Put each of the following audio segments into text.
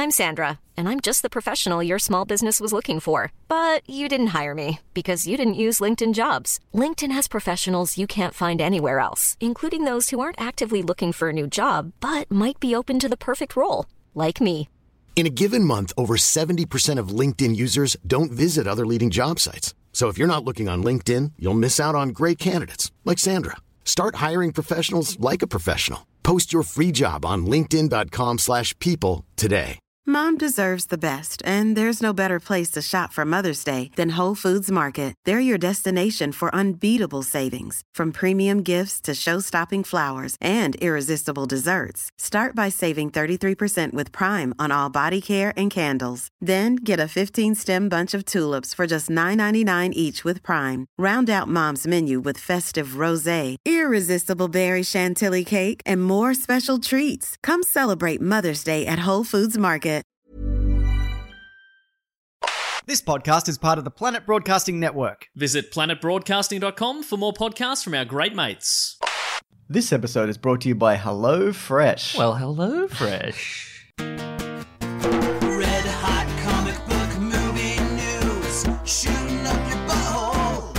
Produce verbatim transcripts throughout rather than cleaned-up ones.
I'm Sandra, and I'm just the professional your small business was looking for. But you didn't hire me because you didn't use LinkedIn Jobs. LinkedIn has professionals you can't find anywhere else, including those who aren't actively looking for a new job, but might be open to the perfect role, like me. In a given month, over seventy percent of LinkedIn users don't visit other leading job sites. So if you're not looking on LinkedIn, you'll miss out on great candidates like Sandra. Start hiring professionals like a professional. Post your free job on linkedin dot com slash people today. Mom deserves the best, and there's no better place to shop for Mother's Day than Whole Foods Market. They're your destination for unbeatable savings, from premium gifts to show-stopping flowers and irresistible desserts. Start by saving thirty-three percent with Prime on all body care and candles. Then get a fifteen-stem bunch of tulips for just nine ninety-nine each with Prime. Round out Mom's menu with festive rosé, irresistible berry chantilly cake, and more special treats. Come celebrate Mother's Day at Whole Foods Market. This podcast is part of the Planet Broadcasting Network. Visit planet broadcasting dot com for more podcasts from our great mates. This episode is brought to you by Hello Fresh. Well, hello, Fresh. Red hot comic book movie news, shooting up your butthole.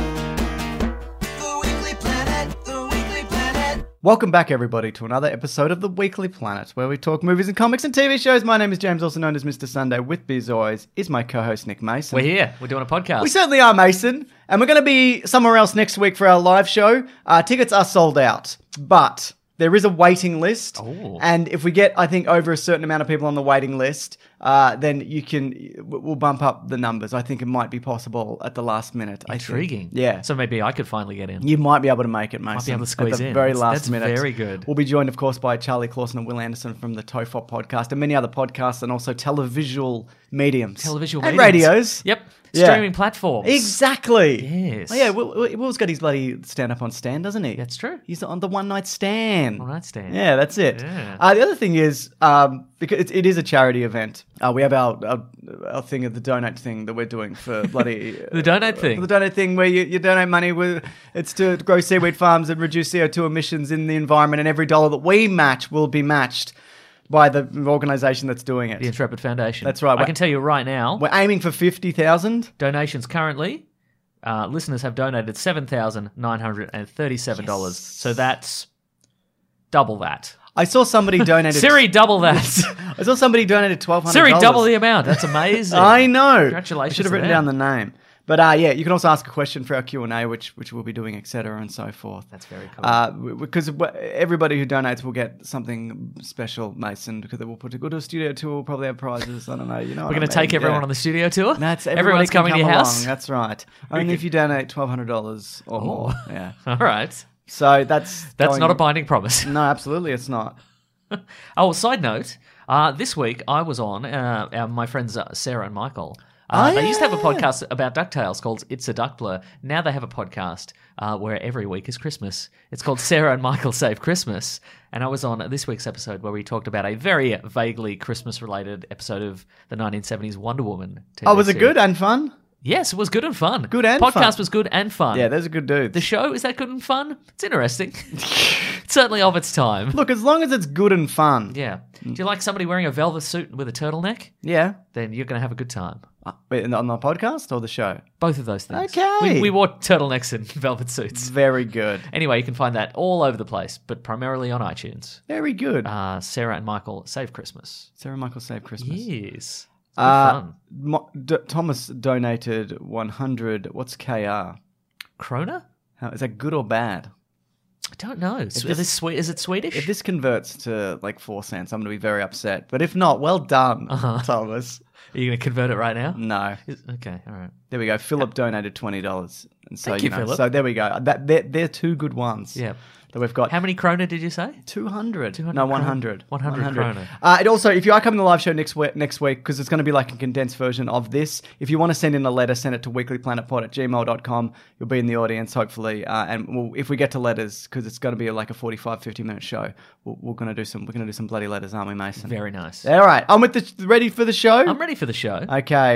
The Weekly Planet, the Weekly Planet. Welcome back, everybody, to another episode of The Weekly Planet, where we talk movies and comics and T V shows. My name is James, also known as Mister Sunday. With me, as always, is my co-host, Nick Mason. We're here. We're doing a podcast. We certainly are, Mason. And we're going to be somewhere else next week for our live show. Uh, tickets are sold out, but there is a waiting list. Oh. And if we get, I think, over a certain amount of people on the waiting list, uh, then you can, we'll bump up the numbers. I think it might be possible at the last minute. Intriguing. I think. Yeah. So maybe I could finally get in. You might be able to make it, Mason. Might be able to squeeze at the in. very That's- last that's minute. very good. We'll be joined, of course, by Charlie Clausen and Will Anderson from the Tofop podcast and many other podcasts and also televisual mediums. Televisual and mediums. radios. Yep. Yeah. Streaming platforms. Exactly. Yes. Oh, yeah, Will, Will's got his bloody stand-up on Stand, doesn't he? That's true. He's on the One Night Stand. One Night Stand. Yeah, that's it. Yeah. Uh, the other thing is, um, because it, it is a charity event, uh, we have our, our our thing of the donate thing that we're doing for bloody... The donate thing? The donate thing where you, you donate money, with, it's to grow seaweed farms and reduce C O two emissions in the environment, and every dollar that we match will be matched by the organisation that's doing it. The Intrepid Foundation. That's right. I can tell you right now, We're aiming for fifty thousand. donations currently, uh, listeners have donated seven thousand nine hundred thirty-seven dollars. So that's double that. I saw somebody donated... Siri, double that. I saw somebody donated twelve hundred dollars. Siri, double the amount. That's amazing. I know. Congratulations I should have to written them. down the name. But uh, yeah, you can also ask a question for our Q and A, which which we'll be doing, et cetera, and so forth. That's very cool. Uh, because everybody who donates will get something special, Mason, because we'll put to go to a studio tour, we'll probably have prizes. I don't know. You know, We're going to take everyone on the studio tour? That's Everyone's coming to your house? Along. That's right. Only if you donate twelve hundred dollars or more. Yeah. All right. So that's That's going- not a binding promise. No, absolutely, it's not. Oh, side note, uh, this week I was on, uh, uh, my friends uh, Sarah and Michael. Oh, Uh, they used to have a yeah. podcast about DuckTales called It's a Duckler. Now they have a podcast uh, where every week is Christmas. It's called Sarah and Michael Save Christmas. And I was on this week's episode where we talked about a very vaguely Christmas-related episode of the nineteen seventies Wonder Woman T V Oh, was it series. good and fun? Yes, it was good and fun. Good and Podcast fun. was good and fun. Yeah, those are good dudes. The show, is that good and fun? It's interesting. It's certainly of its time. Look, as long as it's good and fun. Yeah. Do you like somebody wearing a velvet suit with a turtleneck? Yeah. Then you're going to have a good time. Uh, wait, on the podcast or the show? Both of those things. Okay. We, we wore turtlenecks and velvet suits. Very good. Anyway, you can find that all over the place, but primarily on iTunes. Very good. Uh, Sarah and Michael Save Christmas. Sarah and Michael Save Christmas. Yes. Good Uh, fun. Mo- D- Thomas donated one hundred. What's K R? Krona? How, is that good or bad? I don't know. Is, this- this, swe- is it Swedish? If this converts to like four cents, I'm going to be very upset. But if not, well done, Uh-huh. Thomas. Are you going to convert it right now? No. Is- okay, all right. There we go. Philip donated twenty dollars. And so, Thank you you, know, Philip. so there we go. That they're, they're two good ones. Yeah. That we've got. How many krona did you say? two hundred. two hundred No, krona. one hundred. one hundred krona. Uh, and also, if you are coming to the live show next week, next week, because it's going to be like a condensed version of this, if you want to send in a letter, send it to weeklyplanetpod at gmail dot com. You'll be in the audience, hopefully. Uh, and we'll, if we get to letters, because it's going to be like a forty-five, fifty minute show, we're, we're going to do some. We're going to do some bloody letters, aren't we, Mason? Very nice. All right. I'm with the ready for the show. I'm ready for the show. Okay.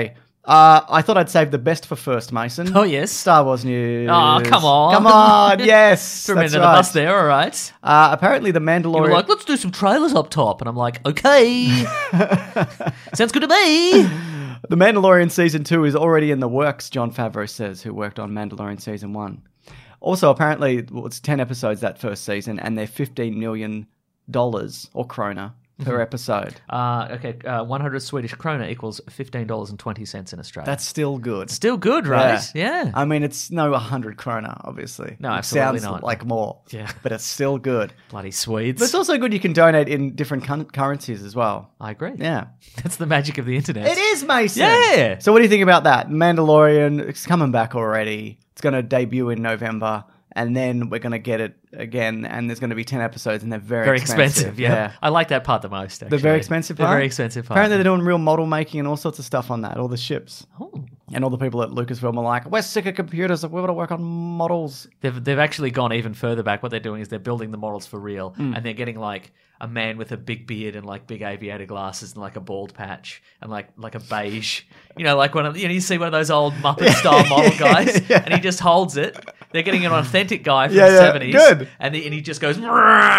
Uh, I thought I'd save the best for first, Mason. Oh, yes. Star Wars news. Oh, come on. Come on, yes. Threw me that's under the right. bus there, all right. Uh, apparently, The Mandalorian... You were like, let's do some trailers up top. And I'm like, okay. Sounds good to me. The Mandalorian Season two is already in the works, Jon Favreau says, who worked on Mandalorian Season one. Also, apparently, well, it's ten episodes that first season, and they're fifteen million dollars or krona per episode. Uh, okay, uh, one hundred Swedish krona equals fifteen dollars and twenty cents in Australia. That's still good. still good, right? Yeah. I mean, it's no one hundred krona, obviously. No, it absolutely sounds not. like more. Yeah. But it's still good. Bloody Swedes. But it's also good you can donate in different cun- currencies as well. I agree. Yeah. That's the magic of the internet. It is, Mason. Yeah. So what do you think about that? Mandalorian, it's coming back already. It's going to debut in November, and then we're going to get it again, and there's going to be ten episodes, and they're very, Very expensive. expensive, yeah. I like that part the most, actually. The very expensive part? The very expensive part. Apparently they're doing real model making and all sorts of stuff on that, all the ships. Oh. And all the people at Lucasfilm are like, we're sick of computers, we've got to work on models. They've they've actually gone even further back. What they're doing is they're building the models for real, Mm. and they're getting like a man with a big beard and like big aviator glasses and like a bald patch and like like a beige, you know, like one of you know you see one of those old Muppet style model guys, and he just holds it. They're getting an authentic guy from Yeah, the yeah, seventies, good. and, the, and he just goes, "Meow,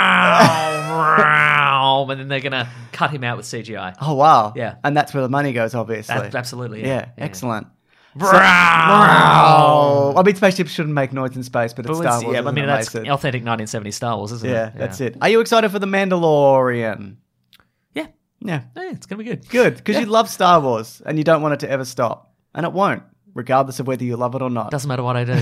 meow," and then they're gonna cut him out with C G I. Oh, wow. Yeah. And that's where the money goes, obviously. Ab- absolutely, yeah. Yeah, Yeah. excellent. Meow. Oh, I mean, spaceships shouldn't make noise in space, but it's But Star it's- Wars. yeah, I isn't mean it, that's Mason? authentic nineteen seventies Star Wars, isn't Yeah, it? that's it. Are you excited for The Mandalorian? Yeah, Yeah. yeah, it's gonna be good. Good, because you love Star Wars and you don't want it to ever stop. And it won't, regardless of whether you love it or not. Doesn't matter what I do.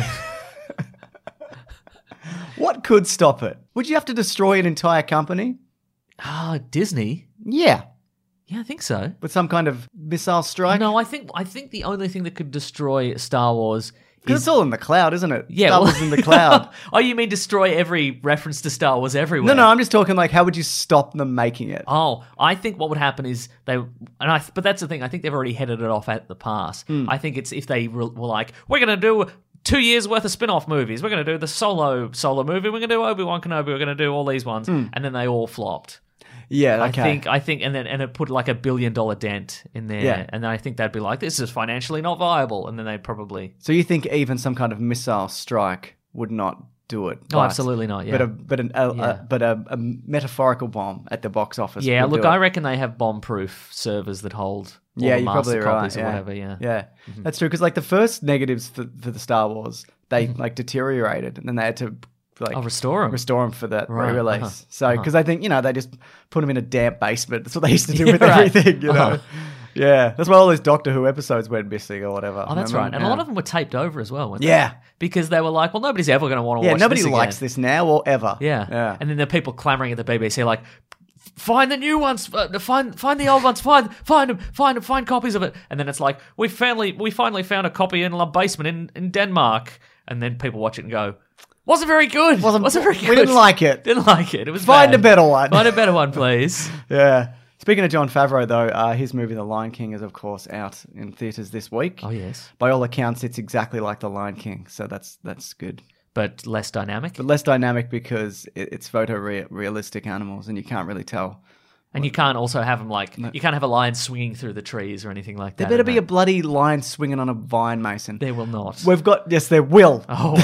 What could stop it? Would you have to destroy an entire company? Ah, Disney. Yeah. Yeah, I think so. With some kind of missile strike? No, I think I think the only thing that could destroy Star Wars Because is it's all in the cloud, isn't it? yeah, Star well- Wars in the cloud. Oh, you mean destroy every reference to Star Wars everywhere? No, no, I'm just talking like, how would you stop them making it? Oh, I think what would happen is they, and I, but that's the thing. I think they've already headed it off at the pass. Hmm. I think it's if they were were like, we're going to do two years worth of spin-off movies. We're going to do the solo solo movie. We're going to do Obi-Wan Kenobi. We're going to do all these ones, and then they all flopped. Yeah, okay. I think, I think, and then and it put like a billion dollar dent in there, Yeah. and then I think they'd be like, this is financially not viable, and then they'd probably. So you think even some kind of missile strike would not do it? No, but- absolutely not. Yeah. But a but an a, Yeah. a, but a, a metaphorical bomb at the box office. Yeah, would look, do it. I reckon they have bomb-proof servers that hold all Yeah, the you're master probably right. copies or yeah. whatever. Yeah, yeah, that's true. Because like the first negatives for, for the Star Wars, they like deteriorated, and then they had to like I'll restore them. restore them for that Right, re-release. uh-huh, So because I think you know they just put them in a damp basement. That's what they used to do Yeah, with right. everything. You know. Uh-huh. Yeah, that's why all those Doctor Who episodes went missing or whatever. Oh, that's Remember? right. And Yeah. a lot of them were taped over as well, weren't they? Yeah. Because they were like, well, nobody's ever going to want to Yeah, watch nobody this again. likes this now or ever. Yeah. Yeah. And then the people clamoring at the B B C like, find the new ones, uh, find find the old ones, find find them, find them, find copies of it. And then it's like, we finally we finally found a copy in a basement in, in Denmark. And then people watch it and go, wasn't very good. Wasn't- Wasn't very good. we didn't like it. Didn't like it. It was Find bad. a better one. Find a better one, please. Yeah. Speaking of Jon Favreau, though, uh, his movie The Lion King is, of course, out in theaters this week. Oh, yes. By all accounts, it's exactly like The Lion King, so that's that's good. But less dynamic. But less dynamic because it, it's photo-realistic animals, and you can't really tell. And you can't also have them like, you can't have a lion swinging through the trees or anything like There that. better in be a that. bloody lion swinging on a vine, Mason. There will not. We've got... Yes, there will. Oh.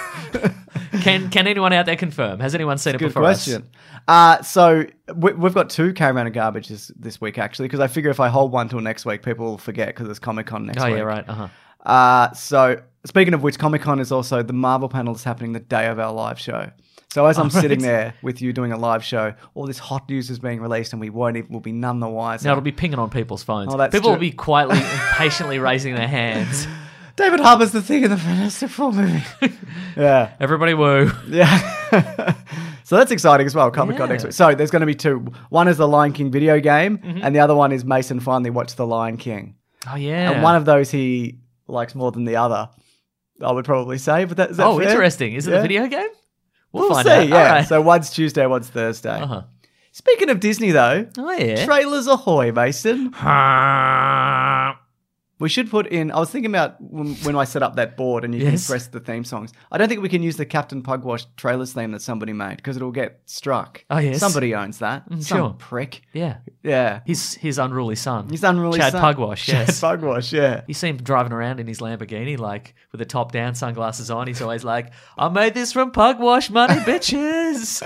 Can can anyone out there confirm? Has anyone seen it Good before question. Uh, so we, we've got two Caravan of Garbage this, this week, actually, because I figure if I hold one till next week, people will forget because it's Comic-Con next us? Oh, week. yeah, right. Uh-huh. Uh, so speaking of which, Comic-Con is also the Marvel panel is happening the day of our live show. So as I'm Oh, right. sitting there with you doing a live show, all this hot news is being released, and we won't even, will be none the wiser. Now it'll be pinging on people's phones. Oh, that's People will true. be quietly and patiently raising their hands. David Harbour's the thing in the Fantastic Four movie. yeah, Everybody woo. yeah. So that's exciting as well. Comic Con Yeah. next week. So there's going to be two. One is the Lion King video game, Mm-hmm. and the other one is Mason finally watched the Lion King. Oh, yeah. And one of those he likes more than the other. I would probably say, but that, is that Oh, fair? interesting. Is it Yeah. a video game? We'll, We'll find see. out. Yeah. All right. So one's Tuesday, one's Thursday. Uh-huh. Speaking of Disney, though, Oh, yeah. trailers ahoy, Mason. We should put in. I was thinking about when, when I set up that board and you Yes. can press the theme songs. I don't think we can use the Captain Pugwash trailers theme that somebody made because it'll get struck. Oh, yes. Somebody owns that. Some sure. prick. Yeah. Yeah. His his unruly son. He's unruly Chad son. Pugwash, yes. Chad Pugwash, yeah. You see him driving around in his Lamborghini, like, with the top down, sunglasses on. He's always like, I made this from Pugwash money, bitches.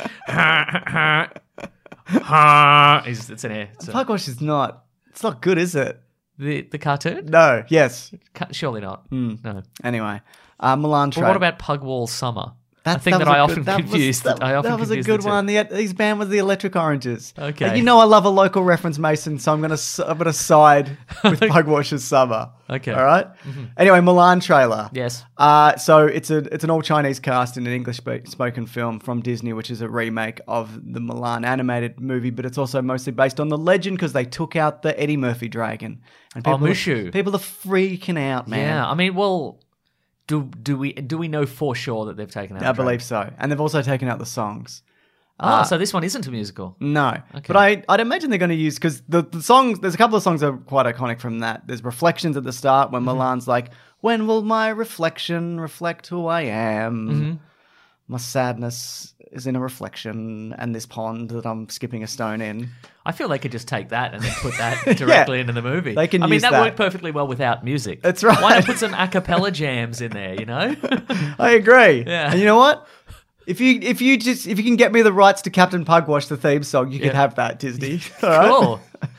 He's, it's an air. It's a, Pugwash is not. It's not good, is it? the, the cartoon? No. Yes. Ca- Surely not. No. Anyway, uh, Milan But Trade. what about Pugwall Summer? That, I think that, was I a often good, that was- confuse that, that. I often that was a confuse good the two. one. The, his band was the Electric Oranges. Okay. Like, you know, I love a local reference, Mason. So I'm gonna s- I'm gonna side with Pugwash's Summer. Okay. All right? Anyway, Milan trailer. Yes. Uh, so it's a it's an all Chinese cast in an English sp- spoken film from Disney, which is a remake of the Milan animated movie, but it's also mostly based on the legend because they took out the Eddie Murphy dragon. And Oh, people, Mushu. people are freaking out, man. Yeah. I mean, well, do do we do we know for sure that they've taken out I the believe so. And they've also taken out the songs. Oh, so this one isn't a musical. No, but I, I'd imagine they're going to use, because the, the songs, there's a couple of songs that are quite iconic from that. There's Reflections at the start when Milan's like, when will my reflection reflect who I am? My sadness is in a reflection and this pond that I'm skipping a stone in. I feel they could just take that and then put that directly into the movie. They can I mean, use that, that. worked perfectly well without music. That's right. Why not put some a cappella jams in there, you know? I agree. Yeah. And you know what? If you if you just if you can get me the rights to Captain Pugwash, the theme song, you can Yeah. have that, Disney. All right? Cool.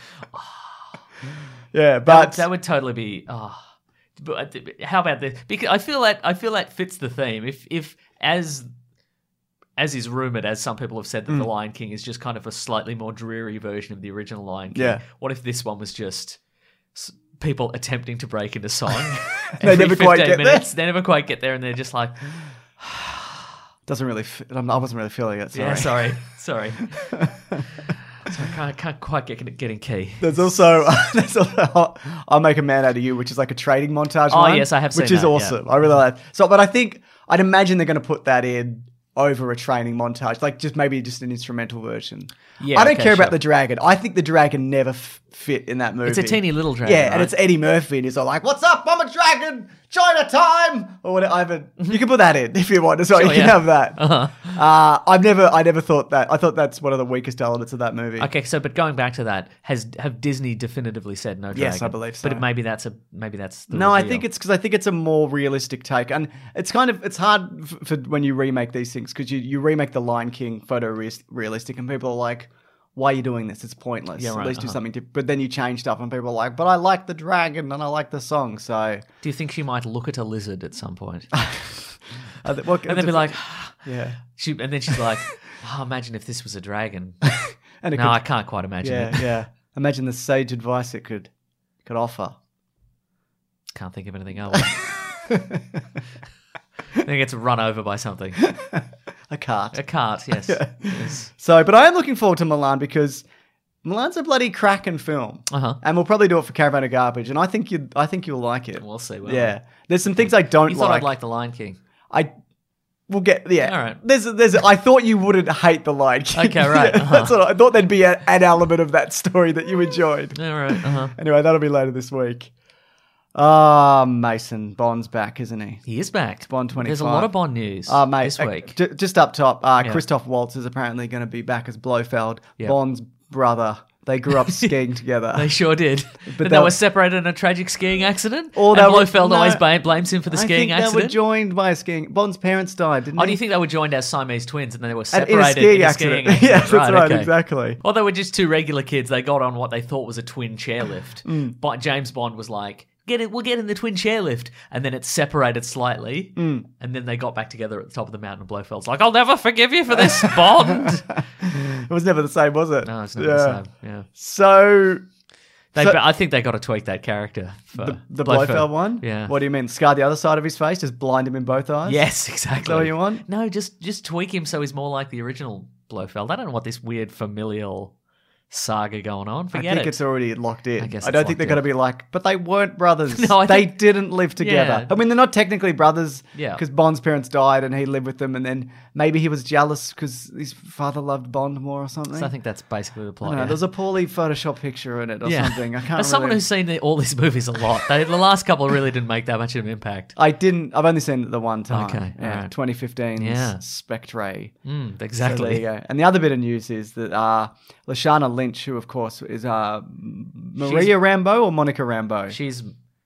Yeah, That, but would, that would totally be. Oh. But how about this? Because I feel that I feel that fits the theme. If if as as is rumored, as some people have said, that Mm. the Lion King is just kind of a slightly more dreary version of the original Lion King. Yeah. What if this one was just s- people attempting to break into song? They every never quite fifteen get there. minutes. They never quite get there, and they're just like, doesn't really. Fit, I'm- I wasn't really feeling it. Sorry. yeah, sorry, sorry. So I can't, can't quite get getting key. There's also, there's also I'll Make a Man Out of You, which is like a trading montage. Oh, one, yes, I have seen which is that, yeah. awesome. I really like. So, but I think I'd imagine they're going to put that in over a training montage, like just maybe just an instrumental version. Yeah, I don't okay, care sure. about the dragon. I think the dragon never f- fit in that movie. It's a teeny little dragon, Yeah, and right? it's Eddie Murphy, and he's all like, "What's up? I'm a dragon. China time." Or whatever. I haven't. You can put that in if you want. So you Sure, can yeah. have that. Uh-huh. Uh, I've never, I never thought that. I thought that's one of the weakest elements of that movie. Okay, so but going back to that, has have Disney definitively said no dragon? Yes, I believe so. But maybe that's a maybe that's the No, I reveal. think it's because I think it's a more realistic take, and it's kind of it's hard f- for when you remake these things because you, you remake the Lion King photo realistic, and people are like, "Why are you doing this? It's pointless. Yeah, right, At least do uh-huh. something." Different. But then you change stuff, and people are like, "But I like the dragon and I like the song." So, Do you think she might look at a lizard at some point, I th- well, and then be like, "Yeah," she, and then she's like, oh, imagine if this was a dragon. and it No, could, I can't quite imagine yeah, it. yeah. Imagine the sage advice it could could offer. Can't think of anything else. Then it gets run over by something. A cart. A cart, yes. yes. So, but I am looking forward to Milan because Milan's a bloody cracking film, Uh-huh. and we'll probably do it for Caravan of Garbage, and I think you, I think you'll like it. We'll see. won't Yeah, there's some things I don't we? You thought like. I'd like The Lion King. I will get. Yeah, All right. There's, there's. I thought you wouldn't hate the Lion King. Okay, right, Yeah, uh-huh. That's what I, I thought. There'd be a, an element of that story that you enjoyed. All right. Uh-huh. Anyway, that'll be later this week. Ah, Mason Bond's back, isn't he? He is back. Bond twenty-five. There's a lot of Bond news Ah, mate, this uh, week. j- just up top, uh, Yeah. Christoph Waltz is apparently going to be back as Blofeld, Yep. Bond's brother. They grew up skiing together. They sure did. But they they'll- were separated in a tragic skiing accident. Or and they were- Blofeld no, always ba- blames him for the I skiing think they were accident. joined by a skiing. Bond's parents died, didn't Oh, they? do you think they were joined as Siamese twins and then they were And separated in a skiing in a accident? skiing accident? Yes, that's right, okay. exactly. Or they were just two regular kids. They got on what they thought was a twin chairlift. Mm. But James Bond was like, "Get it, we'll get in the twin chairlift," and then it separated slightly, Mm. and then they got back together at the top of the mountain. And Blofeld's like, "I'll never forgive you for this, Bond." It was never the same, was it? No, it's not yeah. the same. Yeah, So they, So- but I think they got to tweak that character for the, the Blofeld one. Yeah. What do you mean? Scar the other side of his face, just blind him in both eyes. Yes, exactly. Is that what you want? No, just just tweak him so he's more like the original Blofeld. I don't know what this weird familial saga going on. I Forget think it. it's already locked in. I guess I it's don't think they're locked going to be like, but they weren't brothers. No, I they think- didn't live together. Yeah. I mean, they're not technically brothers Yeah. because Bond's parents died and he lived with them, and then maybe he was jealous because his father loved Bond more or something. So I think that's basically the I plot. don't know, yeah. There's a poorly photoshopped picture in it or something. I can't As someone really- who's seen the, all these movies a lot, they, the last couple really didn't make that much of an impact. I didn't. I've only seen it the one time. Okay, yeah, alright. twenty fifteen's Yeah. Spectre. Mm, So there exactly. you go. And the other bit of news is that uh, Lashana Lynch, who of course is uh, Maria She's- Rambeau or Monica Rambeau. She's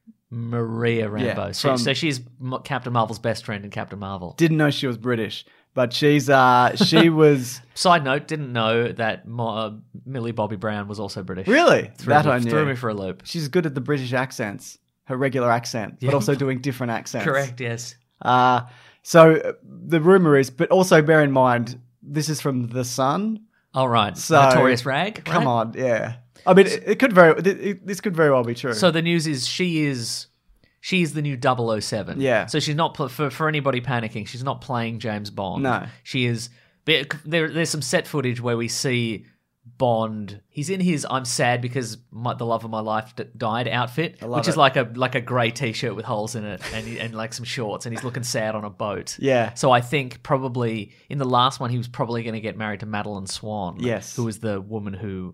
Maria Rambeau. Yeah, so, from- so she's M- Captain Marvel's best friend in Captain Marvel. Didn't know she was British, but she's uh, she was Side note, didn't know that Mo- uh, Millie Bobby Brown was also British. really Threw, that me, I knew. threw me for a loop. She's good at the British accents, her regular accent, Yeah. but also doing different accents. Correct, yes. Uh, so uh, the rumor is, but also bear in mind, this is from The Sun. All right. So Notorious Rag. Come right? on, yeah. I mean, it, it could very it, it- this could very well be true. So the news is she is she is the new double oh seven. Yeah. So she's not pl- for for anybody panicking. She's not playing James Bond. No. She is. There, there's some set footage where we see Bond. He's in his "I'm sad because my, the love of my life d- died" outfit, love which is it. like a like a grey t-shirt with holes in it and he, and like some shorts, and he's looking sad on a boat. Yeah. So I think probably in the last one he was probably going to get married to Madeline Swan. Yes. Who was the woman who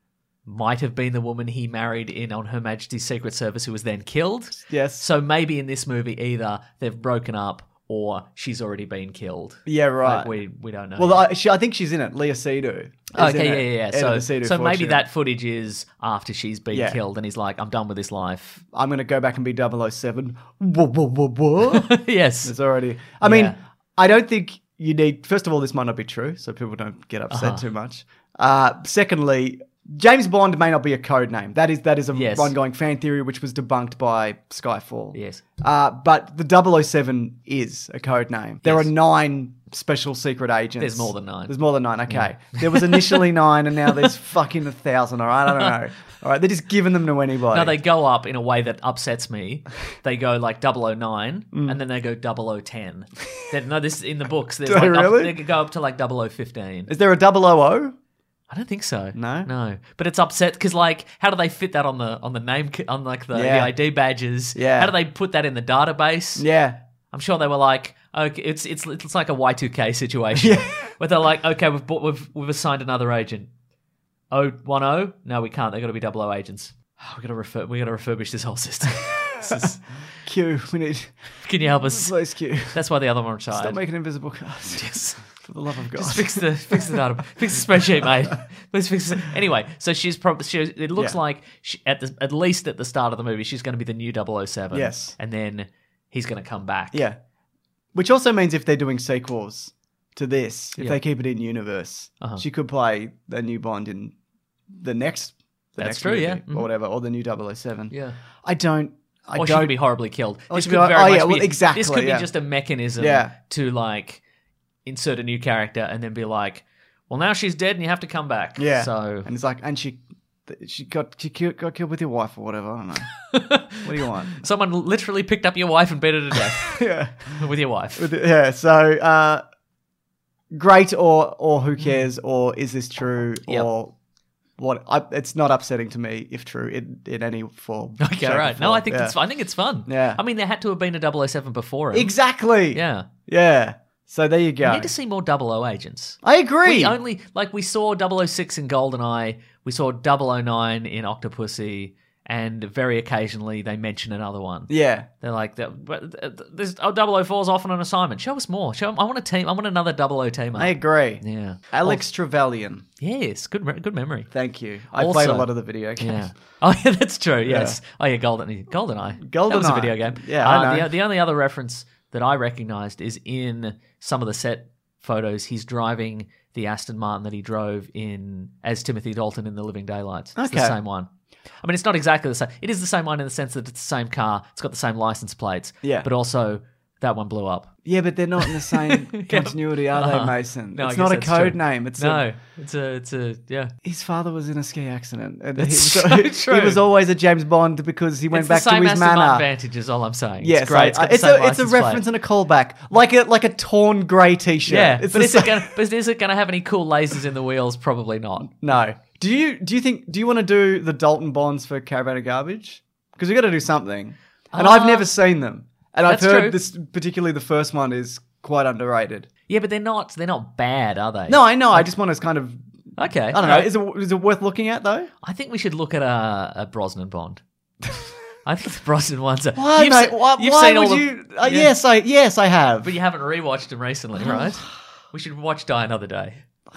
might have been the woman he married in On Her Majesty's Secret Service, who was then killed. Yes. So maybe in this movie, either they've broken up or she's already been killed. Yeah, right. Like, we we don't know. Well, yet. I, she, I think she's in it. Leah Seydoux. is okay, in yeah, it. yeah, yeah. Head So, of the Seydoux so maybe fortune. that footage is after she's been Yeah. killed, and he's like, "I'm done with this life." I'm going to go back and be double oh seven. Whoa, whoa, whoa, whoa. yes. It's already. I mean, Yeah. I don't think you need. First of all, this might not be true, so people don't get upset Uh-huh. too much. Uh, secondly, James Bond may not be a code name. That is that is a Yes. ongoing fan theory which was debunked by Skyfall. Yes. Uh, but the double oh seven is a code name. There Yes. are nine special secret agents. There's more than nine. There's more than nine. Okay. There was initially nine, and now there's fucking a thousand. All right. I don't know. All right. They're just giving them to anybody. No, they go up in a way that upsets me. They go like double oh nine, and then they go double oh ten. Then, no, this in the books. There's Mm. Do they like up- really? they go up to like double oh fifteen. Is there a double O O? I don't think so. No? no. But it's upset because, like, how do they fit that on the on the name c- on like the, Yeah. the I D badges? Yeah. How do they put that in the database? Yeah. I'm sure they were like, okay, it's it's it's like a Y two K situation where they're like, okay, we've bought, we've we've assigned another agent. Oh one oh? No, we can't. They've got to be double O agents. We got to refer. We got to refurbish this whole system. This is- Q. We need. can you help us? Please, Q. That's why the other one retired. Stop making invisible cards. Yes. For the love of God. Just fix the fix the data, fix the spreadsheet, mate. Please fix it. Anyway, so she's probably. She, it looks Yeah. like she, at the at least at the start of the movie, she's going to be the new double oh seven. Yes. and then he's going to come back. Yeah. Which also means if they're doing sequels to this, if Yeah. they keep it in universe, Uh-huh. she could play the new Bond in the next. The That's next true, movie, yeah. or Mhm. whatever, or the new double oh seven. yeah. I don't. I Or she don't. could be horribly killed. Or This she could could be- very oh, much yeah, well, be exactly, This could yeah. be just a mechanism Yeah. to like insert a new character and then be like, well, now she's dead and you have to come back. Yeah. So And it's like, and she, she got she killed, got killed with your wife or whatever. I don't know. What do you want? someone literally picked up your wife and beat her to death yeah. with your wife. With the- yeah. So, uh, great or or who cares or is this true Yep. or what? I, it's not upsetting to me if true in, in any form. Okay, shape, or right. No, form. I think yeah. it's I think it's fun. Yeah. I mean, there had to have been a double oh seven before him. Exactly. Yeah. Yeah. So there you go. We need to see more double O agents. I agree. We only like we saw double oh six in GoldenEye, we saw double oh nine in Octopussy, and very occasionally they mention another one. yeah. They're like, "But this oh, double oh four is off on an assignment. Show us more. Show. I want a team. I want another double O team up." I agree. Yeah. Alex Trevelyan. Yes. Good. me- Good memory. Thank you. I played a Also- lot of the video games. Yeah. Oh, yeah, that's true. Yes. Oh, yeah, Golden GoldenEye. That was a GoldenEye. video game. Yeah, I Uh, know. The, the only other reference that I recognised is in some of the set photos. He's driving the Aston Martin that he drove in as Timothy Dalton in The Living Daylights. It's the Okay. same one. I mean, it's not exactly the same. It is the same one in the sense that it's the same car. It's got the same license plates. Yeah. But also, that one blew up. Yeah, but they're not in the same continuity, are Uh-huh. they, Mason? No, I it's guess not a that's code true. name. It's No, a, it's a, it's a, yeah. his father was in a ski accident. And That's he, so he true. was always a James Bond because he went It's back the same to his Aston Martin manor. advantage is all I'm saying. Yes, it's great. It's, I- got the it's same a it's a license plate. reference and a callback, like a like a torn grey T-shirt. Yeah, it's but the is it same- gonna? But is it gonna have any cool lasers in the wheels? Probably not. No, Do you do you think do you want to do the Dalton Bonds for Caravan of Garbage? Because we got to do something, and Uh, I've never seen them, and I've that's heard true. this particularly the first one is quite underrated. Yeah, but they're not. They're not bad, are they? No, I know. I just want to kind of Okay. I don't know. Is it is it worth looking at though? I think we should look at a, a Brosnan Bond. I think the Brosnan ones are. Why, you've mate? se- Why, you've why seen all would the- you? Uh, Yeah. Yes, I yes I have. But you haven't rewatched them recently, right? We should watch Die Another Day.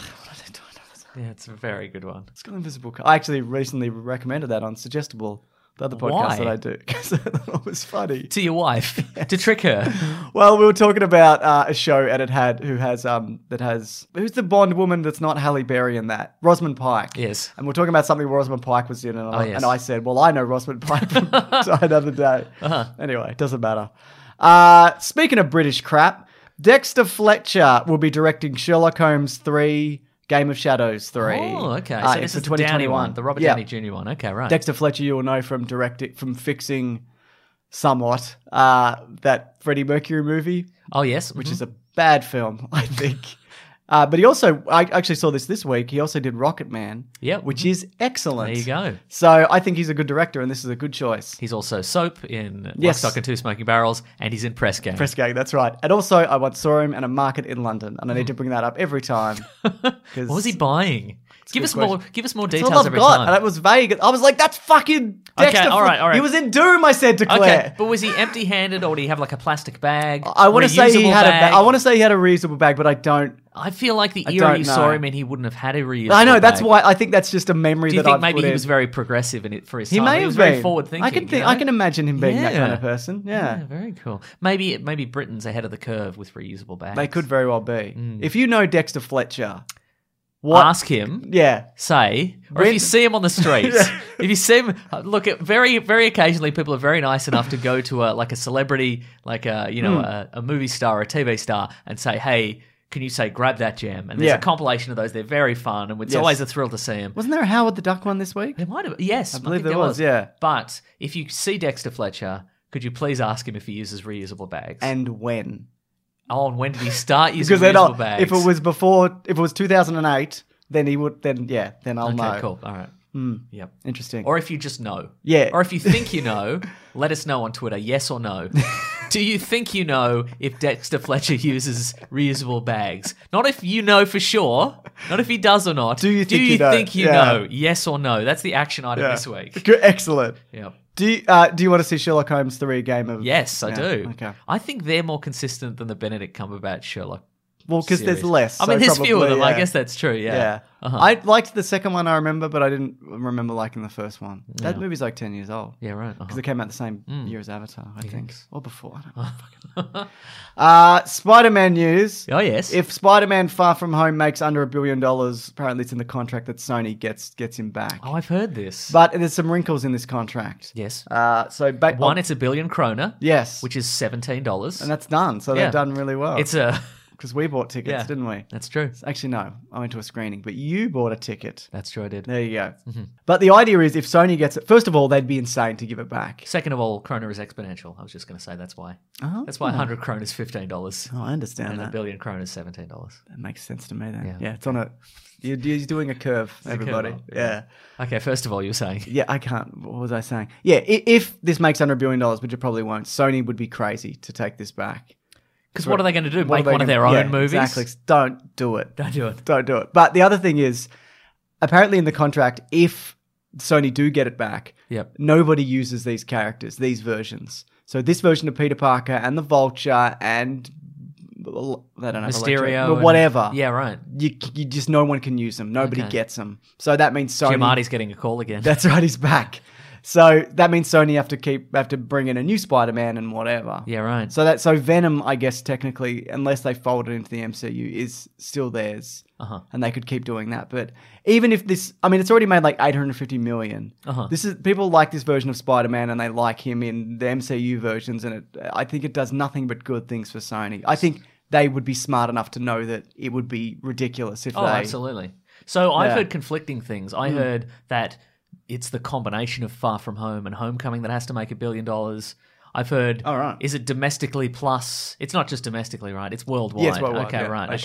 Yeah, it's a very good one. It's got Invisible Car. I actually recently recommended that on Suggestible, the other podcast Why? that I do, because I thought it was funny. To your wife to trick her. Well, we were talking about uh, a show, and it had who has um that has who's the Bond woman that's not Halle Berry in that? Rosamund Pike. Yes. And we're talking about something Rosamund Pike was in, and, I, yes. and I said, "Well, I know Rosamund Pike from Die Another Day." Uh-huh. Anyway, it doesn't matter. Uh, speaking of British crap, Dexter Fletcher will be directing Sherlock Holmes three. Game of Shadows three. Oh, okay. Uh, So it's this the is the Downey twenty twenty-one. one, the Robert Yeah. Downey Junior one. Okay, right. Dexter Fletcher, you will know from directing, from fixing somewhat uh, that Freddie Mercury movie, oh, yes. which mhm. is a bad film, I think. Uh, but he also, I actually saw this this week. He also did Rocket Man, Yep. which is excellent. There you go. So I think he's a good director, and this is a good choice. He's also Soap in Lock, Yes. Stock and Two Smoking Barrels, and he's in Press Gang. Press gang, that's right. And also, I once saw him at a market in London, and I need to bring that up every time. What was he buying? Give good us more. question. Give us more That's details all I've every got, time. and it was vague. I was like, "That's fucking Dexter." Okay, all right, all right. He was in Doom. I said to Claire. Okay, but was he empty-handed, or did he have like a plastic bag? I want to say he Reusable had a. bag? Ba- I want to say he had a reusable bag, but I don't. I feel like the I era don't you saw know. him in, he wouldn't have had a reusable I know that's bag. why I think that's just a memory Do you that think I've maybe put he in. was very progressive in it for his He time? may he have was been very forward-thinking. I can you think. know? I can imagine him being that Yeah. kind of person. Yeah. Yeah, very cool. Maybe maybe Britain's ahead of the curve with reusable bags. They could very well be. Mm. If you know Dexter Fletcher, what? Ask him. Yeah. Say, or When- if you see him on the streets, if you see him, look at very, very occasionally, people are very nice enough to go to a like a celebrity, like a you know Hmm. a, a movie star or a T V star, and say, hey, can you say grab that jam? And there's Yeah. a compilation of those. They're very fun, and it's Yes. always a thrill to see him. Wasn't there a Howard the Duck one this week? There might have, yes, I believe think there was, yeah. But if you see Dexter Fletcher, could you please ask him if he uses reusable bags? And when? oh, and when did he start using Because then reusable I'll, bags? if it was before, if it was two thousand eight, then he would. Then yeah, then I'll okay, know. cool, all right, yep. Interesting. Or if you just know. Yeah. Or if you think you know, let us know on Twitter, yes or no. Do you think you know if Dexter Fletcher uses reusable bags? Not if you know for sure, not if he does or not. Do you Do think you you know? think you Yeah. know? Yes or no. That's the action item Yeah. this week. Good, excellent. Yep. Do you, uh, do you want to see Sherlock Holmes three game of? Yes, I Yeah, do. Okay. I think they're more consistent than the Benedict Cumberbatch Sherlock. Well, because there's series. less. I mean, so there's fewer of probably, them. I yeah. guess that's true. Yeah. Yeah. Uh-huh. I liked the second one, I remember, but I didn't remember liking the first one. That movie's like ten years old. Yeah, right. Because Uh-huh. it came out the same year as Avatar, I think. Yes. Or before. I don't know. Fucking know. uh, Spider-Man news. Oh, yes. If Spider-Man Far From Home makes under a billion dollars, apparently it's in the contract that Sony gets gets him back. Oh, I've heard this. But there's some wrinkles in this contract. yes. Uh, so ba- One, oh, it's a billion kroner. yes, Which is seventeen dollars. and that's done. So Yeah. they've done really well. It's a... because we bought tickets, Yeah. didn't we? That's true. Actually, no. I went to a screening, but you bought a ticket. That's true, I did. There you go. Mm-hmm. But the idea is if Sony gets it, first of all, they'd be insane to give it back. Second of all, kroner is exponential. I was just going to say that's why. Oh. That's why one hundred kroner is fifteen dollars. Oh, I understand And a that. billion kroner is seventeen dollars. That makes sense to me then. Yeah. Yeah, it's on a. You're, you're doing a curve, a everybody. curve up, yeah. Okay, first of all, you're saying. Yeah, I can't. What was I saying? Yeah, i- if this makes under a billion dollars, which it probably won't, Sony would be crazy to take this back. Because what are they going to do? What are Make they one of gonna- their own yeah, movies? Exactly. Don't do it. Don't do it. Don't do it. But the other thing is, apparently in the contract, if Sony do get it back, Yep. nobody uses these characters, these versions. So this version of Peter Parker and the Vulture and I don't know, Mysterio. but and- whatever. Yeah, right. You, you just no one can use them. Nobody Okay. gets them. So that means Sony. Jim Hardy's getting a call again. That's right. He's back. So that means Sony have to keep have to bring in a new Spider-Man and whatever. Yeah, right. So that so Venom, I guess technically, unless they fold it into the M C U, is still theirs, Uh-huh. and they could keep doing that. But even if this, I mean, it's already made like eight hundred fifty million. Uh-huh. This is people like this version of Spider-Man, and they like him in the M C U versions, and it, I think it does nothing but good things for Sony. I think they would be smart enough to know that it would be ridiculous if Oh, they. absolutely. So I've Yeah. heard conflicting things. I heard that it's the combination of Far From Home and Homecoming that has to make a billion dollars. I've heard, Oh, right. is it domestically plus? It's not just domestically, right? It's worldwide. Yeah, it's worldwide, Okay, yeah, right. I Okay. assume.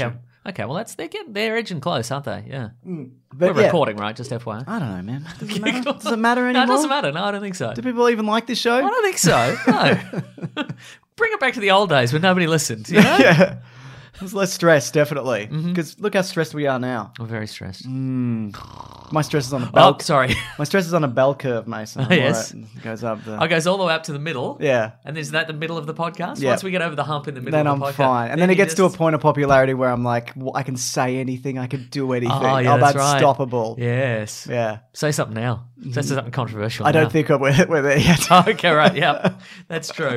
Okay, well, that's they're getting they're edging close, aren't they? Yeah. But We're yeah, recording, right? Just F Y I. I don't know, man. Does it matter, Does it matter No, anymore? it doesn't matter. No, I don't think so. Do people even like this show? I don't think so. No. Bring it back to the old days when nobody listened. You know? Yeah. There's less stress, definitely. Mm-hmm. Because look how stressed we are now. I'm very stressed. My stress is on a bell. Oh, sorry. My stress is on a bell curve, Mason. Oh, yes. All right, it goes up the. It goes all the way up to the middle. Yeah. And is that the middle of the podcast? Yeah. Once we get over the hump in the middle Then of I'm the podcast. fine. And then, it you gets to a just- point of popularity where I'm like, well, I can say anything, I can do anything. Oh, yeah, I'm that's right. unstoppable. Yes. Yeah. Say something now. Say something controversial. I don't now. think we're, we're there yet. Okay, right. Yeah. That's true.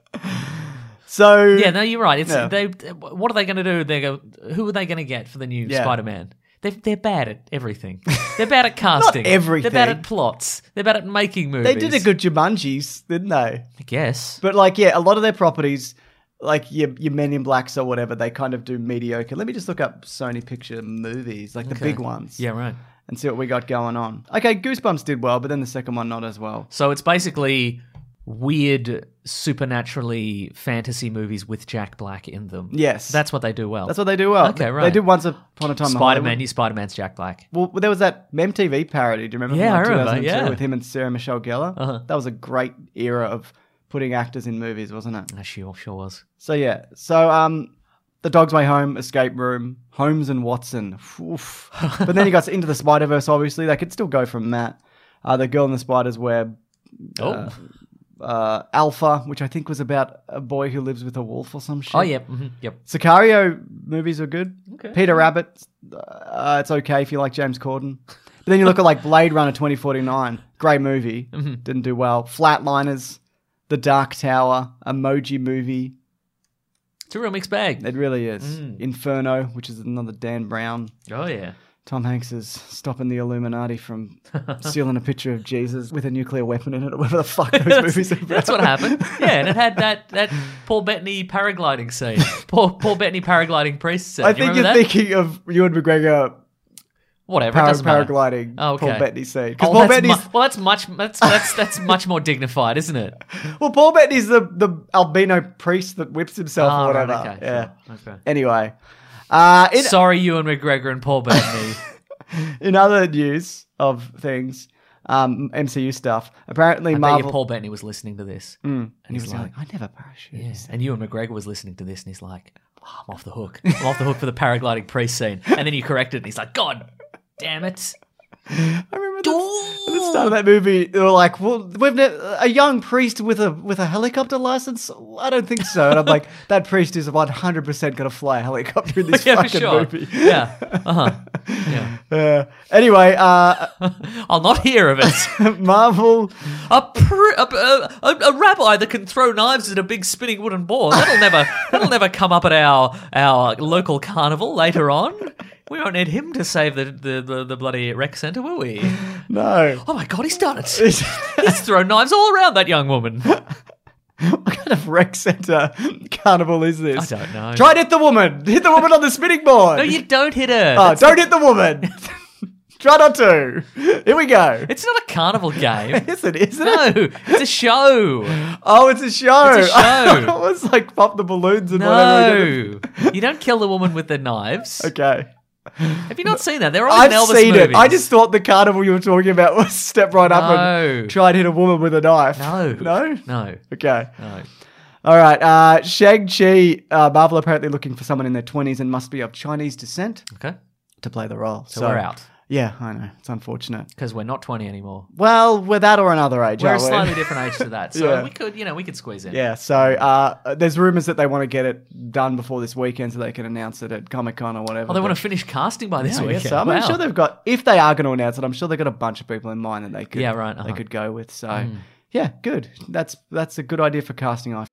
So Yeah, no, you're right. It's Yeah. they. What are they going to do? They go. Who are they going to get for the new Yeah. Spider-Man? They're they're bad at everything. They're bad at casting. everything. They're bad at plots. They're bad at making movies. they did a good Jumanjis, didn't they? I guess. But like, yeah, a lot of their properties, like your, your Men in Blacks or whatever, they kind of do mediocre. Let me just look up Sony Picture movies, like the Okay. big ones. Yeah, right. And see what we got going on. Okay, Goosebumps did well, but then the second one not as well. So it's basically weird, supernaturally fantasy movies with Jack Black in them. Yes. That's what they do well. That's what they do well. Okay, They- right. They did Once Upon a Time in Spider-Man, Hollywood. new Spider-Man's Jack Black. Well, there was that M T V parody. Do you remember? Yeah, from I remember, two thousand two yeah. with him and Sarah Michelle Gellar. Uh-huh. That was a great era of putting actors in movies, wasn't it? Ah, sure, sure was. So yeah, so um, The Dog's Way Home, Escape Room, Holmes and Watson. Oof. But then you got Into the Spider-Verse. Obviously, they could still go from that. Uh, the Girl in the Spider's Web. Oh. Uh, uh, Alpha, which I think was about a boy who lives with a wolf or some shit. Oh, yeah. hmm Yep. Sicario movies are good. Okay. Peter Rabbit, uh, it's okay if you like James Corden. But then you look at like Blade Runner twenty forty-nine, great movie, Mm-hmm. didn't do well. Flatliners, The Dark Tower, Emoji Movie, It's a real mixed bag. it really is. Mm. Inferno, which is another Dan Brown. Oh, yeah. Tom Hanks is stopping the Illuminati from stealing a picture of Jesus with a nuclear weapon in it, or whatever the fuck those movies are about. That's what happened. Yeah, and it had that, that Paul Bettany paragliding scene. Paul, Paul Bettany paragliding priest scene. I Do you think you're remember that? thinking of Ewan McGregor Whatever, it para- doesn't matter. paragliding Oh, okay. Paul Bettany scene. Because Oh, Paul that's Bettany's mu- well, that's much that's that's that's much more dignified, isn't it? Well, Paul Bettany's the, the albino priest that whips himself Ah, or right, whatever. okay, yeah. sure, okay. Anyway, uh, in, Sorry, Ewan McGregor and Paul Bettany. in other news of things, um, M C U stuff, apparently I bet Marvel. you Paul Bettany was listening to this, Mm, and he he's was like, like, I never parachute. yeah. And Ewan McGregor was listening to this, and he's like, oh, I'm off the hook. I'm off the hook for the paragliding priest scene. And then he corrected, and he's like, God damn it. I remember the, at the start of that movie, they were like, "Well, we've ne- a young priest with a with a helicopter license? I don't think so." And I'm like, "That priest is one hundred percent going to fly a helicopter in this Yeah, for fucking sure. movie." Yeah. Uh-huh. Yeah. Uh, anyway, uh, I'll not hear of it. Marvel. A, pr- a, a, a, a rabbi that can throw knives at a big spinning wooden ball. That'll never that'll never come up at our our local carnival later on. We won't need him to save the, the, the, the bloody rec centre, will we? No. Oh my God, he's done it. He's thrown knives all around that young woman. What kind of rec centre carnival is this? I don't know. Try and hit the woman. Hit the woman on the spinning board. No, you don't hit her. Oh, That's- don't hit the woman. Try not to. Here we go. It's not a carnival game. Is it? Isn't No, it? it's a show. Oh, it's a show. It's a show. it was like pop the balloons and whatever. we did. No. You don't kill the woman with the knives. Okay. Have you not seen that? They're all I've in Elvis seen movies. it. I just thought the carnival you were talking about was step right up No. and try and hit a woman with a knife. No. No? No. Okay. No. All right. Uh, Shang-Chi, uh, Marvel apparently looking for someone in their twenties and must be of Chinese descent Okay. to play the role. So, we're out. Yeah, I know. It's unfortunate. Because we're not twenty anymore. Well, we're that or another age, We're a aren't we? slightly different age to that. So Yeah. we could, you know, we could squeeze in. Yeah, so uh, there's rumors that they want to get it done before this weekend so they can announce it at Comic-Con or whatever. Oh, they but- want to finish casting by this Yeah, I guess weekend. so. I'm Wow. sure they've got, if they are going to announce it, I'm sure they've got a bunch of people in mind that they could, Yeah, right, they uh-huh. could go with. So, yeah, good. That's that's a good idea for casting. I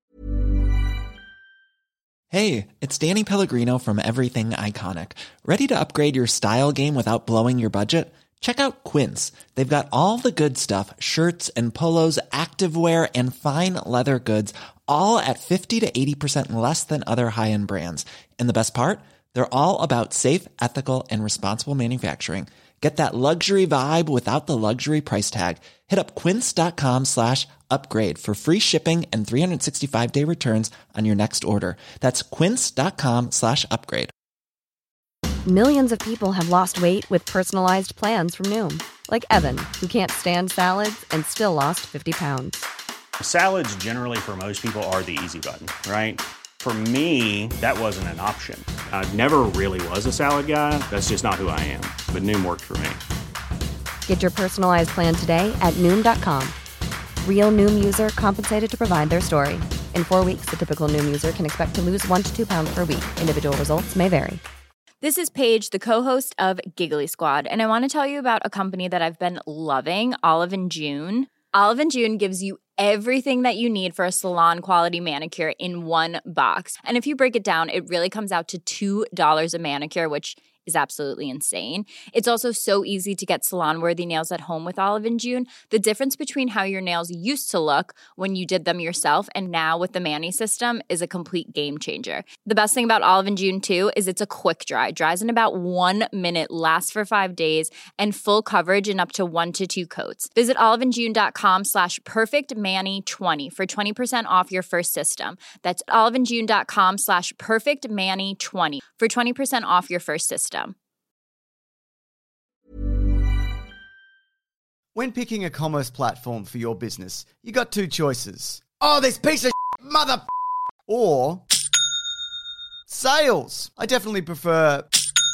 Hey, it's Danny Pellegrino from Everything Iconic. Ready to upgrade your style game without blowing your budget? Check out Quince. They've got all the good stuff, shirts and polos, activewear, and fine leather goods, all at fifty to eighty percent less than other high-end brands. And the best part? They're all about safe, ethical, and responsible manufacturing. Get that luxury vibe without the luxury price tag. Hit up quince.com slash upgrade for free shipping and three sixty-five day returns on your next order. That's quince.com slash upgrade. Millions of people have lost weight with personalized plans from Noom. Like Evan, who can't stand salads and still lost fifty pounds. Salads generally for most people are the easy button, right? For me, that wasn't an option. I never really was a salad guy. That's just not who I am. But Noom worked for me. Get your personalized plan today at Noom dot com. Real Noom user compensated to provide their story. In four weeks, the typical Noom user can expect to lose one to two pounds per week. Individual results may vary. This is Paige, the co-host of Giggly Squad, and I want to tell you about a company that I've been loving, Olive and June. Olive and June gives you everything that you need for a salon-quality manicure in one box. And if you break it down, it really comes out to two dollars a manicure, which is absolutely insane. It's also so easy to get salon-worthy nails at home with Olive and June. The difference between how your nails used to look when you did them yourself and now with the Mani system is a complete game changer. The best thing about Olive and June, too, is it's a quick dry. Dries in about one minute, lasts for five days, and full coverage in up to one to two coats. Visit oliveandjune.com slash perfectmani20 for twenty percent off your first system. That's oliveandjune.com slash perfectmani20 for twenty percent off your first system. When picking a commerce platform for your business, you got two choices. Oh, this piece of shit, mother f- or sales. I definitely prefer,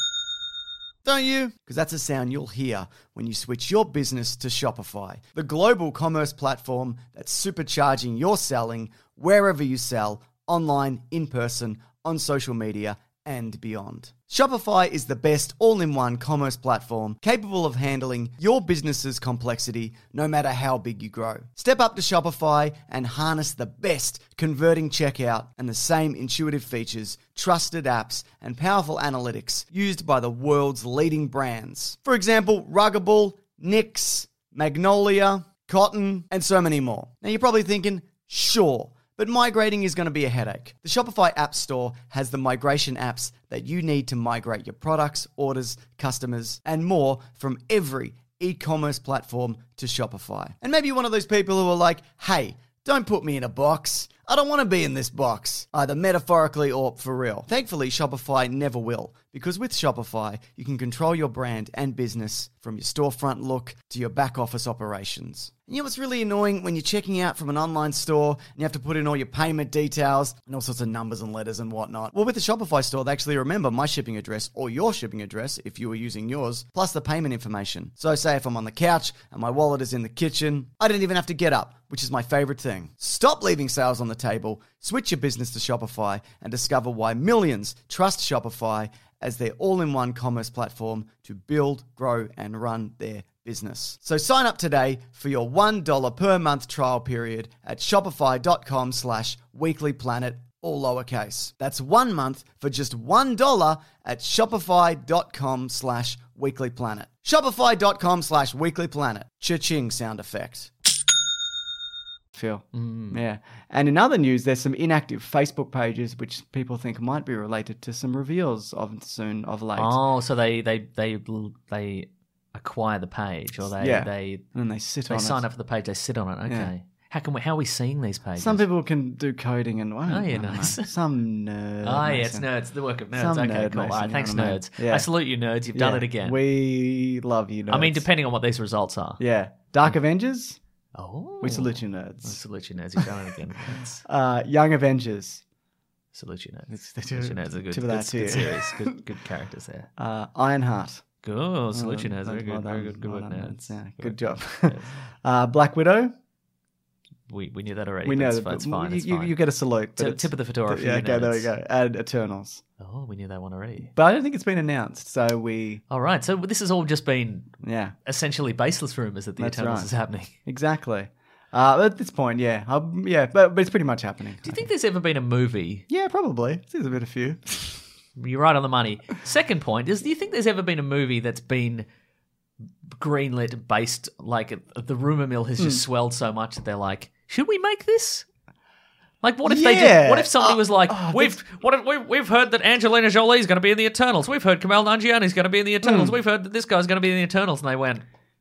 don't you? Because that's a sound you'll hear when you switch your business to Shopify, the global commerce platform that's supercharging your selling wherever you sell, online, in person, on social media, and beyond. Shopify is the best all-in-one commerce platform capable of handling your business's complexity no matter how big you grow. Step up to Shopify and harness the best converting checkout and the same intuitive features, trusted apps, and powerful analytics used by the world's leading brands. For example, Ruggable, Nix, Magnolia, Cotton, and so many more. Now you're probably thinking, sure, but migrating is going to be a headache. The Shopify App Store has the migration apps that you need to migrate your products, orders, customers, and more from every e-commerce platform to Shopify. And maybe you're one of those people who are like, hey, don't put me in a box. I don't want to be in this box, either metaphorically or for real. Thankfully, Shopify never will, because with Shopify, you can control your brand and business from your storefront look to your back office operations. And you know what's really annoying? When you're checking out from an online store and you have to put in all your payment details and all sorts of numbers and letters and whatnot. Well, with the Shopify store, they actually remember my shipping address or your shipping address if you were using yours, plus the payment information. So say if I'm on the couch and my wallet is in the kitchen, I don't even have to get up, which is my favorite thing. Stop leaving sales on the table, switch your business to Shopify, and discover why millions trust Shopify as their all-in-one commerce platform to build, grow, and run their business. So sign up today for your one dollar per month trial period at shopify.com slash weeklyplanet, all lowercase. That's one month for just one dollar at shopify.com slash weeklyplanet. Shopify.com slash weeklyplanet. Cha-ching sound effect. Phil. Mm. Yeah. And in other news, there's some inactive Facebook pages which people think might be related to some reveals of soon of late. Oh, so they they they they acquire the page, or they yeah. they and they sit they on sign it. up for the page, they sit on it. Okay. Yeah. How can we? How are we seeing these pages? Some people can do coding and well, Oh, yeah, I don't nice. know. Some nerd. Oh, yeah, Mason. it's nerds. The work of nerds. Some okay, nerd cool. All Mason, right, you thanks, know what I mean? nerds. Yeah. I salute you, nerds. You've done Yeah. it again. We love you, nerds. I mean, depending on what these results are. Yeah. Dark Avengers. Oh, We salute you, I nerds. salute you, nerds. You've done it again. It's- Uh, Young Avengers. salute you, nerds. It's- Salute you, nerds. It's a good, tip good, of that good to you. series. Good, good characters there. Uh, Ironheart. Good. Salute you, nerds. Well Very good. done, Very good. Good well work, done, nerds. Yeah, Good good job. Yeah. uh, Black Widow. We we knew that already. We but know it's, that, fi- it's but fine. you, It's you, fine. you get a salute. But Tip- it's- tip of the fedora for yeah, you, okay, there we nerds. go. And Eternals. Oh, we knew that one already. But I don't think it's been announced, so we... All right. So this has all just been Yeah, essentially baseless rumors that the That's Eternals right. is happening. exactly. Uh, at this point, yeah. Um, yeah, but, but it's pretty much happening. Do you think there's ever been a movie? Yeah, probably. There's a bit of few. You're right on the money. Second point is, do you think there's ever been a movie that's been greenlit based, like, the rumor mill has just swelled so much that they're like, should we make this? Like, what if they Yeah. did? What if somebody Uh, was like, oh, we've what if, we've we've heard that Angelina Jolie is going to be in the Eternals. We've heard Kumail Nanjiani is going to be in the Eternals. We've heard that this guy's going to be in the Eternals, and they went,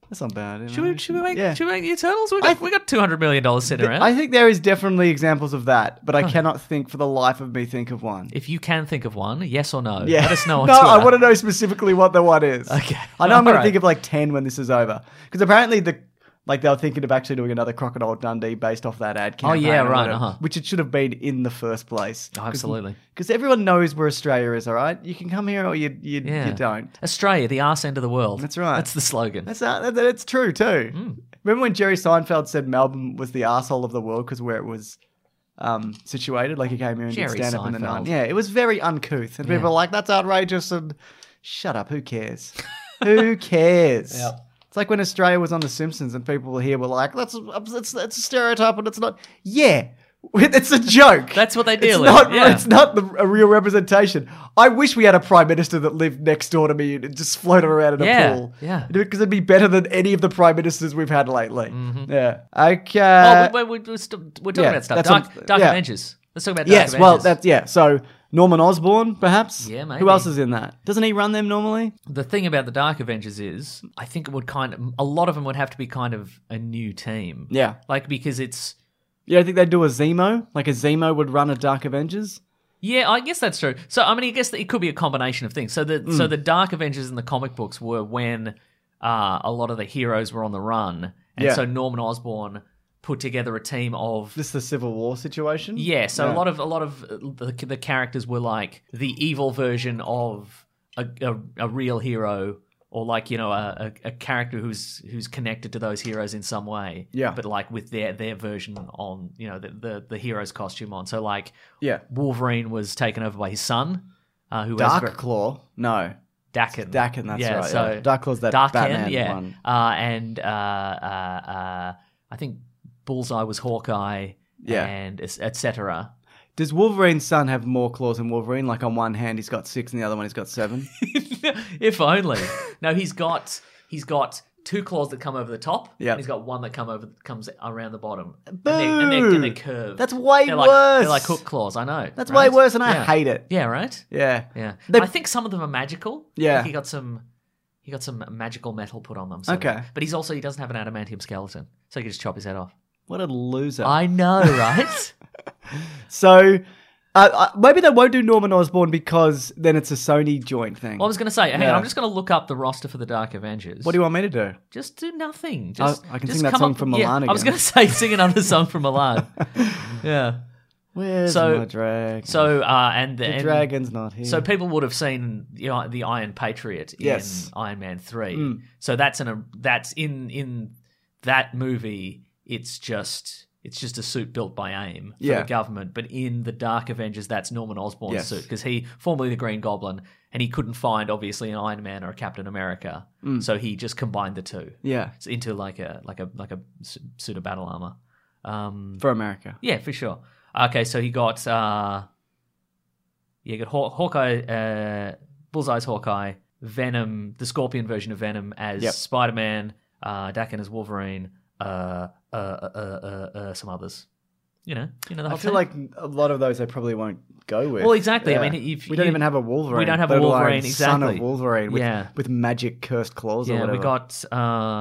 That's not bad. You Should know? we, should we make Yeah. should we make the Eternals? We got, we got two hundred million dollars sitting around. I think there is definitely examples of that, but I cannot think for the life of me think of one. If you can think of one, yes or no, Yeah. let us know on no, Twitter. I want to know specifically what the one is. Okay. I know I'm going to Alright. think of like ten when this is over. Because apparently the like they were thinking of actually doing another Crocodile Dundee based off that ad Oh, campaign. yeah, or right, whatever, uh-huh. Which it should have been in the first place. Oh, absolutely. Because everyone knows where Australia is, all right? You can come here or you you, Yeah. you don't. Australia, the arse end of the world. That's right. That's the slogan. That's uh, that, that's true too. Hmm. Remember when Jerry Seinfeld said Melbourne was the arsehole of the world because where it was um, situated? Like he came here and Jerry did stand up in the Seinfeld. night. Yeah, it was very uncouth. And Yeah. people were like, that's outrageous. And shut up, who cares? Who cares? Yep. It's like when Australia was on The Simpsons and people here were like, that's it's, it's a stereotype and it's not. Yeah. It's a joke. That's what they it's deal not, with. Yeah. It's not the, a real representation. I wish we had a prime minister that lived next door to me and just floated around in a Yeah, pool. yeah. Because it'd be better than any of the prime ministers we've had lately. Mm-hmm. Yeah. Okay. oh, we, we, we're, st- we're talking yeah, about stuff. that's Dark, what- Dark yeah. Avengers. Let's talk about Dark yes, Avengers. well, that's, yeah. So Norman Osborn, perhaps? Yeah, maybe. Who else is in that? Doesn't he run them normally? The thing about the Dark Avengers is, I think it would kind of, a lot of them would have to be kind of a new team. Yeah. Like, because it's, Yeah, I think they'd do a Zemo. Like a Zemo would run a Dark Avengers. yeah, I guess that's true. So, I mean, I guess that it could be a combination of things. So the, Mm. so the Dark Avengers in the comic books were when uh, a lot of the heroes were on the run. And Yeah. so Norman Osborn put together a team of This the Civil War situation? Yeah, so Yeah. a lot of a lot of the, the characters were like the evil version of a, a, a real hero, or like, you know, a, a, a character who's who's connected to those heroes in some way. Yeah. but like with their their version on, you know, the the, the hero's costume on. So like, Yeah. Wolverine was taken over by his son, uh, who Dark has ver- Claw? No. Daken. Daken, that's yeah, right. So yeah. Dark Claw's that Darken, Batman yeah, one. uh, and uh, uh, uh, I think Bullseye was Hawkeye, Yeah. and et cetera. Does Wolverine's son have more claws than Wolverine? Like on one hand he's got six and the other one he's got seven? If only. No, he's got he's got two claws that come over the top. Yeah. And he's got one that come over comes around the bottom. Boo! And they're, and they're, and they're curved. That's way they're like, worse. They're like hook claws. I know. That's right? way worse and I Yeah. hate it. Yeah. Right. Yeah. Yeah. They- I think some of them are magical. Yeah. Like he got some. He got some magical metal put on them. So Okay. But he's also he doesn't have an adamantium skeleton, so he can just chop his head off. What a loser. I know, right? So uh, uh, maybe they won't do Norman Osborn because then it's a Sony joint thing. Well, I was going to say, hang Yeah. on, I'm just going to look up the roster for the Dark Avengers. What do you want me to do? Just do nothing. Just, I can just sing that come song up- from yeah, Milan I was again. going to say, sing another song from Milan. Yeah. Where's So- my dragon? So, uh, and the and, dragon's not here. So people would have seen you know, the Iron Patriot in Yes. Iron Man three. Mm. So that's in a that's in in that movie. It's just it's just a suit built by AIM for Yeah. the government. But in the Dark Avengers, that's Norman Osborn's Yes. suit because he formerly the Green Goblin, and he couldn't find obviously an Iron Man or a Captain America, Mm. so he just combined the two. Yeah. It's into like a like a like a su- suit of battle armor. Um, For America. yeah, for sure. Okay, so he got uh, yeah, he got Haw- Hawkeye, uh, Bullseye's Hawkeye, Venom, the Scorpion version of Venom as Yep. Spider Man, uh, Daken as Wolverine, uh, uh, uh, uh, uh, some others. You know, you know the I whole feel thing. like a lot of those they probably won't go with. Well, exactly. I Yeah. mean, if we don't you- even have a Wolverine. we don't have a let alone Wolverine, Son of exactly. Wolverine with, Yeah. with magic cursed claws or Yeah, whatever. we got uh,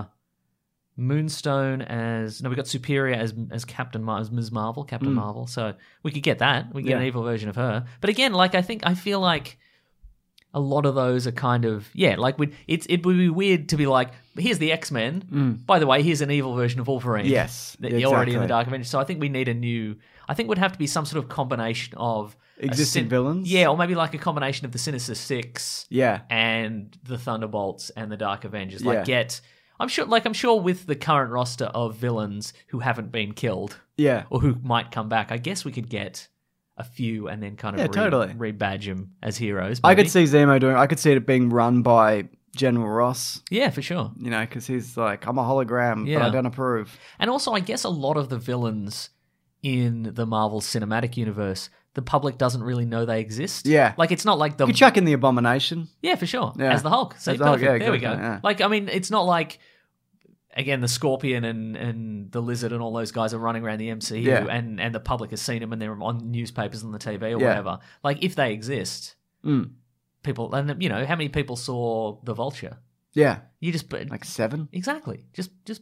Moonstone as no, we got Superior as as Captain Mar- as Miz Marvel, Captain Mm. Marvel. So we could get that. We could get Yeah. an evil version of her. But again, like I think I feel like a lot of those are kind of yeah, like we it's it would be weird to be like, here's the X-Men. Mm. By the way, here's an evil version of Wolverine. Yes, that you're already in the exactly. Dark Avengers. So I think we need a new. I think it would have to be some sort of combination of a Existing syn- villains? Yeah, or maybe like a combination of the Sinister Six Yeah. and the Thunderbolts and the Dark Avengers. Like Yeah. get I'm sure like I'm sure with the current roster of villains who haven't been killed Yeah. or who might come back, I guess we could get a few and then kind of Yeah, re- totally. rebadge them as heroes. I maybe. could see Zemo doing. I could see it being run by General Ross. Yeah, for sure. You know, because he's like, I'm a hologram, but Yeah. I don't approve. And also I guess a lot of the villains in the Marvel Cinematic Universe, the public doesn't really know they exist. Yeah. Like it's not like the You could chuck in the Abomination. Yeah, for sure. Yeah. As the Hulk. So As the Hulk, perfect. yeah, there we good, go. yeah. Like, I mean, it's not like, again, the Scorpion and, and the Lizard and all those guys are running around the M C U Yeah. and, and the public has seen them and they're on newspapers and the T V or Yeah. whatever. Like, if they exist, Mm. people, and, you know, how many people saw The Vulture? Yeah. You just put Like seven? exactly. Just just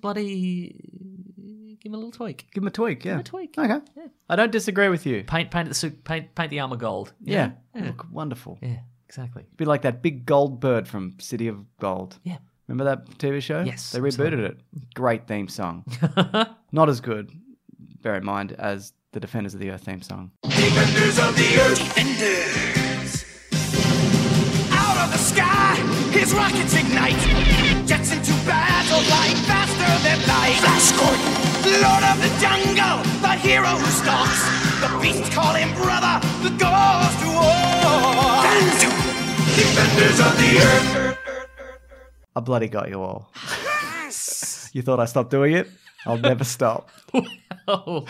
bloody give him a little tweak. Give him a tweak, yeah. Give him a tweak. Okay. Yeah. I don't disagree with you. Paint paint the suit. Paint paint the armor gold. you Yeah. know? Yeah. Look wonderful. Yeah. Exactly. Be like that big gold bird from City of Gold. Yeah. Remember that T V show? Yes, They rebooted absolutely. it. Great theme song. Not as good, bear in mind, as the Defenders of the Earth theme song. Defenders of the Earth. Defenders. Out of the sky, his rockets ignite. Jets into battle, flying faster than light. Flash Gordon, Lord of the Jungle, the hero who stalks. The beasts call him brother, the goes to war. Bantu, Defenders of the Earth. I bloody got you all. You thought I stopped doing it? I'll never stop. Oh,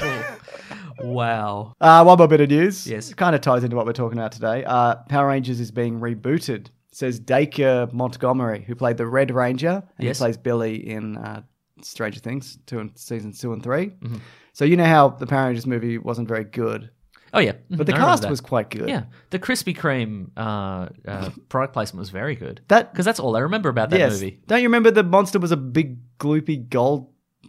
wow. Uh, one more bit of news. Yes. It kind of ties into what we're talking about today. Uh, Power Rangers is being rebooted. Says Dacre Montgomery, who played the Red Ranger, and Yes. he plays Billy in uh, Stranger Things, two and seasons two and three. Mm-hmm. So you know how the Power Rangers movie wasn't very good, Oh yeah. but the I remember cast that. was quite good. Yeah, the Krispy Kreme uh, uh, product placement was very good. That Because that's all I remember about that yes. movie. Don't you remember the monster was a big gloopy gold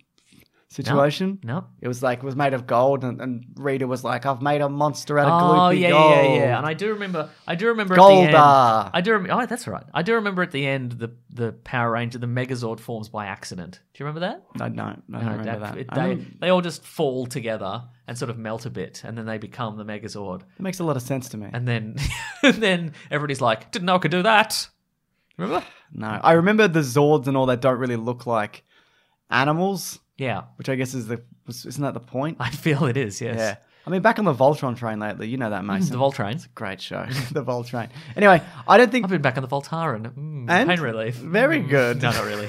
situation? No. It was like it was made of gold, and, and Rita was like, "I've made a monster out of Oh gloopy yeah, gold." yeah, yeah. And I do remember. I do remember at the end. Goldar. I do. Rem- oh, that's right. I do remember at the end the the Power Ranger, the Megazord forms by accident. Do you remember that? I don't. I don't No, remember that- that. it- I they don't- they all just fall together and sort of melt a bit, and then they become the Megazord. It makes a lot of sense to me. And then and then everybody's like, "Didn't know I could do that." Remember? No, I remember the Zords and all that don't really look like animals, Yeah, which I guess is the isn't that the point? I feel it is. Yes. Yeah. I mean, back on the Voltron train lately, you know that, Mason. The Voltrain. Great show, the Voltrain. Anyway, I don't think I've been back on the Voltaren. Mm, And? pain relief. Very Mm, good. No, not really.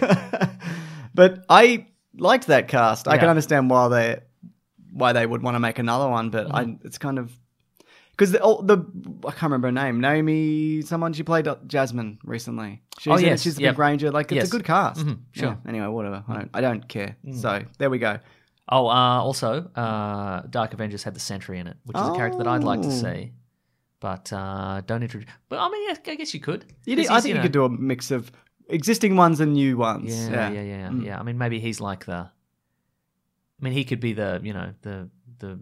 But I liked that cast. I Yeah. can understand why they why they would want to make another one, but I Mm-hmm. it's kind of because the, oh, the I can't remember her name. Naomi, someone she played Jasmine recently. She's Oh, in it, yes. she's the Yep. big ranger. Like it's Yes. a good cast. Mhm. Sure. Yeah. Anyway, whatever. I don't I don't care. Mm. So there we go. Oh, uh, also, uh, Dark Avengers had the Sentry in it, which is a character that I'd like to Oh. see, but uh, don't introduce. But I mean, yeah, I guess you could. You 'Cause did, I he's, think you know- could do a mix of existing ones and new ones. Yeah, Yeah, yeah, yeah, yeah. Mm. yeah. I mean, maybe he's like the. I mean, he could be the, you know, the the.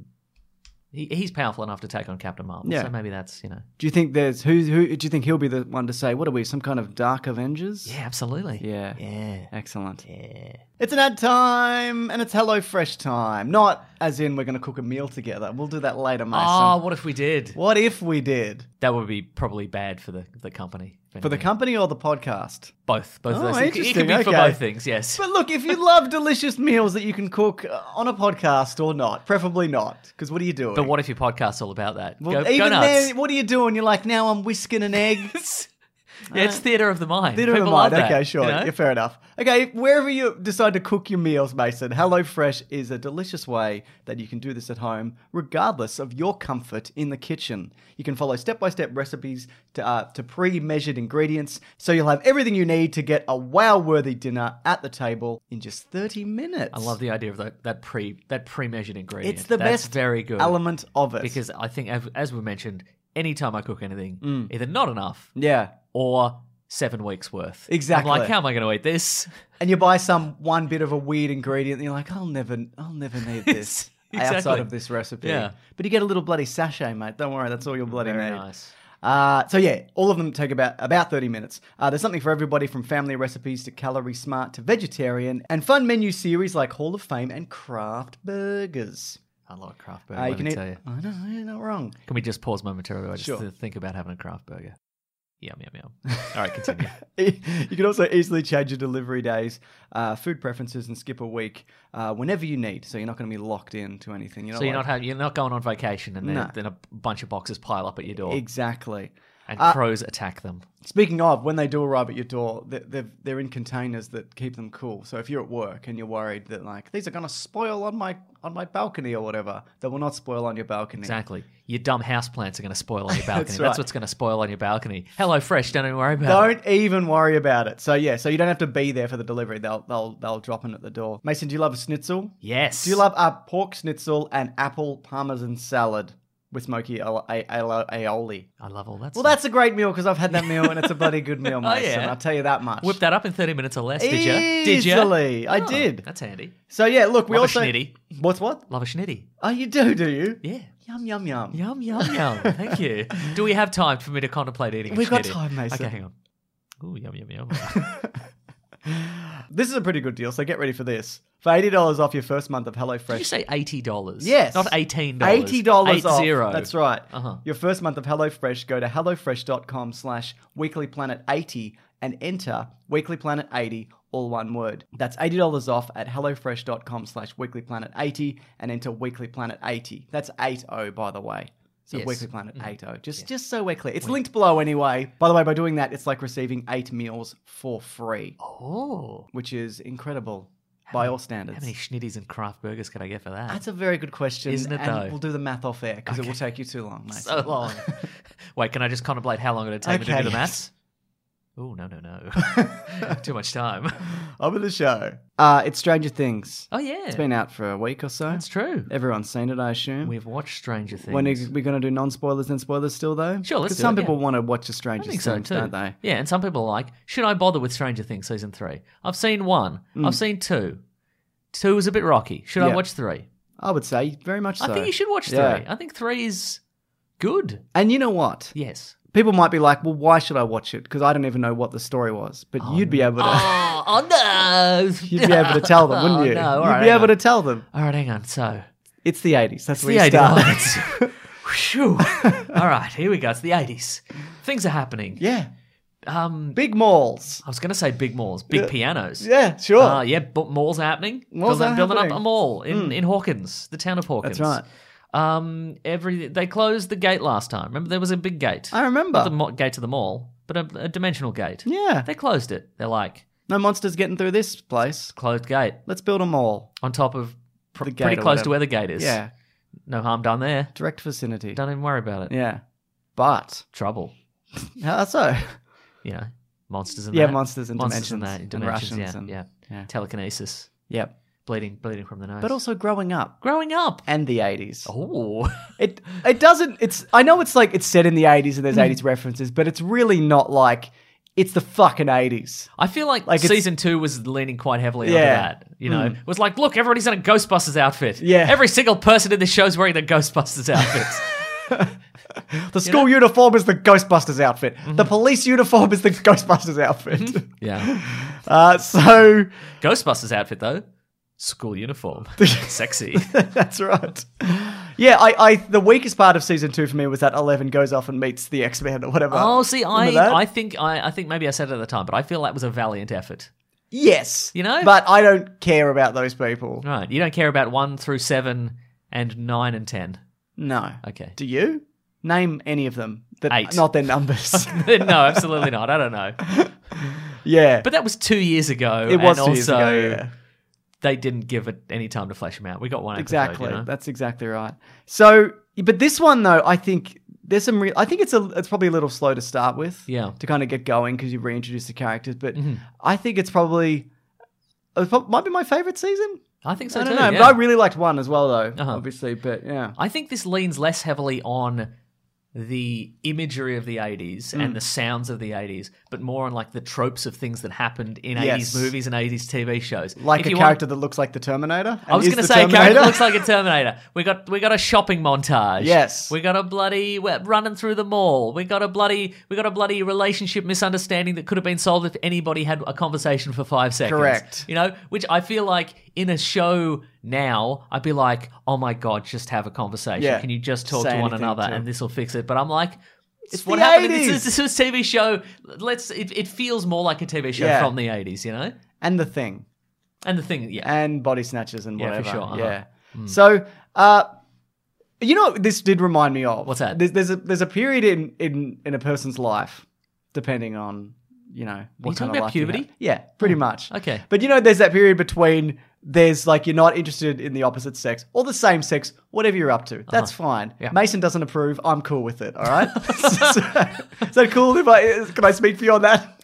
He, he's powerful enough to take on Captain Marvel, Yeah. so maybe that's, you know. Do you think there's who? Who do you think he'll be the one to say? What are we? Some kind of Dark Avengers? Yeah, absolutely. Yeah. Yeah. Excellent. Yeah. It's an ad time, and it's Hello Fresh time. Not as in we're going to cook a meal together. We'll do that later, Mason. Oh, what if we did? What if we did? That would be probably bad for the the company. if For the anything. company or the podcast? Both, both Oh, of those. It, it interesting, could be for okay. both things. Yes. But look, if you love delicious meals that you can cook uh, on a podcast or not, preferably not, because what are you doing? But what if your podcast's all about that? Well, go, even go nuts. then, what are you doing? You're like, now I'm whisking an egg. Yeah, it's theatre of the mind. Theatre of the People mind. love that, Okay, sure. you know? Yeah, fair enough. Okay, wherever you decide to cook your meals, Mason, HelloFresh is a delicious way that you can do this at home, regardless of your comfort in the kitchen. You can follow step-by-step recipes to, uh, to pre-measured ingredients, so you'll have everything you need to get a wow-worthy dinner at the table in just thirty minutes. I love the idea of that, that pre that pre-measured ingredient. It's the That's best very good element of it. because I think, as, as we mentioned, anytime I cook anything, Mm. either not enough Yeah. or seven weeks worth. Exactly. I'm like, how am I going to eat this? And you buy some one bit of a weird ingredient, and you're like, I'll never, I'll never need this Exactly. outside of this recipe. Yeah. But you get a little bloody sachet, mate. Don't worry, that's all you'll bloody Very need. nice. Uh, so yeah, all of them take about about thirty minutes. Uh, there's something for everybody from family recipes to calorie smart to vegetarian, and fun menu series like Hall of Fame and Craft Burgers. I love a craft burger. Uh, you let can me eat. tell you. I know, you're not wrong. Can we just pause momentarily just Sure. to think about having a craft burger? Yum, yum, yum. All right, continue. You can also easily change your delivery days, uh, food preferences, and skip a week uh, whenever you need. So you're not going to be locked into anything. You're So you're like- not having, you're not going on vacation and then, No. then a bunch of boxes pile up at your door Exactly. and Uh, crows attack them. Speaking of, when they do arrive at your door, they're, they're, they're in containers that keep them cool. So if you're at work and you're worried that like these are going to spoil on my on my balcony or whatever, they will not spoil on your balcony. Exactly. Your dumb houseplants are going to spoil on your balcony. That's That's, right. what's going to spoil on your balcony. Hello Fresh, don't even worry about it. Don't even worry about it. So yeah, so you don't have to be there for the delivery. They'll they'll they'll drop in at the door. Mason, do you love a schnitzel? Yes. Do you love a pork schnitzel and apple parmesan salad with smoky al- a- a- aioli. I love all that Well, stuff. that's a great meal because I've had that meal and it's a bloody good meal, Mason. yeah? I'll tell you that much. Whip that up in thirty minutes or less, did you? Did you? Easily. I Oh, did. That's handy. So yeah, look, we Love a also schnitty. What's what? Love a schnitty. Oh, you do, do you? Yeah. Yum yum yum. Yum, yum, yum. Thank you. Do we have time for me to contemplate eating a We've got schnitty? time, Mason. Okay, hang on. Ooh, yum, yum, yum. This is a pretty good deal, so get ready for this. For eighty dollars off your first month of HelloFresh. Did you say eighty dollars? Yes. Not eighteen dollars. eighty dollars Eight off. zero. That's right. Uh-huh. Your first month of HelloFresh, go to hellofresh.com slash weeklyplanet80 and enter weeklyplanet80, all one word. That's eighty dollars off at hellofresh.com slash weeklyplanet80 and enter weeklyplanet80. That's eighty, by the way. So Yes. Weekly Planet eighty. Just, just so we're clear. It's linked below anyway. By the way, by doing that, it's like receiving eight meals for free, Oh. which is incredible by all standards. How many schnitties and craft burgers can I get for that? That's a very good question. Isn't it, and though? We'll do the math off air because it will take you too long, mate. so long. Wait, can I just contemplate how long it'd take me to Okay, do the yes. maths? Oh, no, no, no. Too much time. On with the show. Uh, it's Stranger Things. Oh, yeah. It's been out for a week or so. That's true. Everyone's seen it, I assume. We've watched Stranger Things. When are we going to do non-spoilers and spoilers still, though? Sure, let's 'Cause do some it, people yeah. want to watch the I Stranger think so Things, too. don't they? Yeah, and some people are like, should I bother with Stranger Things season three? I've seen one. Mm. I've seen two. Two was a bit rocky. Should I Yeah. watch three? I would say very much so. I think you should watch three. Yeah. I think three is good. And you know what? Yes. People might be like, well, why should I watch it? Because I don't even know what the story was. But you'd be able to... Oh, oh no! You'd be able to tell them, wouldn't Oh, you? no. All You'd right, be hang able on. to tell them. All right, hang on. So, It's the eighties. That's it's where the you eighties. start. Phew. All right, here we go. It's the eighties. Things are happening. Yeah. Um, Big malls. I was going to say big malls, big Yeah. pianos. Yeah, sure. Uh, yeah, but malls are happening. Malls building, are building up happening. a mall in, Mm. in Hawkins, the town of Hawkins. That's right. Um, every they closed the gate last time. Remember, there was a big gate. I remember. Not the mo- gate to the mall, but a, a dimensional gate. Yeah. They closed it. They're like, No monsters getting through this place. closed gate Let's build a mall. on top of pr- The gate pretty or close to whatever. where the gate is. Yeah. No harm done there. Direct vicinity. Don't even worry about it. Yeah. But, Trouble. how so? You know, monsters and Yeah, that. monsters and monsters dimensions and that. and Dimensions, Russians yeah, and- yeah. yeah. Telekinesis. Yep. Bleeding, bleeding from the nose. But also growing up. growing up. And the eighties. Oh. It it doesn't, it's, I know it's like, it's set in the eighties and Hmm. there's eighties references, but it's really not like, it's the fucking eighties. I feel like, Like, it's- season two was leaning quite heavily Yeah. onto that. You know, Mm. it was like, look, everybody's in a Ghostbusters outfit. Yeah. Every single person in this show is wearing the Ghostbusters outfits. The school uniform is the Ghostbusters outfit. Mm-hmm. The police uniform is the Ghostbusters outfit. yeah. uh, so, Ghostbusters outfit though, school uniform, sexy. that's right. Yeah, I, I the weakest part of season two for me was that Eleven goes off and meets the X-Men or whatever. Oh, see, I, Remember that? I think, I, I think maybe I said it at the time, but I feel that was a valiant effort. Yes. You know? But I don't care about those people. Right? You don't care about one through seven and nine and ten. No. Okay. Do you? Name any of them. That, Eight. Not their numbers. no, absolutely not. I don't know. yeah. But that was two years ago. it was and two years also, ago, yeah. they didn't give it any time to flesh them out. We got one episode, Exactly. you know? That's exactly right. So, but this one though, I think there's some real. I think it's a. It's probably a little slow to start with. Yeah. To kind of get going because you reintroduce the characters, but Mhm. I think it's probably. It prob- might be my favorite season. I think so I don't too. know, yeah. but I really liked one as well, though. Uh-huh. Obviously, but yeah. I think this leans less heavily on the imagery of the eighties Mm. and the sounds of the eighties, but more on like the tropes of things that happened in Yes. eighties movies and eighties T V shows. Like If a you character want- that looks like the Terminator. I was going going to to say a character that looks like a Terminator. We got we got a shopping montage. Yes. We got a bloody we're running through the mall. We got a bloody we got a bloody relationship misunderstanding that could have been solved if anybody had a conversation for five seconds. Correct. You know, which I feel like in a show now, I'd be like, oh my god, just have a conversation. Yeah. Can you just talk Say to one anything another to and them. this will fix it? But I'm like. It's, It's what the happened. in eighties. This, this was a T V show. Let's. It, it feels more like a T V show Yeah. from the eighties, you know. And the Thing. And the thing, yeah, And Body Snatchers and Yeah, for whatever. sure, uh-huh. Yeah. So, uh, you know, what this did remind me of. What's that? There's, there's a there's a period in, in, in a person's life, depending on, you know, what you kind talking of about life you puberty? have. Yeah, pretty much. okay. But you know, there's that period between there's like you're not interested in the opposite sex or the same sex, whatever you're up to. That's fine. Uh-huh. Yeah. Mason doesn't approve. I'm cool with it. All right. So, is that cool? If I can I speak for you on that?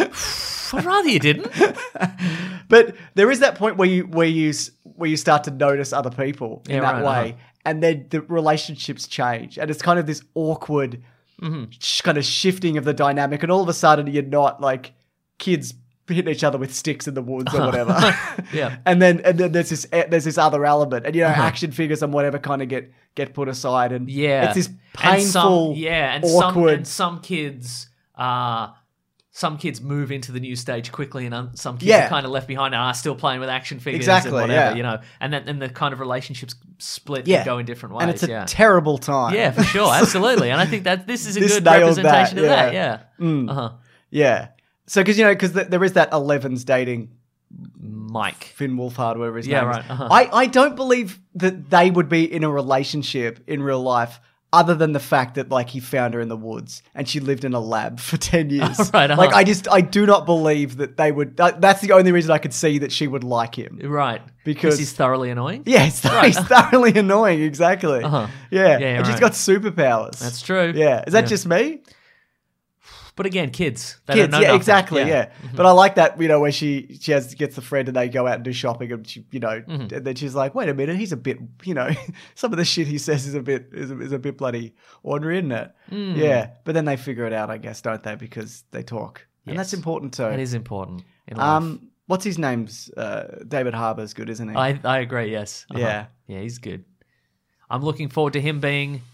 I'd rather you didn't. But there is that point where you where you s- where you start to notice other people in Yeah, that right, way, uh-huh. and then the relationships change, and it's kind of this awkward Mm-hmm. sh- kind of shifting of the dynamic, and all of a sudden you're not like kids hitting each other with sticks in the woods or whatever. Yeah. And then and then there's this there's this other element, and you know Uh-huh. action figures and whatever kind of get get put aside, and Yeah. it's this And painful, some, yeah, and awkward. some and some kids uh some kids move into the new stage quickly, and um, some kids Yeah. are kind of left behind and are still playing with action figures Exactly, and whatever, yeah. you know. And then and the kind of relationships split yeah, and go in different ways. and it's a yeah. terrible time. yeah, for sure, absolutely. And I think that this is a This good nailed that, representation of yeah. that. Yeah. Mm. Uh-huh. Yeah. So because you know because th- there is that Eleven's dating Mike. Finn Wolfhard, whatever his Yeah, name right, is. uh-huh. I, I don't believe that they would be in a relationship in real life other than the fact that like he found her in the woods and she lived in a lab for ten years. Right, uh-huh. Like I just, I do not believe that they would, that, that's the only reason I could see that she would like him. Right. Because- he's thoroughly annoying. Yeah, it's, he's thoroughly annoying, exactly. Uh-huh. Yeah, Yeah, and she's right. got superpowers. That's true. Yeah, is that Yeah. just me? But again, kids. They Kids, don't know yeah, nothing. exactly, yeah. Mm-hmm. But I like that, you know, where she she has gets the friend and they go out and do shopping, and she, you know, Mm-hmm. and then she's like, "Wait a minute, he's a bit, you know, some of the shit he says is a bit is a, is a bit bloody ordinary, isn't it?" Mm. Yeah, but then they figure it out, I guess, don't they? Because they talk, and that's Yes. important too. That is important in life. Um, what's his name's uh, David Harbour's good, isn't he? I I agree. Yes. Uh-huh. Yeah. Yeah, he's good. I'm looking forward to him being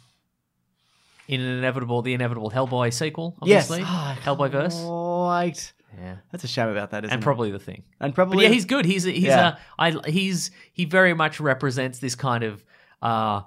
in an inevitable, the inevitable Hellboy sequel. yes, Obviously, oh, Hellboy verse. Right. Yeah, That's a shame about that, isn't and it? probably the Thing. and probably, But yeah, he's good. He's a, he's Yeah. a I he's he very much represents this kind of uh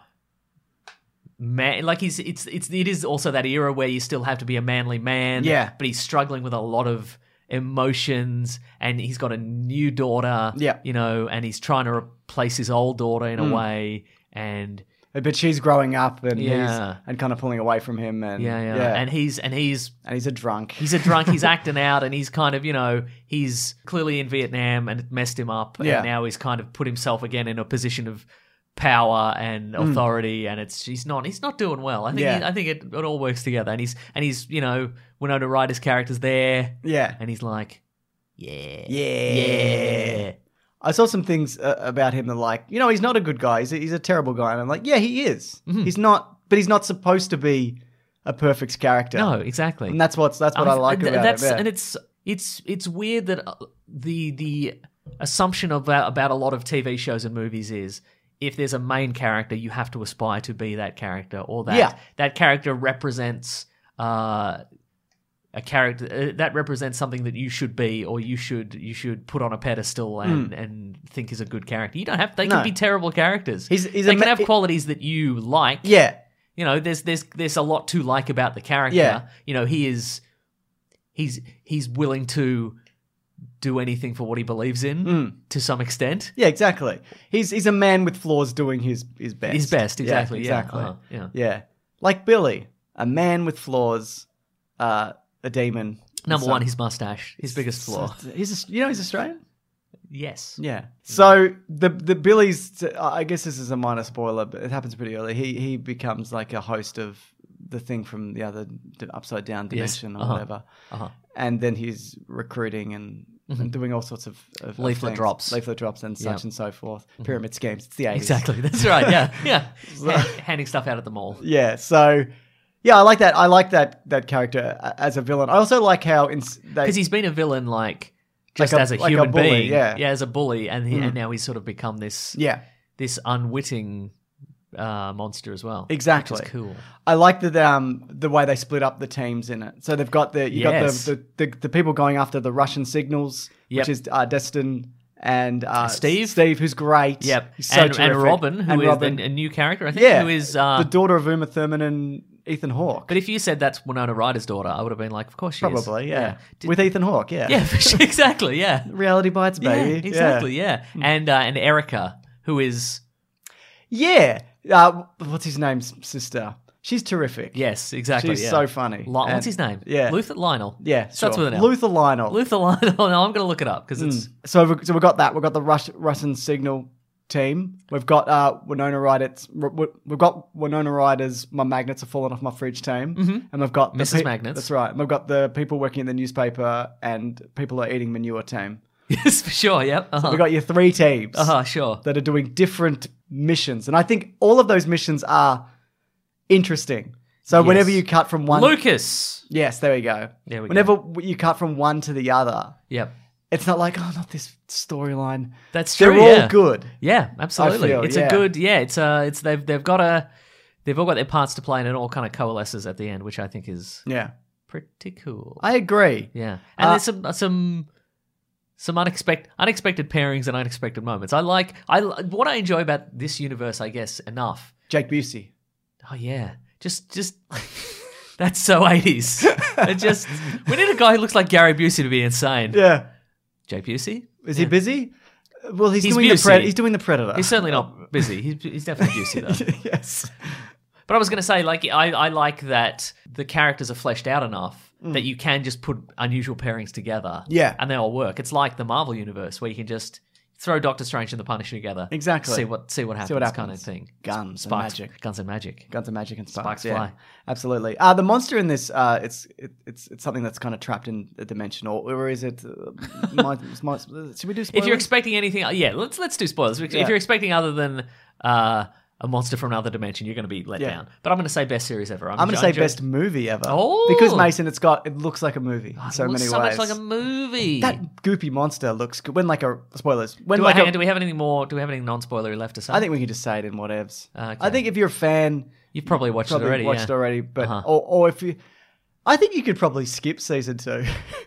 man. Like he's it's it's it is also that era where you still have to be a manly man. Yeah. but he's struggling with a lot of emotions, and he's got a new daughter. Yeah. you know, and he's trying to replace his old daughter in a Mm. way, and. But she's growing up and Yeah. he's and kind of pulling away from him, and Yeah, yeah, and he's and he's and he's a drunk. he's a drunk. He's acting out, and he's kind of, you know, he's clearly in Vietnam, and it messed him up. Yeah. And now he's kind of put himself again in a position of power and authority, and it's he's not he's not doing well. I think Yeah. he, I think it, it all works together, and he's and he's you know Winona Ryder's character's there, yeah, and he's like, yeah, yeah, yeah. I saw some things uh, about him that, like, you know, he's not a good guy. He's a, he's a terrible guy. And I'm like, yeah, he is. Mm-hmm. He's not, but he's not supposed to be a perfect character. No, exactly. And that's what's that's what I, I- like th- about that's, him. Yeah. And it's it's it's weird that uh, the the assumption about about a lot of T V shows and movies is if there's a main character, you have to aspire to be that character, or that Yeah. that character represents uh, a character uh, that represents something that you should be, or you should you should put on a pedestal and, and think is a good character. You don't have they Hmm. No. can be terrible characters. He's- he's they a can ma- have qualities that you like. yeah. You know, there's there's there's a lot to like about the character. Yeah. You know, he is he's he's willing to do anything for what he believes in Mm. to some extent. Yeah, exactly. He's he's a man with flaws doing his his best. His best, exactly. Yeah, Yeah, exactly. uh-huh, yeah. Yeah. Like Billy, a man with flaws, uh, a demon. Number So- one, his mustache, his biggest flaw. He's you know he's Australian. Yes. Yeah. So the the Billy's, I guess this is a minor spoiler, but it happens pretty early. He he becomes like a host of the thing from the other d- upside down Yes. dimension or Uh-huh. whatever, Uh-huh. and then he's recruiting and, and doing all sorts of, of of Leaflet things. drops. leaflet drops, and such Yeah. and so forth. Pyramid schemes. It's the eighties. Exactly. That's right. Yeah. Yeah. Ha- handing stuff out at the mall. Yeah. So. Yeah, I like that. I like that that character uh, as a villain. I also like how in, they, Because he's been a villain like just Like a- as a like a human bully, being. yeah. Yeah, as a bully, and he, Mm. and now he's sort of become this yeah. this unwitting uh, monster as well. Exactly. Which is cool. I like that um the way they split up the teams in it. So they've got the you Yes. got the, the, the the people going after the Russian signals, Yep. which is uh, Destin and uh, Steve. Steve, who's great. Yep. He's so and, and terrific. Robin, who And is Robin. the- a new character, I think, yeah, who is uh, the daughter of Uma Thurman and Ethan Hawke. But if you said that's Winona Ryder's daughter, I would have been like, of course she is. Probably, yeah, Did- with Ethan Hawke. Yeah, yeah, for sure, exactly, yeah. Reality bites, baby. Yeah, exactly, yeah. And uh, and Erica, who is Yeah. Uh, what's his name's sister? She's terrific. yes, exactly. She's yeah. so funny. Li- And- what's his name? Yeah. Luther Lionel. Yeah, starts sure. with an L. Luther Lionel. Luther Lionel. No, I'm going to look it up because it's So we've, so we've got that. We've got the Rush, Russian signal team. We've got uh, Winona Ryder's. We've got Winona Ryder's. My magnets are falling off my fridge team, mm-hmm. and we've got the Missus Magnets. That's right. And we've got the people working in the newspaper and people are eating manure team. Yes, for sure. Yep. Uh-huh. So we got your three teams Uh-huh, sure. that are doing different missions. And I think all of those missions are interesting. So Yes. whenever you cut from one... Lucas. Yes, there we go. There we whenever go. you cut from one to the other, Yep. it's not like, oh, not this storyline. That's They're true. all yeah. good. Yeah, absolutely. I feel, it's yeah. a good. Yeah, it's uh, it's they've they've got a, they've all got their parts to play, and it all kind of coalesces at the end, which I think is Yeah. pretty cool. I agree. Yeah, and Uh, there's some some some unexpected unexpected pairings and unexpected moments. I like I what I enjoy about this universe, I guess, enough. Jake Busey. Oh yeah, just just that's so eighties. It just we need a guy who looks like Gary Busey to be insane. Yeah. Jake Busey. Is Yeah. he busy? Well, he's, He's doing the Busey. pred- He's doing the Predator. He's certainly not busy. He's, he's definitely Busey though. Yes. But I was going to say, like, I, I like that the characters are fleshed out enough that you can just put unusual pairings together. Yeah. And they all work. It's like the Marvel universe where you can just throw Doctor Strange and the Punisher together. Exactly. See what see what happens, See what kind of happens. thing. Guns and Sparks, magic. Guns and magic. Guns and magic and sparks. Sparks yeah. fly. Absolutely. Uh, the monster in this, uh, it's it, it's it's something that's kind of trapped in a dimension, or, or is it? Uh, my, my, should we do? Spoilers? If you're expecting anything, yeah, let's let's do spoilers. If Yeah. you're expecting other than uh, a monster from another dimension, you're going to be let Yeah. down. But I'm going to say best series ever. I'm going to I say enjoyed- best movie ever. Oh. Because Mason, it's got it looks like a movie in Oh, it so looks many so ways. much like a movie. That goopy monster looks good. When like a spoilers. When do, like hang a, on, do we have any more? Do we have any non-spoilery left to say? I think we can just say it in whatevs. Okay. I think if you're a fan, You've probably watched probably it already. watched yeah. it already, but Uh-huh. or, or if you, I think you could probably skip season two.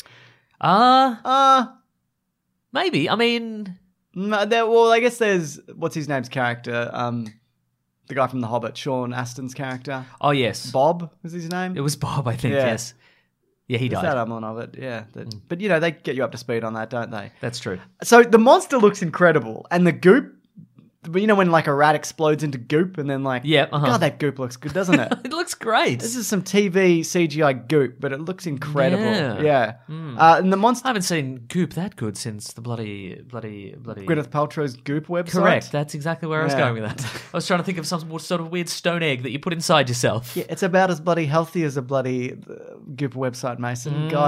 Uh, uh maybe. I mean, no, there, well, I guess there's what's his name's character, um, the guy from The Hobbit, Sean Astin's character, oh yes, Bob is his name. it was Bob. I think Yeah. yes. Yeah, he Is that died. element of it? Yeah, that, but you know they get you up to speed on that, don't they? That's true. So the monster looks incredible, and the goop. But you know when like a rat explodes into goop, and then like, Yeah, uh-huh. God, that goop looks good, doesn't it? It looks great. This is some T V C G I goop, but it looks incredible. Yeah. Yeah. Mm. Uh, and the monster, I haven't seen Goop that good since the bloody, bloody, bloody. Gwyneth Paltrow's goop website. Correct. That's exactly where I was Yeah. going with that. I was trying to think of some sort of weird stone egg that you put inside yourself. Yeah, it's about as bloody healthy as a bloody uh, goop website, Mason. Mm-hmm. Got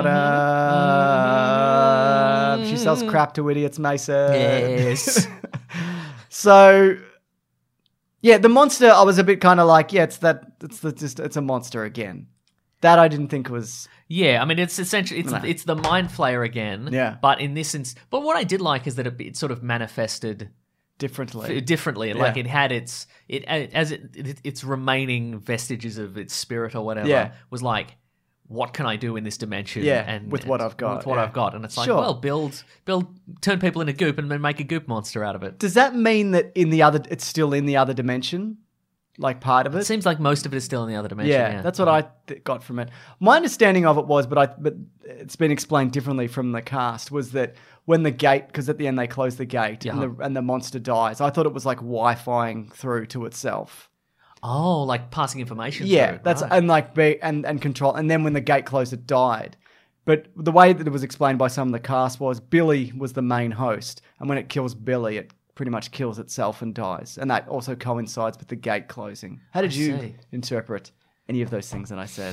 her. She sells crap to idiots, Mason. Yes. So, yeah, the monster. I was a bit kind of like, yeah, it's that. It's the just. It's a monster again. That I didn't think was. Yeah, I mean, it's essentially it's No. it's the mind flayer again. Yeah. But in this instance, but what I did like is that it, it sort of manifested Differently. f- differently. Like Yeah. it had its it as it, it its remaining vestiges of its spirit or whatever Yeah. was like, what can I do in this dimension? Yeah, and with what I've got, with what yeah. I've got, and it's like, Sure. well, build build turn people into goop and then make a goop monster out of it. Does that mean that in the other, it's still in the other dimension, like part of it? It seems like most of it is still in the other dimension. yeah, Yeah, that's what I th- got from it. My understanding of it was, but I but it's been explained differently from the cast, was that when the gate, because at the end they close the gate and Yeah. the and the monster dies. I thought it was like Wi-Fiing through to itself. Oh, like passing information. Yeah, through. that's Right. and like be and and control, and then when the gate closed, it died. But the way that it was explained by some of the cast was Billy was the main host, and when it kills Billy, it pretty much kills itself and dies, and that also coincides with the gate closing. How did I you see. interpret any of those things that I said?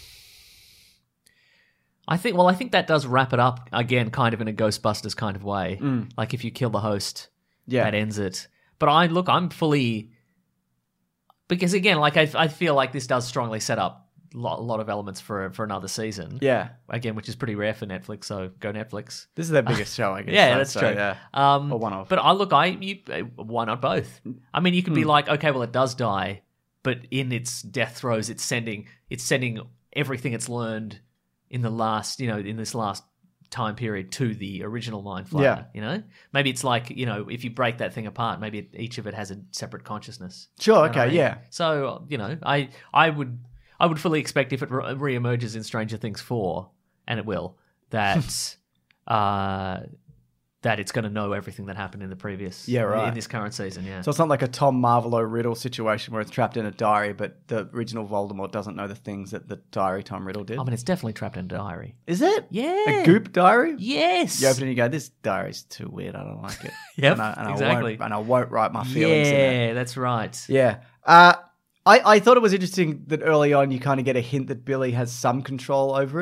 I think. Well, I think that does wrap it up again, kind of in a Ghostbusters kind of way. Mm. Like if you kill the host, Yeah. that ends it. But I look, I'm fully because again, like I, I feel like this does strongly set up a lot, a lot of elements for for another season. Yeah, Again, which is pretty rare for Netflix. So go Netflix. this is their biggest show, I guess. Yeah, so- that's so, true. Yeah, Um, or one of. But I look, I you uh, why not both? I mean, you can Hmm. be like, okay, well, it does die, but in its death throes, it's sending it's sending everything it's learned in the last, you know, in this last time period to the original Mind Flayer. Yeah. You know, maybe it's like, you know, if you break that thing apart, maybe it, each of it has a separate consciousness. Sure. You know what I Okay. mean? Yeah. So you know, I I would I would fully expect if it re- reemerges in Stranger Things four, and it will, that uh, that it's going to know everything that happened in the previous Yeah, right. in this current season. Yeah. So it's not like a Tom Marvolo Riddle situation where it's trapped in a diary, but the original Voldemort doesn't know the things that the diary Tom Riddle did. I mean, it's definitely trapped in a diary. Is it? Yeah. A goop diary? Yes. You open it and you go, this diary's too weird. I don't like it. Yep, and I, and exactly. I won't, and I won't write my feelings in it. Yeah, that's right. Yeah. Uh, I, I thought it was interesting that early on you kind of get a hint that Billy has some control over it.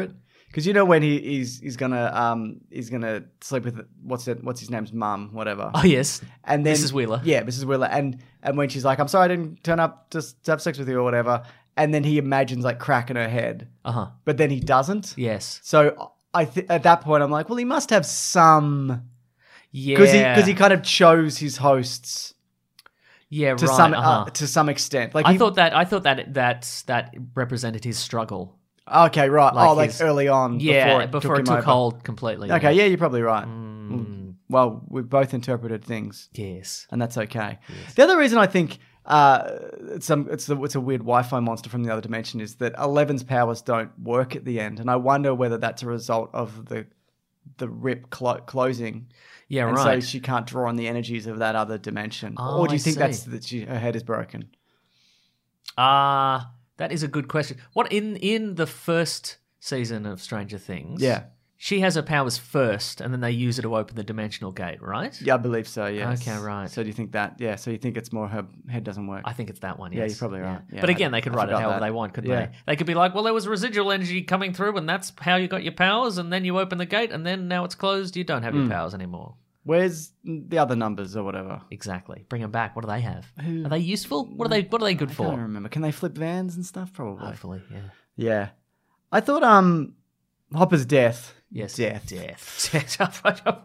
because you know when he, he's he's gonna um he's gonna sleep with what's it what's his name's mum, whatever. Oh yes, and then Missus Wheeler. Yeah, Missus Wheeler, and and when she's like, I'm sorry I didn't turn up to, to have sex with you or whatever, and then he imagines like cracking her head, Uh huh. but then he doesn't. Yes. So I th- at that point I'm like, well, he must have some. Yeah. Because he because he kind of chose his hosts Yeah. to right. some uh-huh. uh, to some extent. Like I he- thought that I thought that that that represented his struggle. okay, right. like oh, like his- early on. Yeah, before before it it took, him took over. hold completely. Okay, yeah. yeah, you're probably right. Mm. Well, we've both interpreted things, Yes. and that's okay. The other reason I think uh, it's some it's the, it's a weird Wi-Fi monster from the other dimension is that Eleven's powers don't work at the end, and I wonder whether that's a result of the the rip clo- closing. Yeah. and right. so she can't draw on the energies of that other dimension. Oh, or do you I think see. that's that she, her head is broken? Ah, uh, that is a good question. What in in the first season of Stranger Things? Yeah. She has her powers first, and then they use it to open the dimensional gate, right? Yeah, I believe so, yes. Okay, right. So do you think that, yeah, so you think it's more her head doesn't work? I think it's that one. Yeah, Yes. you're probably right. Yeah, but again, I- they could I write it forgot however that. they want, couldn't Yeah. they? They could be like, well, there was residual energy coming through, and that's how you got your powers, and then you open the gate, and then now it's closed, you don't have Hmm. your powers anymore. Where's the other numbers or whatever? Exactly. Bring them back. What do they have? Are they useful? What are they? What are they good I for? can't remember. Can they flip vans and stuff? Probably. Hopefully, yeah. Yeah. I thought um, Hopper's death. Yes. Death. Death.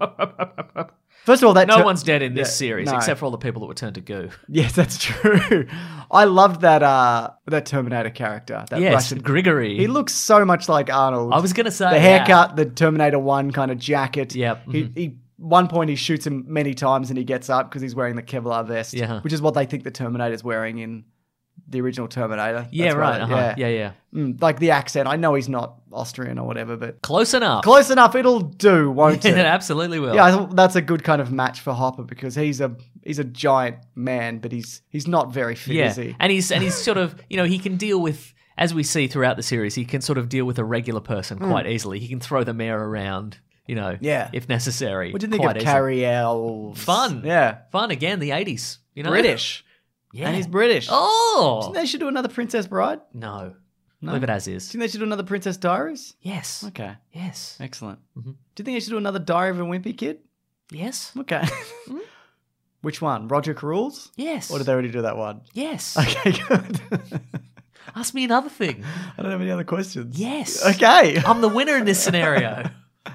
First of all, that no tur- one's dead in this Yeah, series no. except for all the people that were turned to goo. Yes, that's true. I loved that uh, that Terminator character. That Yes, Russian. Grigory. He looks so much like Arnold. I was gonna say the yeah. haircut, the Terminator One kind of jacket. Yep, He, he one point he shoots him many times and he gets up because he's wearing the Kevlar vest, Yeah. which is what they think the Terminator's wearing in the original Terminator. Yeah, That's why right. they- uh-huh. Yeah, yeah. Mm, like the accent. I know he's not Austrian or whatever, but Close enough. close enough. It'll do, won't it it? absolutely will. Yeah, I thought that's a good kind of match for Hopper because he's a he's a giant man, but he's he's not very fit, Yeah, is he? and he's and he's sort of, you know, he can deal with, as we see throughout the series, he can sort of deal with a regular person quite easily. He can throw the mayor around, you know, Yeah. if necessary. What do you think quite of easily. Carrie Elves? Fun, Yeah. fun again. The eighties, you know, British. Yeah, And he's British. Oh Do you think they should do another Princess Bride? no. No? leave it as is. Do you think they should do another Princess Diaries? Yes, Okay. yes, Excellent. Mhm. Do you think they should do another Diary of a Wimpy Kid? yes, Okay. Which one? Roger Caruls? yes. Or did they already do that one? Yes. Okay, good. Ask me another thing. I don't have any other questions. Yes. Okay. I'm the winner in this scenario.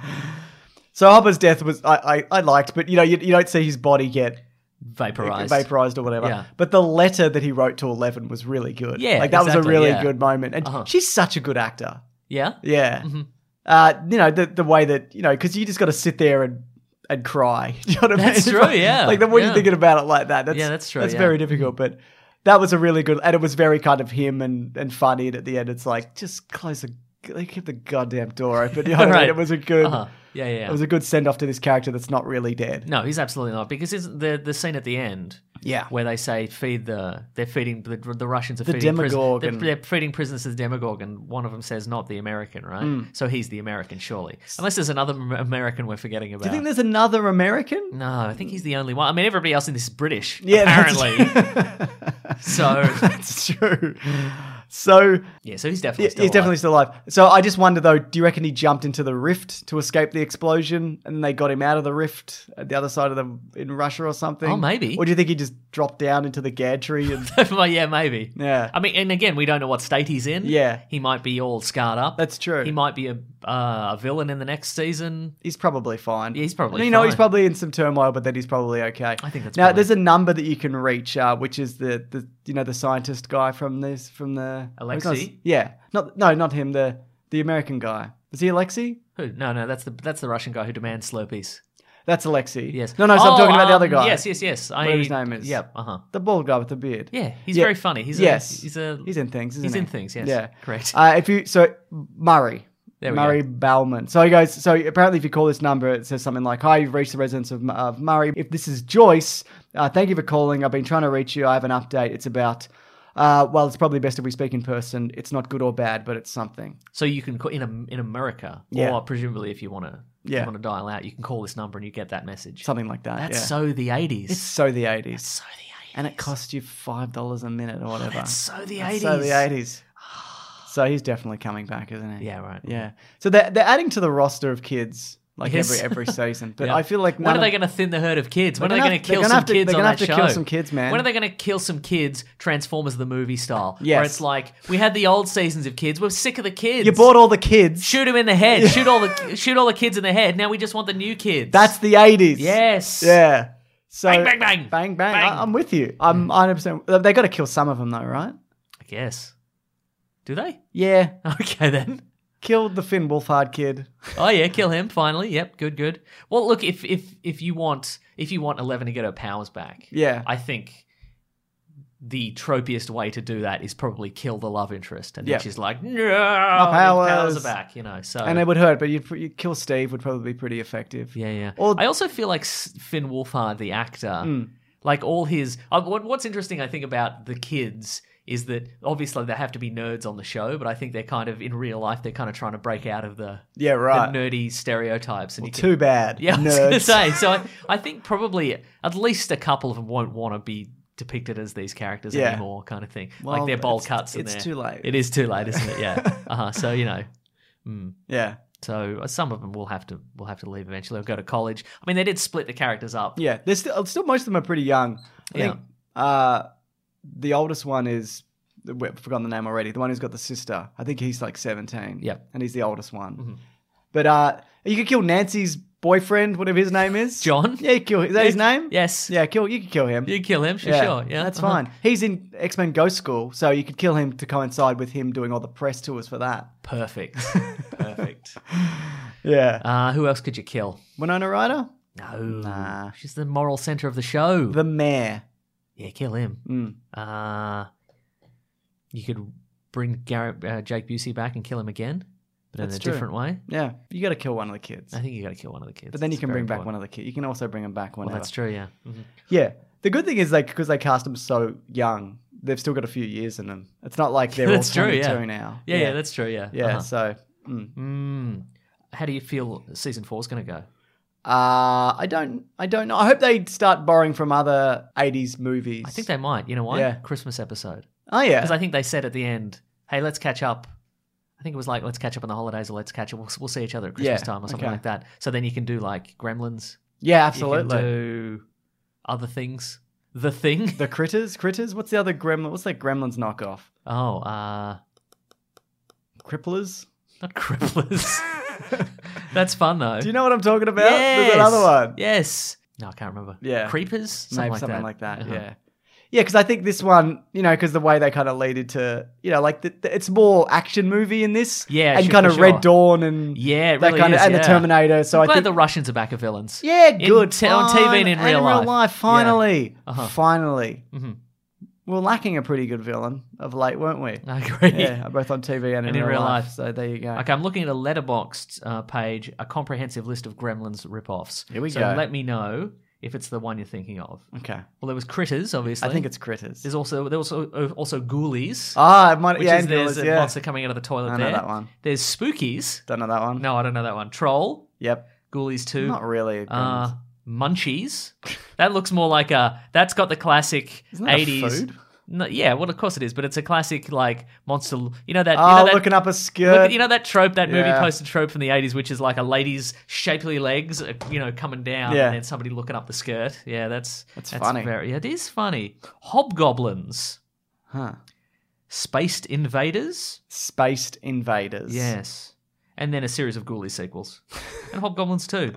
So Hopper's death was I, I, I liked, but you know you, you don't see his body get Vaporized. vaporized or whatever. Yeah. But the letter that he wrote to Eleven was really good. Yeah, like that was a exactly, really yeah. good moment, and Uh-huh. she's such a good actor. Yeah. Yeah. Mm-hmm. Uh, you know the the way that you know because you just got to sit there and and cry. You know what I mean? That's It's true, like- yeah, Like the when yeah. you're thinking about it like that, that's Yeah, that's true, That's yeah. very difficult, but. That was a really good, and it was very kind of him and, and funny. And at the end, it's like just close the, like, keep the goddamn door open. You know what I mean? Right. It was a good, Uh-huh. Yeah, yeah, yeah. it was a good send off to this character that's not really dead. No, he's absolutely not, because isn't the the scene at the end Yeah. where they say feed the they're feeding the, the Russians are The feeding pris- Demagogue they're, and- they're feeding prisoners to the Demagogue, and one of them says not the American, right? Hmm. So he's the American, surely, unless there's another Am- American we're forgetting about. Do you think there's another American? No, I think he's the only one. I mean, everybody else in this is British, Yeah, that's- apparently. so That's true. So yeah, so he's definitely yeah, still he's definitely alive. still alive. So I just wonder though, do you reckon he jumped into the rift to escape the explosion, and they got him out of the rift at the other side of the in Russia or something? Oh, maybe. Or do you think he just dropped down into the gantry and well, yeah, maybe. yeah? I mean, and again, we don't know what state he's in. Yeah. He might be all scarred up. That's true. He might be a uh, a villain in the next season. He's probably fine. Yeah, he's probably You know, he's fine. probably in some turmoil, but then he's probably okay. I think that's now. probably- There's a number that you can reach, uh, which is the, the you know the scientist guy from this from the Alexei? Yeah, not no, not him. The the American guy. Is he Alexei? Who? No, no, that's the that's the Russian guy who demands Slurpees. That's Alexei. Yes. No, no. So Oh, I'm talking about the um, other guy. Yes, yes, yes. I, Whatever his name is. Yep. Uh huh. The bald guy with the beard. Yeah, he's Yeah. very funny. He's yes. A, he's a. He's in things. Isn't he's he? in things. Yes. Yeah. Correct. Uh, if you so Murray. There we Murray go. Bauman. So he goes, so apparently if you call this number, it says something like, hi, you've reached the residence of, of Murray. If this is Joyce, uh, thank you for calling. I've been trying to reach you. I have an update. It's about, uh, well, it's probably best if we speak in person. It's not good or bad, but it's something. So you can call in a, in America, Yeah. or presumably if you want to, Yeah. you want to dial out, you can call this number and you get that message. Something like that. That's yeah. so the eighties. It's so the eighties. so the eighties. And it costs you five dollars a minute or whatever. That's so the That's eighties. so the eighties. So So he's definitely coming back, isn't he? Yeah, right. Yeah. So they're, they're adding to the roster of kids like Yes. every every season. But Yeah. I feel like when none are they of- going to thin the herd of kids? When They're are they gonna going have- to kill they're some gonna have to- kids they're on gonna that have to show? kill some kids, man. When are they going to kill some kids? Transformers the movie style. Yes. Where it's like we had the old seasons of kids. We're sick of the kids. You bought all the kids. Shoot them in the head. Shoot all the shoot all the kids in the head. Now we just want the new kids. That's the eighties. yes. Yeah. So Bang, bang, bang. bang, bang. Bang. I, I'm with you. I'm one hundred percent. They got to kill some of them though, right? I guess. Do they? Yeah. Okay then. Killed the Finn Wolfhard kid. Oh yeah, kill him finally. Yep, good, good. Well, look, if if if you want if you want Eleven to get her powers back, Yeah. I think the tropiest way to do that is probably kill the love interest, and then Yeah. she's like, "No, My powers. powers are back," you know. So And it would hurt, but you'd, you kill Steve would probably be pretty effective. yeah, yeah. Or- I also feel like S- Finn Wolfhard, the actor, Hmm. like all his. Uh, what, what's interesting, I think, about the kids is that obviously they have to be nerds on the show, but I think they're kind of in real life they're kind of trying to break out of the Yeah, right. the nerdy stereotypes. And Well, you can, too bad. Yeah, I was going to Nerds. say. So I, I think probably at least a couple of them won't want to be depicted as these characters Yeah. anymore, kind of thing. Well, like they're bowl it's- cuts. And it's they're- too late. It is too late, isn't it? Yeah. uh-huh. So you know, mm. Yeah. so some of them will have to will have to leave eventually or go to college. I mean, they did split the characters up. Yeah. There's still, still most of them are pretty young. I Yeah. think uh, the oldest one is I've forgotten the name already. The one who's got the sister. I think he's like seventeen. Yep. And he's the oldest one. Mm-hmm. But uh, you could kill Nancy's boyfriend, whatever his name is. John? Yeah, you kill. Is that his name? Yes. Yeah, kill. You could kill him. You can kill him, for sure. Yeah, that's uh-huh. fine. He's in X-Men Ghost School, so you could kill him to coincide with him doing all the press tours for that. Perfect. Perfect. Yeah. Uh, who else could you kill? Winona Ryder? No. Nah. She's the moral center of the show. The mayor. Yeah, kill him. Mm. Uh, you could bring Garrett, uh, Jake Busey back and kill him again, but That's in a true. different way. Yeah, you got to kill one of the kids. I think you got to kill one of the kids. But then you It's can very bring back important. one of the kids. You can also bring them back Well, whenever. that's true. Yeah. Mhm. Yeah. The good thing is, like, because they cast them so young, they've still got a few years in them. It's not like they're That's all true. twenty-two Yeah. now. Yeah, yeah, that's true. Yeah. Yeah, Uh-huh. so... Mm. Mm. How do you feel season four is going to go? Uh, I don't I don't know. I hope they start borrowing from other eighties movies. I think they might. You know why? Yeah. Christmas episode. Oh, yeah. Because I think they said at the end, "Hey, let's catch up." I think it was like, "Let's catch up on the holidays," or "Let's catch up. We'll, we'll see each other at Christmas Yeah, time," or something okay. like that. So then you can do like Gremlins. Yeah, You absolutely. can do other things. The Thing. The Critters? Critters? What's the other Gremlin? What's that Gremlins knockoff? Oh, uh, Cripplers? not Cripplers. That's fun though. Do you know what I'm talking about? Yes. There's another one. Yes. No, I can't remember. Yeah. Creepers? Something Maybe like something that. like that, Uh-huh. yeah. Yeah, because I think this one, you know, because the way they kind of lead into, you know, like the, the, it's more action movie in this, Yeah, and sure, kind for of sure. Red Dawn and Yeah, it that really kind is, of, and yeah. the Terminator. So I'm I glad think the Russians are back as villains. yeah, In good t- on T V and in fine. real life. life. Yeah. Finally, Uh-huh. finally, Mhm. we we're lacking a pretty good villain of late, weren't we? I agree. Yeah, both on T V and, And in, in real real life. life. So there you go. Okay, I'm looking at a Letterboxd uh, page, a comprehensive list of Gremlins ripoffs. Here we so go. let me know if it's the one you're thinking of. Okay, Well, there was Critters, obviously. I think it's Critters. There's also there was also, uh, also Ghoulies. Ah, it might, which yeah, is and there's Ghoulies, a yeah. monster coming out of the toilet I know there. that one. There's Spookies. Don't know that one. No, I don't know that one. Troll. Yep. Ghoulies two. Not really. a Uh, Gremlins. Munchies. That looks more like a. That's got the classic Isn't that a eighties. food? No, yeah, well, of course it is, but it's a classic like monster. You know that. Oh, you know that, looking up a Look skirt. at, you know that trope, that movie Yeah. poster trope from the eighties, which is like a lady's shapely legs, uh, you know, coming down, Yeah. and then somebody looking up the skirt. Yeah, that's That's funny. Very, it is funny. Hobgoblins, Huh. Spaced Invaders, Spaced Invaders. yes, and then a series of Ghoulies sequels, and Hobgoblins two.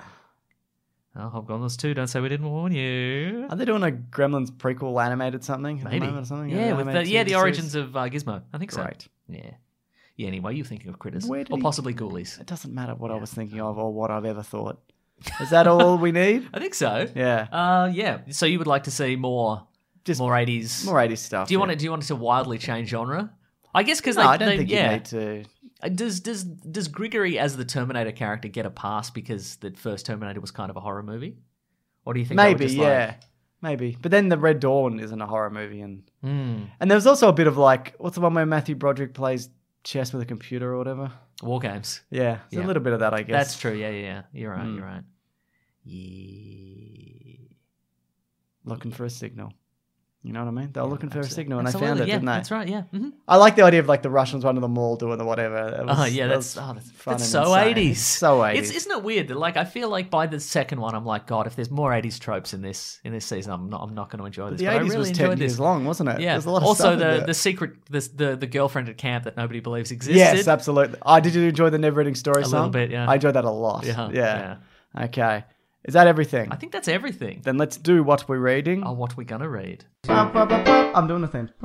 Oh, Hobgoblins two. Don't say we didn't warn you. Are they doing a Gremlins prequel animated something? at the Maybe. moment or something? Yeah, with the, Animated yeah, the series? origins of uh, Gizmo. I think so. Great. Yeah. Yeah. Anyway, you're thinking of Critters, Where did or he- possibly Ghoulies. It doesn't matter what I was thinking of or what I've ever thought. Is that all we need? I think so. Yeah. Uh, yeah. So you would like to see more, Just more eighties, More eighties stuff. Do you yeah. want it? Do you want it to wildly change genre? I guess because No, they, I don't they- think yeah. you need to. Uh, Does does does Grigory as the Terminator character get a pass because the first Terminator was kind of a horror movie, or do you think they were Maybe, just yeah. like, Maybe. But then the Red Dawn isn't a horror movie. And mm, and there was also a bit of like, what's the one where Matthew Broderick plays chess with a computer or whatever? war games? Yeah. There's Yeah. a little bit of that, I guess. That's true. Yeah, yeah, yeah. You're right. Mm. You're right. Yeah. Looking for a signal. You know what I mean? They were looking for a signal and Absolutely, they found it, yeah, didn't they? That's right, yeah. Mm-hmm. I like the idea of like the Russians running the mall doing the whatever. It was, Oh yeah, that that's was oh, that's, fun that's and so insane. eighties. So eighties. It's, isn't it weird that like I feel like by the second one I'm like, God, if there's more eighties tropes in this in this season, I'm not I'm not going to enjoy this. the but eighties I really was enjoyed ten this. years long, wasn't it? Yeah. There's a lot of also stuff in the there. the secret the, the the girlfriend at camp that nobody believes existed. Yes, absolutely. Oh, did you enjoy the Never Ending Story A song? little bit, yeah. I enjoyed that a lot. Yeah, Yeah. Okay. Is that everything? I think that's everything. Then let's do what we're reading. Oh, what we gonna read? I'm doing the thing.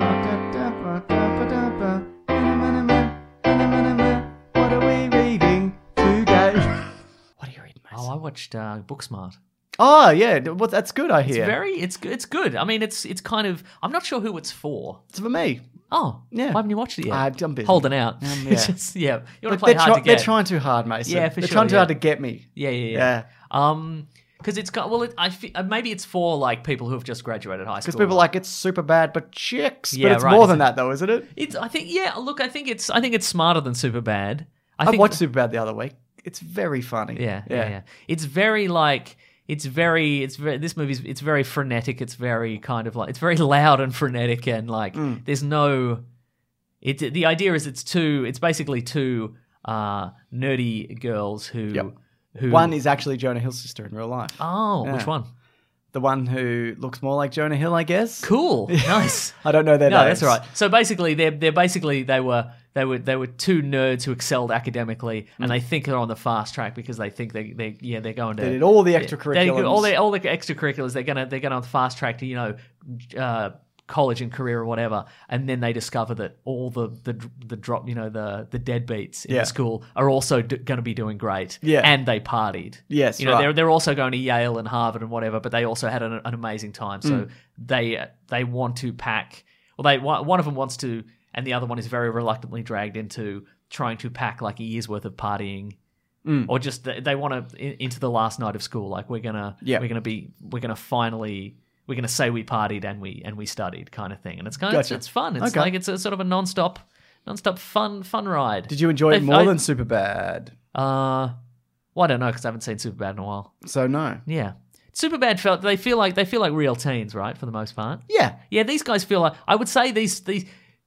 What are we reading today? What are you reading, Mason? Oh, I watched uh, Booksmart. Oh, yeah. Well, that's good, I It's hear. very, it's good. It's good. I mean, it's it's kind of. I'm not sure who it's for. It's for me. Oh, Yeah. Why haven't you watched it yet? Uh, I'm busy. Holding out. Um, It's yeah. just- yeah. You want Look, to play they're, hard try- to get. they're trying too hard, Mason. Yeah, for they're sure, trying too yeah. hard to get me. Yeah, yeah, yeah. Yeah. Um, because it's got well, it, I fe- uh, maybe it's for like people who have just graduated high school. Because people are like, it's super bad, but chicks. Yeah, but it's right. more It's than a- that, though, isn't it? It's. I think. Yeah. Look, I think it's. I think it's smarter than Superbad. I I think, watched Superbad the other week. It's very funny. Yeah, yeah, yeah. It's very like. It's very. It's very. This movie's. It's very frenetic. It's very kind of like. It's very loud and frenetic and like. Mm. There's no. It. The idea is it's two. It's basically two uh, nerdy girls who. Yep. Who. One is actually Jonah Hill's sister in real life. Oh, Yeah. which one? The one who looks more like Jonah Hill, I guess. Cool. Nice. I don't know their No, names. that's all right. So basically, they're they're basically they were they were they were two nerds who excelled academically, and they think they're on the fast track because they think they they yeah they're going to They did all the they did extracurriculars. all the all the extracurriculars. They're gonna they're gonna on the fast track to you know uh, college and career or whatever, and then they discover that all the the the drop you know the the deadbeats in Yeah. the school are also d- going to be doing great. Yeah. and they partied. Yes, you know right. they're they're also going to Yale and Harvard and whatever, but they also had an, an amazing time. So Mm. they they want to pack. Well, they one one of them wants to, and the other one is very reluctantly dragged into trying to pack like a year's worth of partying, Mm. or just they, they want to in, into the last night of school. Like we're gonna Yeah. we're gonna be we're gonna finally. We're going to say we partied and we and we studied, kind of thing, and it's kind of Gotcha. it's, it's fun. It's Okay. like it's a sort of a non-stop, non-stop fun fun ride. Did you enjoy it They've- more I- than Superbad? Uh, well, I don't know because I haven't seen Superbad in a while. So no. Yeah, Superbad felt they feel like they feel like real teens, right? For the most part. Yeah. Yeah, these guys feel like I would say these these.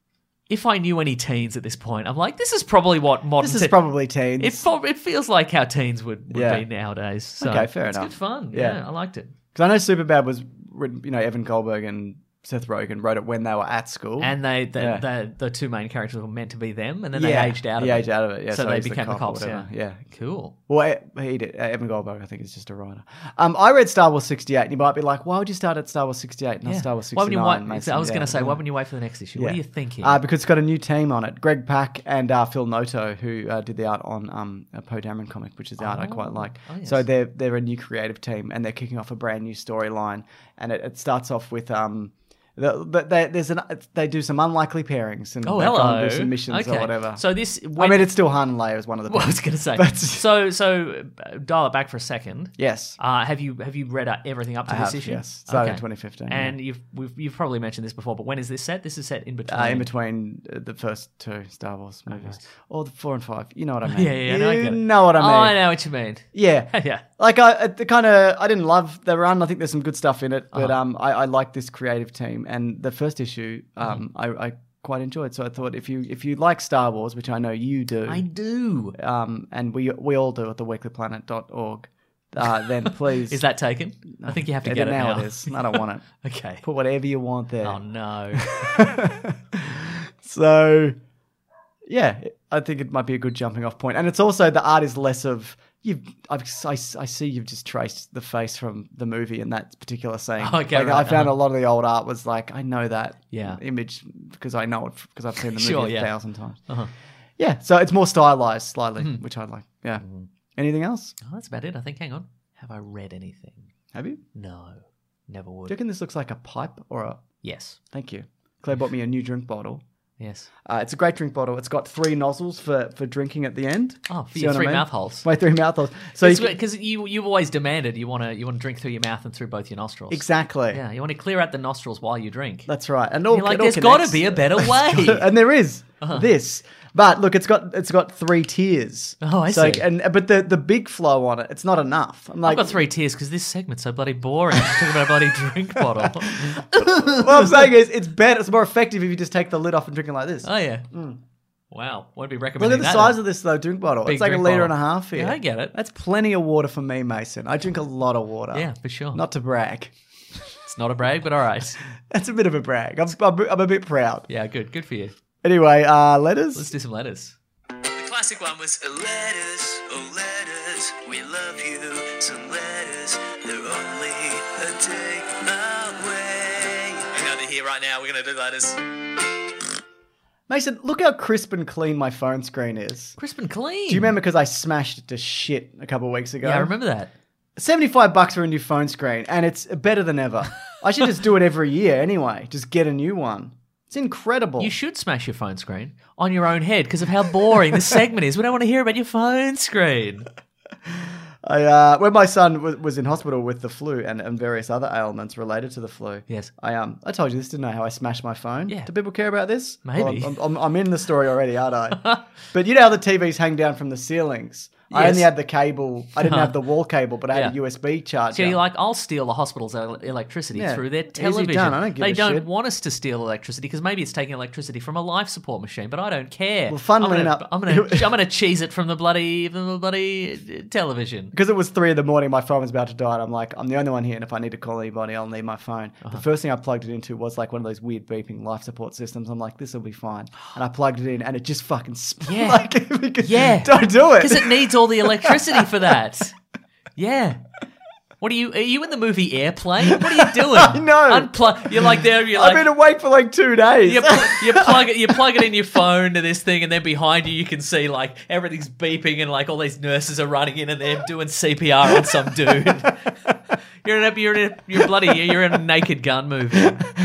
If I knew any teens at this point, I'm like, this is probably what modern. This is te- probably teens. It fo- it feels like how teens would, would Yeah. be nowadays. So Okay, fair it's enough. good fun. Yeah. Yeah. I liked it. Because I know Superbad was written, you know, Evan Goldberg and Seth Rogen wrote it when they were at school. And they the, Yeah. the the two main characters were meant to be them, and then Yeah, they aged out of he it. aged out of it, yeah, so, so they he's the became the, cop or cops. Yeah, whatever, yeah. cool. Well, eh, he did. Uh, Evan Goldberg, I think, is just a writer. Um, I read Star Wars sixty-eight, and you might be like, why would you start at Star Wars sixty-eight, not Yeah. Star Wars Why wouldn't sixty-nine? you wait? Mason? I was going Yeah, to say, yeah. why wouldn't you wait for the next issue? What Yeah. are you thinking? Uh, because it's got a new team on it. Greg Pak and uh, Phil Noto, who uh, did the art on um, a Poe Dameron comic, which is art I quite like. Oh, yes. So they're they're a new creative team, and they're kicking off a brand new storyline. And it, it starts off with um, the, the, they, there's an they do some unlikely pairings, and oh, they go and hello. do some missions okay. or whatever. So this, I when, mean, it's still Han and Leia as one of the. Well, I was going to say. But- so, so uh, dial it back for a second. Yes. Uh, have you have you read uh, everything up to I this have, issue? yes. Started in twenty fifteen, And you've we've, you've probably mentioned this before, but when is this set? This is set in between. Uh, in between uh, the first two Star Wars movies, or the four and five. You know what I mean? Yeah, yeah, yeah, no, I you get it. know what I mean? Oh, I know what you mean. Yeah, Yeah. Like I, the kind of I didn't love the run. I think there's some good stuff in it, but Uh-huh. um, I, I like this creative team, and the first issue, um, I, I quite enjoyed. So I thought if you if you like Star Wars, which I know you do, I do. um, and we we all do at the weekly planet dot org, uh, then please. Is that taken? I think you have to Yeah, get it now now. it is. I don't want it. Okay. Put whatever you want there. Oh no. So, yeah, I think it might be a good jumping off point. And it's also, the art is less of, you've, I've, I, I see you've just traced the face from the movie in that particular scene. Okay, like, right, I found uh-huh. a lot of the old art was like, I know that Yeah. image because I know it, because I've seen the movie Sure, a yeah. thousand times. Uh-huh. Yeah, so it's more stylized slightly, Mhm. which I like. Yeah. Anything else? Oh, that's about it. I think. Hang on. Have I read anything? Have you? No. Never Do would. you reckon this looks like a pipe or a... Yes. Thank you. Claire bought me a new drink bottle. Yes. Uh, it's a great drink bottle. It's got three nozzles for, for drinking at the end. Oh, for See your what I three mean? mouth holes. My three mouth holes. So you can- Because you you've always demanded you want to you want to drink through your mouth and through both your nostrils. Exactly. Yeah, you want to clear out the nostrils while you drink. That's right. And all, You're like, it all there's got to connects. be a better way. And there is. Uh-huh. This. But look, it's got it's got three tiers. Oh, I so, see. And but the the big flow on it, it's not enough. I'm like, I've got three tiers because this segment's so bloody boring. Just talking about a bloody drink bottle. what I'm saying is, it's better. It's more effective if you just take the lid off and drink it like this. Oh yeah. Mm. Wow. Won't be Look recommending at the that, size then. of this though drink bottle. Big it's like a drink liter bottle. and a half here. Yeah, I get it. That's plenty of water for me, Mason. I drink a lot of water. Yeah, for sure. Not to brag. It's not a brag, but all right. That's a bit of a brag. I'm, I'm, I'm a bit proud. Yeah, good. Good for you. Anyway, uh, letters. Let's do some letters. The classic one was letters, oh letters, we love you. Some letters, they're only a day away. Hang on, they're here right now. We're gonna do letters. Mason, look how crisp and clean my phone screen is. Crisp and clean. Do you remember because I smashed it to shit a couple of weeks ago? Yeah, I remember that. seventy-five bucks for a new phone screen, and it's better than ever. I should just do it every year anyway. Just get a new one. It's incredible. You should smash your phone screen on your own head because of how boring this segment is. We don't want to hear about your phone screen. I, uh, when my son was, was in hospital with the flu and, and various other ailments related to the flu, yes, I um I told you this, didn't I? How I smashed my phone. Yeah. Do people care about this? Maybe. Well, I'm, I'm, I'm in the story already, aren't I? But you know how the T Vs hang down from the ceilings. I Yes. only had the cable. I didn't have the wall cable, but I had Yeah. a U S B charger. So you're like, I'll steal the hospital's el- electricity Yeah. through their Easy television. done. I don't give they a don't shit. want us to steal electricity because maybe it's taking electricity from a life support machine, but I don't care. Well, funnily I'm gonna, enough- I'm gonna, I'm gonna cheese it from the bloody, from the bloody uh, television. Because it was three in the morning, my phone was about to die, and I'm like, I'm the only one here, and if I need to call anybody, I'll need my phone. Uh-huh. The first thing I plugged it into was like one of those weird beeping life support systems. I'm like, this will be fine. And I plugged it in, and it just fucking sp- Yeah. like, because- Yeah. don't do it. Because it needs all the electricity for that. Yeah. What are you? Are you in the movie Airplane? What are you doing? I know. Unplug. You're like there. You're I've like. been awake for like two days. You, pl- you plug it. You plug it in your phone to this thing, and then behind you, you can see like everything's beeping, and like all these nurses are running in, and they're doing C P R on some dude. You're in a, you're in a, you're bloody, you're in a Naked Gun movie.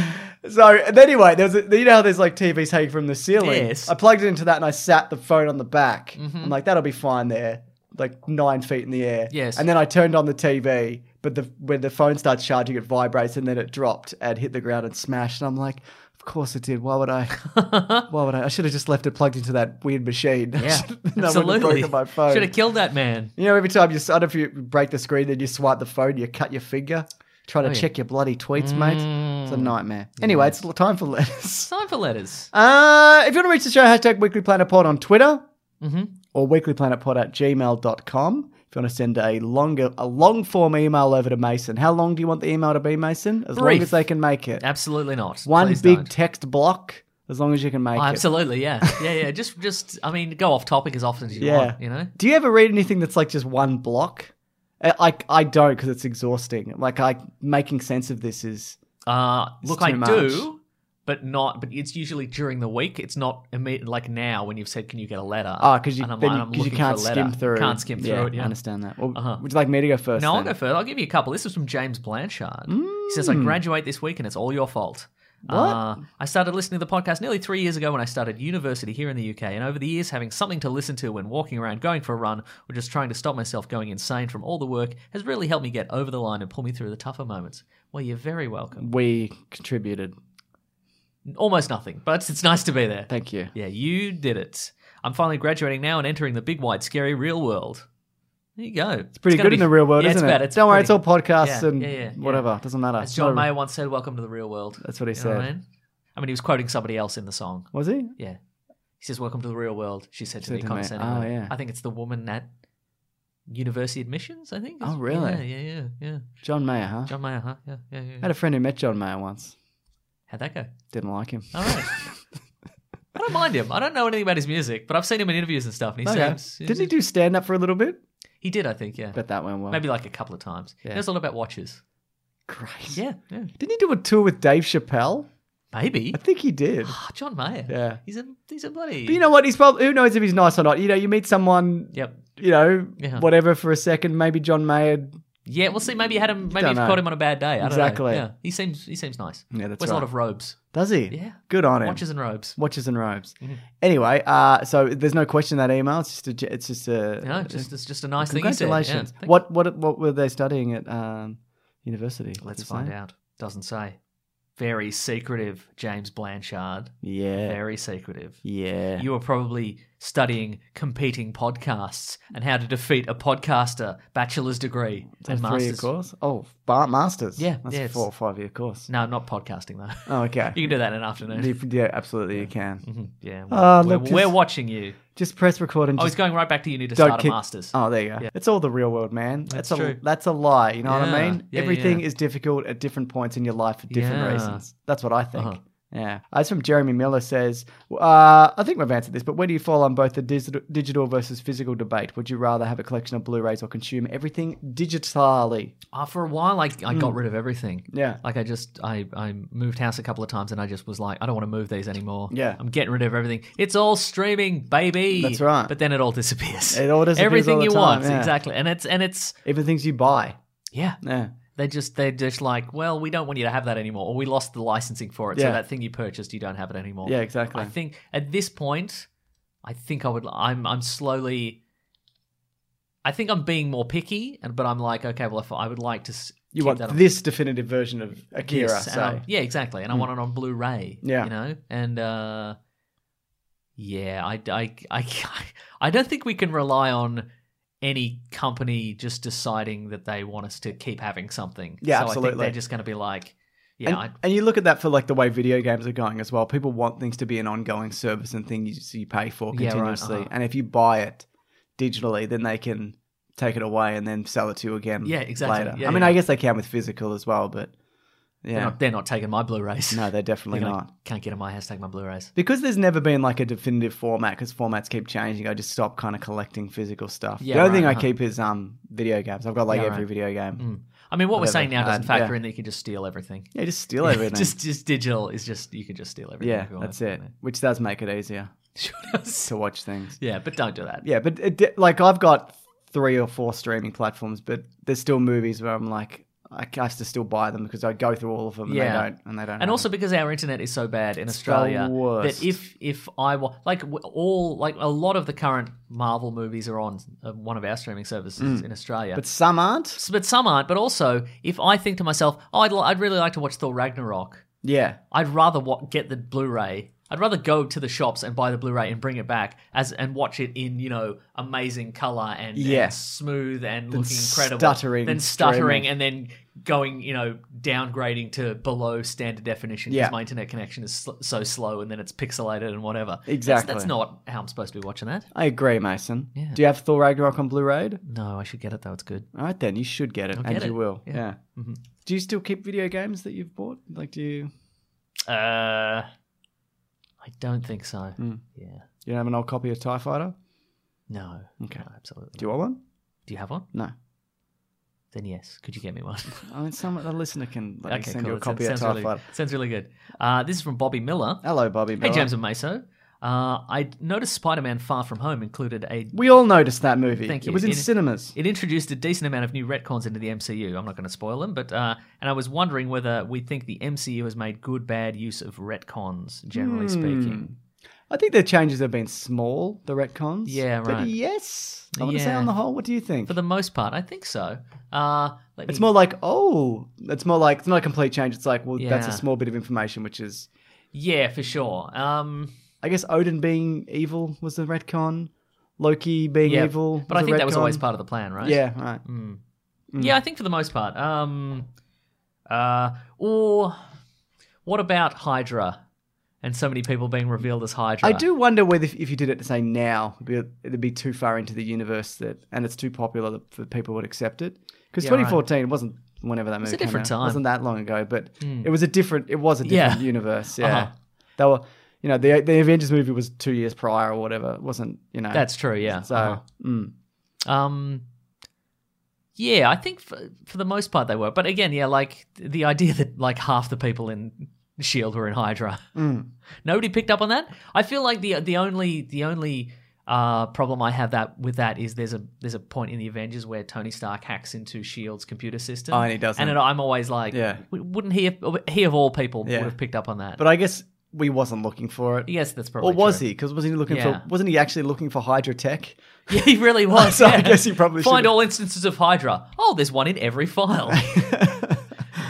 So and anyway, there's a, you know how there's like T Vs hanging from the ceiling. Yes. I plugged it into that, and I sat the phone on the back. Mm-hmm. I'm like, that'll be fine there, like nine feet in the air. Yes. And then I turned on the T V, but the when the phone starts charging, it vibrates, and then it dropped and hit the ground and smashed. And I'm like, of course it did. Why would I? Why would I? I should have just left it plugged into that weird machine. Yeah, No, absolutely. My phone. Should have killed that man. You know, every time you, I don't know if you break the screen, then you swipe the phone, you cut your finger, trying to Oh, yeah. check your bloody tweets, mate. It's a nightmare. Anyway, it's time for letters. It's time for letters. Uh, if you want to reach the show, hashtag Weekly Planet Pod on Twitter Mm-hmm. or weeklyplanetpod at gmail dot com. If you want to send a longer, a long form email over to Mason. How long do you want the email to be, Mason? As long Brief. as they can make it. Absolutely not. One Please big don't. text block, as long as you can make Oh, it. absolutely, yeah, yeah, yeah. Just, just. I mean, go off topic as often as you Yeah. want. You know. Do you ever read anything that's like just one block? I I, I don't because it's exhausting. Like I making sense of this is Uh, look, too I much. do, but not. But it's usually during the week. It's not immediate, like now when you've said, "Can you get a letter?" oh because you And I'm then like, you- I'm 'cause you looking can't for a letter. skim through. Can't skim through it. Yeah, I understand that. Well, Uh-huh. would you like me to go first? No, I'll then? go further. I'll give you a couple. This is from James Blanchard. He says, I graduate this week and it's all your fault. What? Uh, I started listening to the podcast nearly three years ago when I started university here in the U K. And over the years, having something to listen to when walking around, going for a run, or just trying to stop myself going insane from all the work has really helped me get over the line and pull me through the tougher moments. Well, you're very welcome. We contributed. Almost nothing, but it's nice to be there. Thank you. Yeah, you did it. I'm finally graduating now and entering the big, wide, scary real world. There you go. It's Pretty good in the real world, yeah, isn't it's it? bad. It's Don't worry, pretty- it's all podcasts Yeah, and yeah, yeah, yeah. whatever. Doesn't matter. As John No- Mayer once said, welcome to the real world. That's what he You know what I said. mean? I mean, he was quoting somebody else in the song. Was he? Yeah. He says, welcome to the real world, she said to Said me to me. condescendingly. Oh, yeah. I think it's the woman at University Admissions, I think. Oh, really? Yeah, yeah, yeah. yeah. John Mayer, huh? John Mayer, huh? Yeah, yeah, yeah. I had a friend who met John Mayer once. How'd that go? Didn't like him. All right. I don't mind him. I don't know anything about his music, but I've seen him in interviews and stuff, and he Okay. seems... Didn't he do stand up for a little bit? He did, I think, yeah. Bet that went well. Maybe like a couple of times. Yeah. He knows a lot about watches. Great. Yeah, yeah. Didn't he do a tour with Dave Chappelle? Maybe. I think he did. Oh, John Mayer. Yeah. He's a he's a bloody... But you know what? He's probably who knows if he's nice or not. You know, you meet someone. Yep. You know, Yeah. whatever for a second. Maybe John Mayer. Yeah, we'll see. Maybe you had him. Maybe Don't you've know. caught him on a bad day. I don't Exactly. know. Yeah, he seems he seems nice. Yeah, that's Wears a lot right. of robes. Does he? Yeah. Good on him. Watches and robes. Watches and robes. Mm-hmm. Anyway, uh, so there's no question in that email. It's just a. It's just a. No, just it's just a nice thing he said. Congratulations. Yeah, thank- what what what were they studying at um, university? What Let's did it find say? out. Doesn't say. very secretive James Blanchard. Yeah. Very secretive. Yeah. You were probably studying competing podcasts and how to defeat a podcaster bachelor's degree Is that and a three-year master's. course? Oh, bar- masters. Yeah, That's yeah, a it's- four or five-year course. No, not podcasting though. Oh, okay. You can do that in an afternoon. You- Yeah, absolutely you can. Mhm, Yeah, Oh, we're, look, we're just- watching you. Just press record and I was just going right back to uni to don't start keep- a master's. Oh, there you go. Yeah. It's all the real world, man. That's, That's a true. that's a lie. You know what I Yeah. mean? Yeah, Everything yeah. is difficult at different points in your life for different Yeah. reasons. That's what I think. Uh-huh. Yeah. Uh, It's from Jeremy Miller says, uh, I think we've answered this, but where do you fall on both the digital, digital versus physical debate? Would you rather have a collection of Blu-rays or consume everything digitally? Uh, for a while, I, I got Mm. rid of everything. Yeah. Like I just, I, I moved house a couple of times and I just was like, I don't want to move these anymore. Yeah. I'm getting rid of everything. It's all streaming, baby. That's right. But then it all disappears. It all disappears Everything all the you time, want. yeah. Exactly. And it's, and it's, Even things you buy. yeah. Yeah. They just, they're just like, well, we don't want you to have that anymore. Or we lost the licensing for it. So Yeah. that thing you purchased, you don't have it anymore. Yeah, exactly. I think at this point, I think I would, I'm, I'm slowly, I think I'm being more picky, and but I'm like, okay, well, if I would like to s- You keep want that on- this definitive version of Akira, Yes, and say. I'm- yeah, exactly. And I Mm. want it on Blu-ray. Yeah. You know? And, uh, yeah, I, I, I, I don't think we can rely on any company just deciding that they want us to keep having something. Yeah, so I think absolutely. they're just going to be like, yeah, and, I, and you look at that for like the way video games are going as well. People want things to be an ongoing service and thing you, you pay for Yeah, right, continuously. uh-huh. And if you buy it digitally, then they can take it away and then sell it to you again Yeah, exactly. later. Yeah, I mean, yeah. I guess they can with physical as well, but they're, yeah. not, they're not taking my Blu-rays. No, they're definitely They're gonna- not. Can't get in my house, take my Blu-rays. Because there's never been like a definitive format because formats keep changing. I just stopped kind of collecting physical stuff. Yeah, the only right, thing I uh-huh. keep is um video games. I've got like Yeah, every right. video game. Mm. I mean, what we're Whatever. saying now doesn't Uh, factor yeah. in that you can just steal everything. Yeah, just steal everything. just, just digital is just you can just steal everything. yeah, if you want. that's it. Which does make it easier Sure does. to watch things. Yeah, but don't do that. Yeah, but it, di- like I've got three or four streaming platforms, but there's still movies where I'm like, I have to still buy them because I go through all of them and Yeah. they don't. And they don't. And have also them. because our internet is so bad in It's Australia the worst. that if if I wa- like w- all like a lot of the current Marvel movies are on uh, one of our streaming services in Australia, Mm. but some aren't. S- but some aren't. But also, if I think to myself, oh, I'd, li- I'd really like to watch Thor Ragnarok, Yeah, I'd rather wa- get the Blu-ray. I'd rather go to the shops and buy the Blu-ray and bring it back as and watch it in, you know, amazing color and, Yeah. and smooth and Than looking incredible. stuttering Than stuttering streaming. and then going, you know, downgrading to below standard definition Yeah. because my internet connection is sl- so slow and then it's pixelated and whatever. That's- Exactly. That's, not how I'm supposed to be watching that. I agree, Mason. Yeah. Do you have Thor Ragnarok on Blu-ray? No, I should get it though. It's good. All right, then you should get it, I'll and get you it. will. Yeah. Yeah. Mhm. Do you still keep video games that you've bought? Like, do you? Uh, I don't think so. Mm. Yeah. You don't have an old copy of TIE Fighter? No. Okay. No, absolutely. Do you want one? Do you have one? No. Then yes. Could you get me one? I mean, some a listener can let me Okay, send cool. you a That copy of sounds TIE really, Fighter. sounds really good. Uh, this is from Bobby Miller. Hello, Bobby. Hey, Miller. James and Meso. Uh, I noticed Spider-Man Far From Home included a... We all noticed that movie. Thank you. It was in It- cinemas. It introduced a decent amount of new retcons into the M C U. I'm not going to spoil them, but... Uh, and I was wondering whether we think the M C U has made good, bad use of retcons, generally speaking. I think the changes have been small, the retcons. Yeah, right. But yes. I want to say Yeah. on the whole, what do you think? For the most part, I think so. Uh, let It's me- more like, oh, it's more like, it's not a complete change. It's like, well, that's a Yeah. small bit of information, which is, Yeah, for sure. Um, I guess Odin being evil was the retcon. Loki being yeah, evil. but I was a think that was retcon. always part of the plan, right? Yeah, right. Mm. Yeah, I think for the most part. Um, uh, or what about Hydra? And so many people being revealed as Hydra. I do wonder whether if, if you did it to say now, it'd be, it'd be too far into the universe that, and it's too popular that for people would accept it. Because Yeah, twenty fourteen wasn't whenever that was movie a different came out. time. It wasn't that long ago, but Mm. it was a different. It was a different Yeah. universe. Yeah, Uh-huh. they were. You know, the the Avengers movie was two years prior or whatever. It wasn't. You know, That's true, yeah. So, Uh-huh. mm. Um, yeah, I think for, for the most part they were. But again, yeah, like the idea that like half the people in Shield were in Hydra. Mm. Nobody picked up on that. I feel like the the only the only uh, problem I have that with that is there's a there's a point in the Avengers where Tony Stark hacks into Shield's computer system. Oh, and he doesn't. And it, I'm always like, Yeah. w- wouldn't he? Have, he of all people Yeah. would have picked up on that. But I guess we wasn't looking for it. Yes, that's probably Or was true. he? Because wasn't he looking Yeah. for? Wasn't he actually looking for Hydra tech? Yeah, he really was. So I yeah. guess he probably Find should've- all instances of Hydra. Oh, there's one in every file.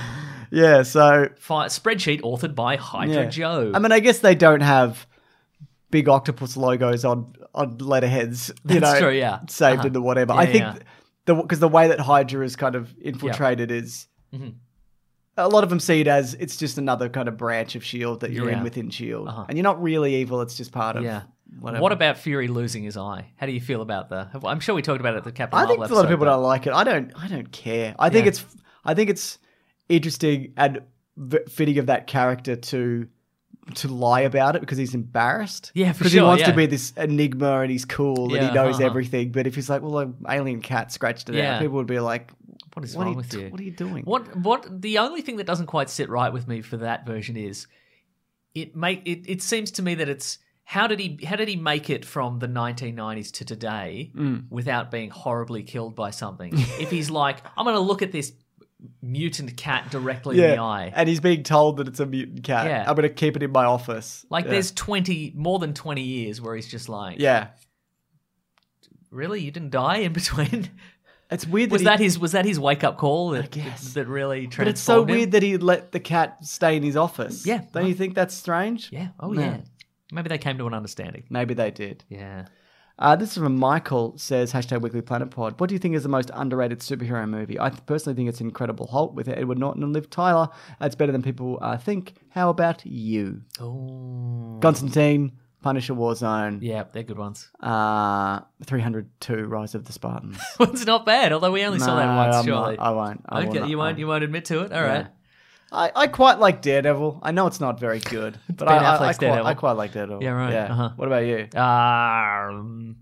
Yeah, so Fi- spreadsheet authored by Hydra yeah. Joe. I mean, I guess they don't have big octopus logos on on letterheads. You That's know, true, yeah. saved Uh-huh. into whatever. Yeah, I think yeah. the because the way that Hydra is kind of infiltrated is. Mm-hmm. A lot of them see it as it's just another kind of branch of S H I E L D that you're Yeah. in within S H I E L D. Uh-huh. And you're not really evil, it's just part of Yeah. whatever. What about Fury losing his eye? How do you feel about that? I'm sure we talked about it at the Captain I think Marvel a lot of episode, people but- don't like it. I don't I don't care. I think Yeah. it's I think it's interesting and v- fitting of that character to to lie about it because he's embarrassed. Yeah, for Because sure, he wants yeah. to be this enigma and he's cool and Yeah, he knows uh-huh. everything. But if he's like, well, an alien cat scratched it Yeah. out, people would be like, What is what wrong are you, with you? What are you doing? What what the only thing that doesn't quite sit right with me for that version is it make it, it seems to me that it's how did he how did he make it from the nineteen nineties to today Mm. without being horribly killed by something? If he's like, I'm going to look at this mutant cat directly in the eye. And he's being told that it's a mutant cat. Yeah. I'm going to keep it in my office. Like Yeah. there's twenty more than twenty years where he's just like, Yeah. really, you didn't die in between? It's weird that Was he- that his was that his wake up call that guess. that really transformed But it's so him? weird that he let the cat stay in his office. Yeah. Don't you think that's strange? Yeah. Oh No. yeah. Maybe they came to an understanding. Maybe they did. Yeah. Uh, this is from Michael, says, hashtag Weekly Planet Pod. What do you think is the most underrated superhero movie? I th- personally think it's Incredible Hulk with Edward Norton and Liv Tyler. It's better than people uh, think. How about you? Oh. Constantine, Punisher Warzone, Yeah, they're good ones. uh, three hundred two, Rise of the Spartans. It's not bad, although we only saw that No, once, I'm surely. not- I won't. I will okay, not- you I won't. You won't admit to it. All Yeah. right. I, I quite like Daredevil. I know it's not very good, but Ben I, I, I, Affleck's quite, Daredevil. I quite like Daredevil. Yeah, right. Yeah. Uh-huh. What about you? Um,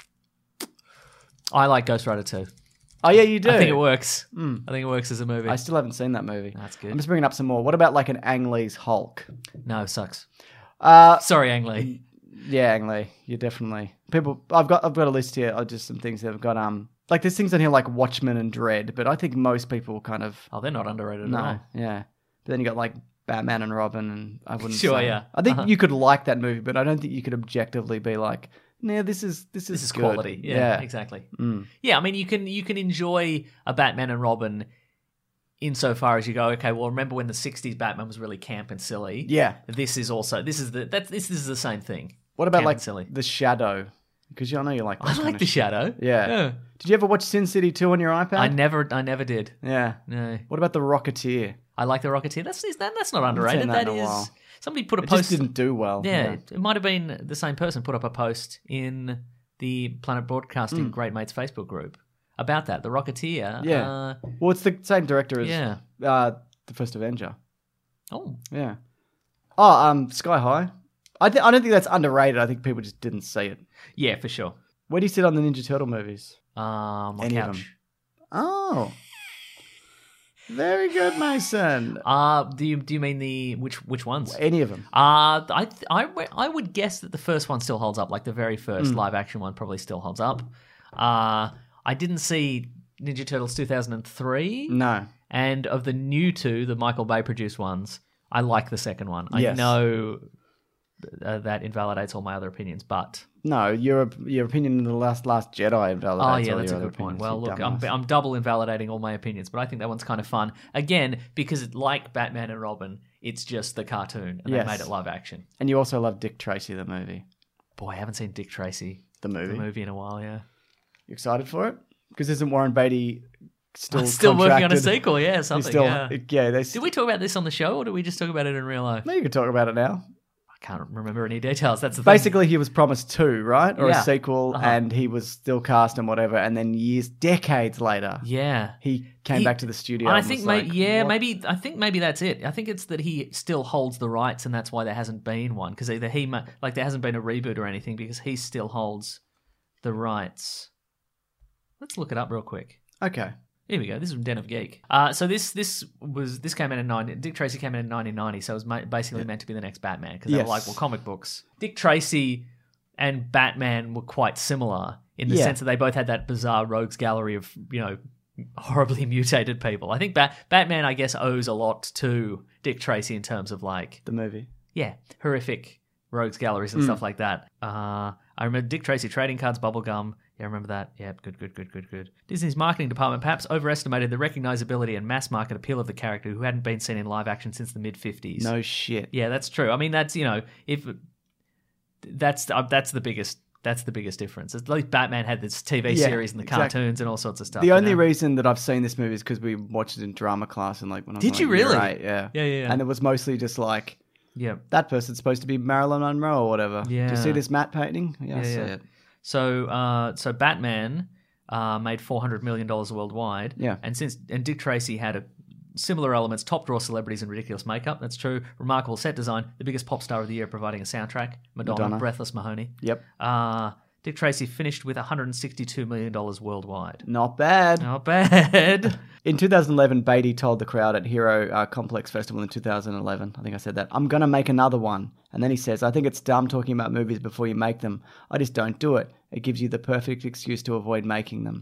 I like Ghost Rider too. Oh, yeah, you do. I think it works. Mm. I think it works as a movie. I still haven't seen that movie. That's good. I'm just bringing up some more. What about like an Ang Lee's Hulk? No, sucks. Uh, Sorry, Ang Lee. yeah, Ang Lee. You definitely people. I've got I've got a list here of just some things that have got um like there's things on here like Watchmen and Dread, but I think most people kind of Oh, they're not underrated no, at all. yeah. But then you got like Batman and Robin, and I wouldn't Sure, say- yeah. I think Uh-huh. you could like that movie, but I don't think you could objectively be like, nah, this is this is This is good." quality. Yeah, exactly. Mm. Yeah, I mean, you can you can enjoy a Batman and Robin insofar as you go, okay, well, remember when the sixties Batman was really camp and silly? Yeah. This is also this is the that's this is the same thing. What about Camp like and silly? The Shadow? Because you I know you like. That I kind like of The shit. Shadow. Yeah. Yeah. Did you ever watch Sin City two on your iPad? I never I never did. Yeah. No. What about The Rocketeer? I like The Rocketeer. That's is that, that's not haven't underrated. seen that That in a is while. somebody put a It post. just didn't do well. Yeah, it might have been the same person put up a post in the Planet Broadcasting Mm. Great Mates Facebook group about that. The Rocketeer. Yeah. Uh, Well, it's the same director as Yeah. uh, the first Avenger. oh, Yeah. Oh, um, Sky High. I th- I don't think that's underrated. I think people just didn't see it. yeah, for sure. Where do you sit on the Ninja Turtle movies? Uh, my Any of couch. them? Oh. Very good, Mason. Uh, do you do you mean the which which ones? Any of them. Uh, I th- I w- I would guess that the first one still holds up. Like the very first Mm. live action one probably still holds up. Uh, I didn't see Ninja Turtles two thousand three. No. And of the new two, the Michael Bay produced ones, I like the second one. I Yes. know uh, that invalidates all my other opinions, but No, your your opinion in the last Last Jedi invalidates oh all yeah, that's a your other good point. opinions, Well, you look, I'm dumbass. I'm double invalidating all my opinions, but I think that one's kind of fun. Again, because it, like Batman and Robin, it's just the cartoon, and Yes. they made it live action. And you also love Dick Tracy, the movie. Boy, I haven't seen Dick Tracy The movie. the movie in a while. Yeah, You excited for it? Because isn't Warren Beatty still still working on a contracted? sequel? Yeah, He's something. still, yeah. yeah. They. Did we talk about this on the show, or did we just talk about it in real life? No, you can talk about it now. I can't remember any details. That's the thing. Basically, he was promised two, right, or Yeah. a sequel, Uh-huh. and he was still cast and whatever. And then years, decades later, Yeah, he came He- back to the studio. And I and think, was may- like, yeah, "What?" maybe I think maybe that's it. I think it's that he still holds the rights, and that's why there hasn't been one. Because either he ma- like there hasn't been a reboot or anything because he still holds the rights. Let's look it up real quick. Okay. Here we go. This is from Den of Geek. Uh, so this this was this came out in nineteen. Dick Tracy came out in nineteen ninety, so it was ma- basically meant to be the next Batman because they Yes. were like, well, comic books. Dick Tracy and Batman were quite similar in the Yeah. sense that they both had that bizarre rogues gallery of you know horribly mutated people. I think Bat- Batman, I guess, owes a lot to Dick Tracy in terms of like The movie. yeah horrific rogues galleries and mm. stuff like that. Uh, I remember Dick Tracy trading cards, bubblegum. Yeah, I remember that. Yeah, good, good, good, good, good. Disney's marketing department perhaps overestimated the recognizability and mass market appeal of the character who hadn't been seen in live action since the mid-fifties. No shit. Yeah, that's true. I mean, that's, you know, if that's uh, that's the biggest that's the biggest difference. At least Batman had this T V yeah, series and the exactly. cartoons and all sorts of stuff. The only know? reason that I've seen this movie is because we watched it in drama class and like when I was Did like, you really? Eight, yeah. Yeah, yeah, yeah. And it was mostly just like, yeah, that person's supposed to be Marilyn Monroe or whatever. Yeah. Do you see this matte painting? Yeah, yeah I see yeah. it. So, uh, so Batman uh, made four hundred million dollars worldwide. Yeah. And since and Dick Tracy had a similar elements, top draw celebrities and ridiculous makeup. That's true. Remarkable set design. The biggest pop star of the year providing a soundtrack. Madonna, Madonna. Breathless Mahoney. Yep. Uh, Dick Tracy finished with one hundred sixty-two million dollars worldwide. Not bad. Not bad. In two thousand eleven, Beatty told the crowd at Hero uh, Complex Festival in two thousand eleven, I think I said that, I'm going to make another one. And then he says, I think it's dumb talking about movies before you make them. I just don't do it. It gives you the perfect excuse to avoid making them.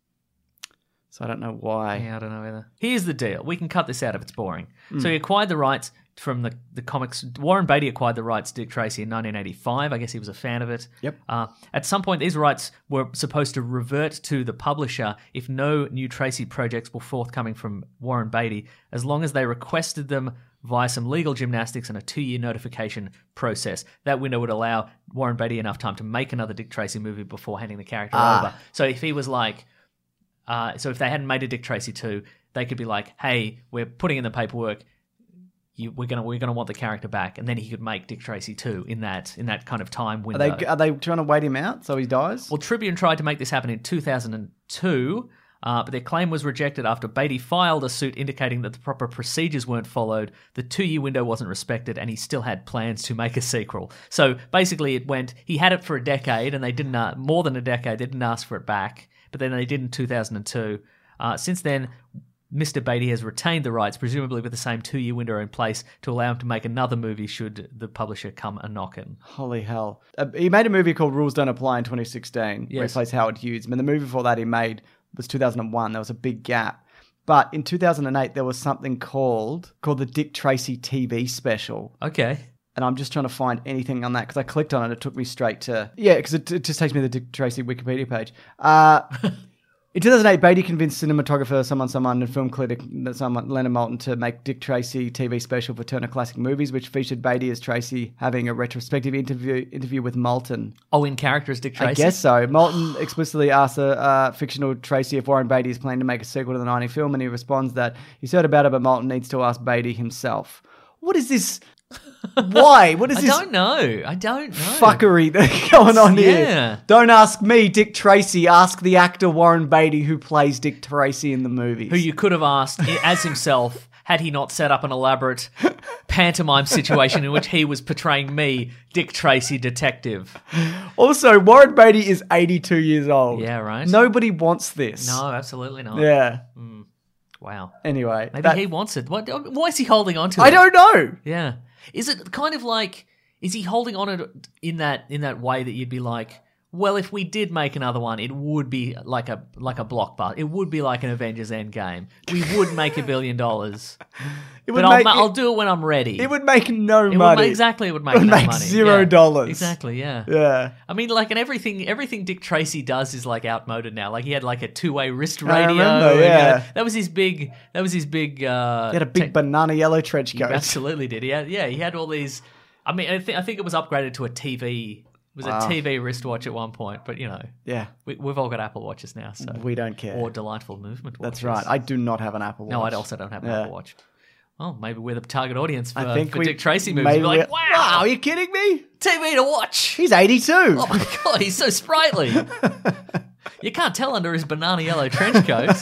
So I don't know why. Yeah, I don't know either. Here's the deal. We can cut this out if it's boring. Mm. So he acquired the rights from the, the comics. Warren Beatty acquired the rights to Dick Tracy in nineteen eighty-five. I guess he was a fan of it. Yep. Uh, at some point, these rights were supposed to revert to the publisher if no new Tracy projects were forthcoming from Warren Beatty, as long as they requested them via some legal gymnastics and a two-year notification process. That window would allow Warren Beatty enough time to make another Dick Tracy movie before handing the character Ah. over. So if he was like... Uh, so if they hadn't made a Dick Tracy two, they could be like, "Hey, we're putting in the paperwork. You, we're gonna we're gonna want the character back," and then he could make Dick Tracy two in that in that kind of time Are window. they, are they trying to wait him out so he dies? Well, Tribune tried to make this happen in two thousand two, uh, but their claim was rejected after Beatty filed a suit indicating that the proper procedures weren't followed, the two-year window wasn't respected, and he still had plans to make a sequel. So basically, it went. He had it for a decade, and they didn't uh, more than a decade. They didn't ask for it back. But then they did in two thousand two. Uh, since then, Mister Beatty has retained the rights, presumably with the same two-year window in place, to allow him to make another movie should the publisher come a-knockin'. Holy hell. Uh, he made a movie called Rules Don't Apply in twenty sixteen, where he Yes. plays Howard Hughes. I mean, the movie before that he made was two thousand one. There was a big gap. But in two thousand eight, there was something called called the Dick Tracy T V special. Okay. And I'm just trying to find anything on that because I clicked on it. It took me straight to... Yeah, because it, it just takes me to the Dick Tracy Wikipedia page. Uh... In two thousand eight, Beatty convinced cinematographer, someone, someone, and film critic, someone, Leonard Maltin, to make Dick Tracy T V special for Turner Classic Movies, which featured Beatty as Tracy having a retrospective interview interview with Maltin. Oh, in character as Dick Tracy? I guess so. Maltin explicitly asks a uh, fictional Tracy if Warren Beatty is planning to make a sequel to the nineties film, and he responds that he's heard about it, but Maltin needs to ask Beatty himself. What is this? Why? What is I this? don't know. I don't know. Fuckery that's going on Yeah. here. Don't ask me, Dick Tracy. Ask the actor Warren Beatty who plays Dick Tracy in the movies. Who you could have asked as himself had he not set up an elaborate pantomime situation in which he was portraying me, Dick Tracy, detective. Also, Warren Beatty is eighty-two years old. Yeah, right. Nobody wants this. No, absolutely not. Yeah. Mm. Wow. Anyway. Maybe that- he wants it. What, why is he holding on to it? I don't know. Yeah. Is it kind of like, is he holding on it in that in that way that you'd be like, well, if we did make another one, it would be like a like a blockbuster. It would be like an Avengers Endgame. We would make a billion dollars. It would But I'll, make ma- it- I'll do it when I'm ready. It would make no It would money. ma- exactly, it would make It would no make money. zero Yeah. dollars. Exactly, yeah. Yeah. I mean, like, and everything everything Dick Tracy does is like outmoded now. Like, he had like a two-way wrist I radio. remember, and, yeah. uh, that was his big. That was his big. Uh, He had a big tech- banana yellow trench He coat. absolutely did. He had, yeah, he had all these. I mean, I, th- I think it was upgraded to a T V. It was Wow. a T V wristwatch at one point, but you know, Yeah. we, we've all got Apple Watches now, so We don't care. or delightful movement watches. That's right. I do not have an Apple Watch. no, I also don't have an Yeah. Apple Watch. Well, maybe we're the target audience for, I think for we, Dick Tracy movies. maybe We're like, we- wow, Are you kidding me? T V to watch. He's eighty-two. Oh my god, he's so sprightly. You can't tell under his banana yellow trench coat.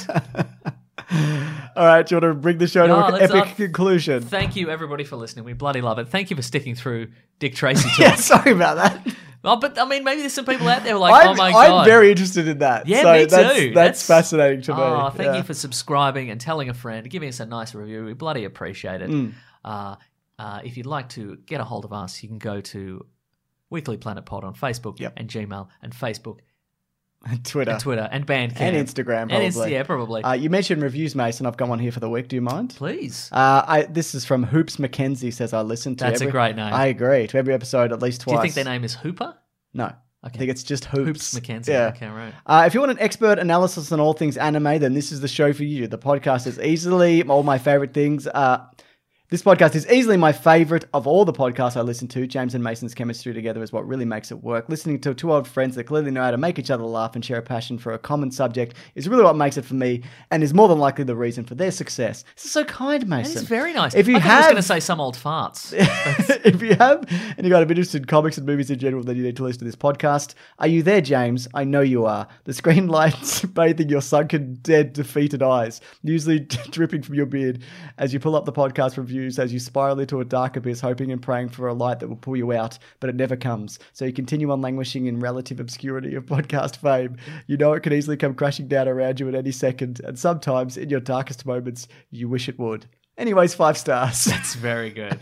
All right, do you want to bring the show to No, an let's epic not- conclusion? Thank you, everybody, for listening. We bloody love it. Thank you for sticking through Dick Tracy. To Yeah, us. sorry about that. Oh, but I mean, maybe there's some people out there who are like, I'm, oh my god, I'm very interested in that. Yeah, so me That's, too. that's, That's- fascinating to me. Oh, thank Yeah. you for subscribing and telling a friend, giving us a nice review. We bloody appreciate it. Mm. Uh, uh, if you'd like to get a hold of us, you can go to Weekly Planet Pod on Facebook Yep. and Gmail, and Facebook And Twitter. And Twitter and Bandcamp. And Instagram, probably. And Inst- yeah, probably. Uh, you mentioned reviews, Mason. I've got one here for the week. Do you mind? Please. Uh, I, this is from Hoops Mackenzie, says I listen to That's every... a great name. I agree. To every episode at least twice. Do you think their name is Hooper? No. Okay. I think it's just Hoops. Hoops Mackenzie. Yeah. Okay, right. Uh, if you want an expert analysis on all things anime, then this is the show for you. The podcast is easily all my favorite things. Uh, This podcast is easily my favorite of all the podcasts I listen to. James and Mason's chemistry together is what really makes it work. Listening to two old friends that clearly know how to make each other laugh and share a passion for a common subject is really what makes it for me and is more than likely the reason for their success. This is so kind, Mason. That is very nice. If you I thought have, I was going to say some old farts. if you have any kind of interest in comics and movies in general, then you need to listen to this podcast. Are you there, James? I know you are. The screen lights bathing your sunken, dead, defeated eyes, usually dripping from your beard as you pull up the podcast reviews, as you spiral into a dark abyss, hoping and praying for a light that will pull you out, but it never comes. So you continue on languishing in relative obscurity of podcast fame. You know it can easily come crashing down around you at any second, and sometimes, in your darkest moments, you wish it would. Anyways, five stars. That's very good.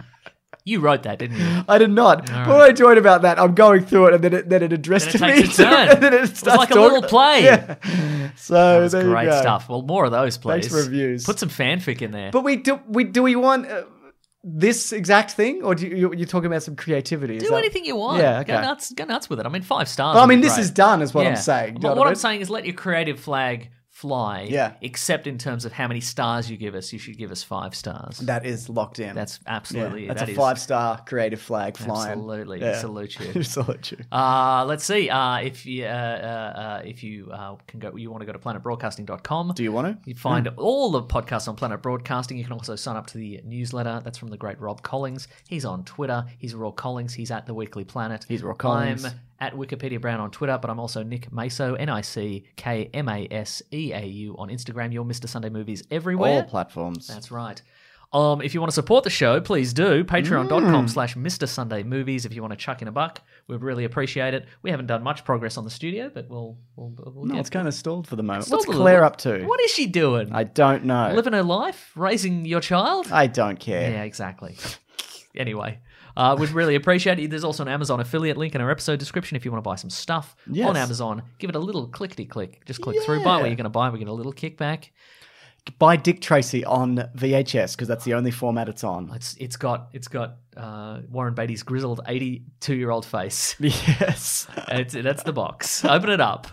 You wrote that, didn't you? I did not. All What right. I enjoyed about that, I'm going through it, and then it, then it addressed Then it me. takes a turn. And then it, It was starts like a talking- little play. Yeah. So That was there you great go. stuff. Well, more of those, please. Thanks for reviews. Put some fanfic in there. But we do. We do we want uh, this exact thing, or do you, you're talking about some creativity? Is Do that- anything you want. Yeah. Okay. Go nuts. Go nuts with it. I mean, five stars. Well, I would mean, be this great. is done, is what I'm Yeah. saying. You know What, what I I'm mean? saying is, let your creative flag fly. Yeah. Except in terms of how many stars you give us, you should give us five stars. That is locked in. That's absolutely. Yeah, that's that a is- five star creative flag flying. Absolutely. Yeah. Salute you. Salute you. Uh, let's see. Uh, if you uh, uh, uh, if you uh, can go, you want to go to planet broadcasting dot com. Do you want to? You find all the podcasts on Planet Broadcasting. You can also sign up to the newsletter. That's from the great Rob Collins. He's on Twitter. He's Raw Collins. He's at the Weekly Planet. He's Raw Collins. I'm at Wikipedia Brown on Twitter, but I'm also Nick Maso, N I C K M A S E A U on Instagram. You're Mister Sunday Movies everywhere. All platforms. That's right. Um, if you want to support the show, please do. Patreon.com slash Mr. Sunday Movies. If you want to chuck in a buck, we'd really appreciate it. We haven't done much progress on the studio, but we'll we'll, we'll No, get it's kind of stalled for the moment. Stalled What's a Claire little. up to? What is she doing? I don't know. Living her life? Raising your child? I don't care. Yeah, exactly. Anyway, uh, we'd really appreciate it. There's also an Amazon affiliate link in our episode description if you want to buy some stuff Yes. on Amazon. Give it a little clickety-click. Just click through, buy what you're going to buy. We get a little kickback. Buy Dick Tracy on V H S because that's the only format it's on. It's it's got it's got uh, Warren Beatty's grizzled eighty-two year old face. Yes, it's, that's the box. Open it up.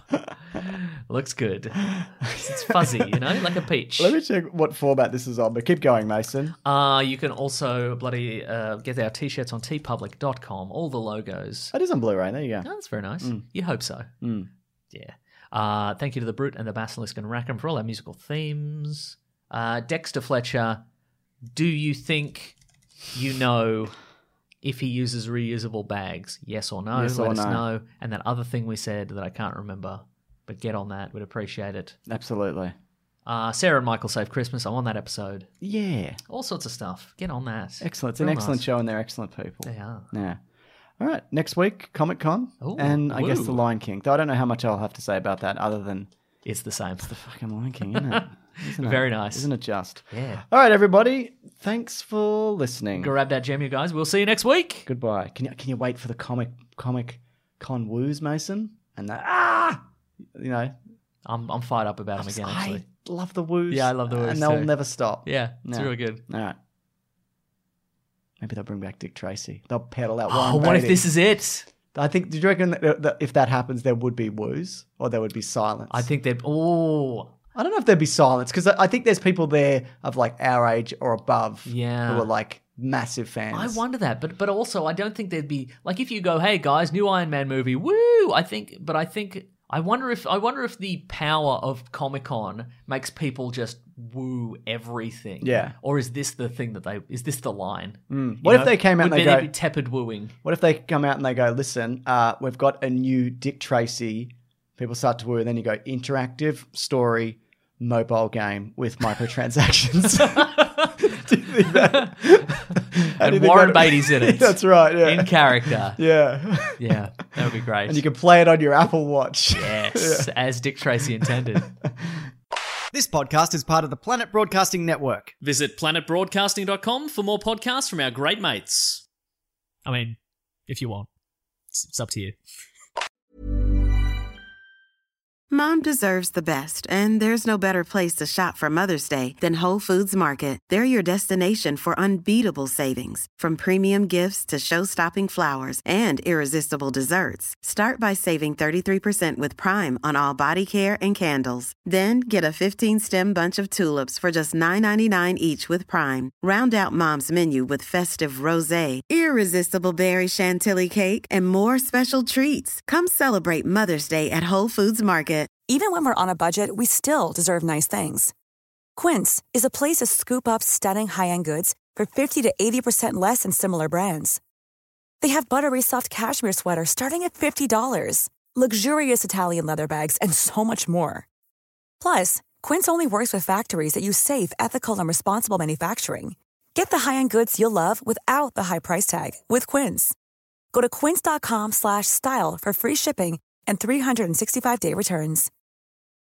Looks good. It's fuzzy, you know, like a peach. Let me check what format this is on, but keep going, Mason. Uh, you can also bloody uh, get our t-shirts on t public dot com. All the logos. It is on Blu-ray. There you go. Oh, that's very nice. Mm. You hope so. Mm. Yeah. Uh, thank you to the Brute and the Basilisk and Rackham for all our musical themes. Uh, Dexter Fletcher, do you think you know if he uses reusable bags? Yes or no? Yes Let or us no. know. And that other thing we said that I can't remember, but get on that. We'd appreciate it. Absolutely. Uh, Sarah and Michael Save Christmas. I'm on that episode. Yeah. All sorts of stuff. Get on that. Excellent. It's an Real excellent nice. show and they're excellent people. They are. Yeah. All right. Next week, Comic Con. Ooh, and I guess woo. The Lion King. Though I don't know how much I'll have to say about that other than It's the same. it's the fucking Lion King, isn't it? Isn't it? Very nice. Isn't it just? Yeah. All right, everybody. Thanks for listening. Grab that gem, you guys. We'll see you next week. Goodbye. Can you can you wait for the comic comic con woos, Mason? And that ah, you know, I'm I'm fired up about him again, actually. I love the woos. Yeah, I love the woos and they'll too. never stop. Yeah, it's No. really good. All right. Maybe they'll bring back Dick Tracy. They'll pedal out. Oh, Warren what if Beatty. this is it? I think. Did you reckon that, that if that happens, there would be woos or there would be silence? I think they're. Oh, I don't know if there'd be silence because I I think there's people there of like our age or above. Yeah. Who are like massive fans. I wonder that, but but also I don't think there'd be like if you go, hey guys, new Iron Man movie, woo! I think, but I think I wonder if I wonder if the power of Comic Con makes people just woo everything. Yeah. Or is this the thing that they? Is this the line? Mm. You What if know? they came out Would and they there go, be tepid wooing? What if they come out and they go, listen, uh, we've got a new Dick Tracy. People start to woo, and then you go, interactive story, mobile game with microtransactions. Do you think that? How do you And think Warren that- Beatty's in it. That's right, yeah. In character. Yeah. Yeah, that would be great. And you can play it on your Apple Watch. Yes, as Dick Tracy intended. This podcast is part of the Planet Broadcasting Network. Visit planet broadcasting dot com for more podcasts from our great mates. I mean, if you want. It's, it's up to you. Mom deserves the best, and there's no better place to shop for Mother's Day than Whole Foods Market. They're your destination for unbeatable savings, from premium gifts to show-stopping flowers and irresistible desserts. Start by saving thirty-three percent with Prime on all body care and candles. Then get a fifteen-stem bunch of tulips for just nine ninety-nine each with Prime. Round out Mom's menu with festive rosé, irresistible berry chantilly cake, and more special treats. Come celebrate Mother's Day at Whole Foods Market. Even when we're on a budget, we still deserve nice things. Quince is a place to scoop up stunning high-end goods for fifty to eighty percent less than similar brands. They have buttery soft cashmere sweaters starting at fifty dollars, luxurious Italian leather bags, and so much more. Plus, Quince only works with factories that use safe, ethical, and responsible manufacturing. Get the high-end goods you'll love without the high price tag with Quince. Go to quince.com slash style for free shipping and three sixty-five day returns.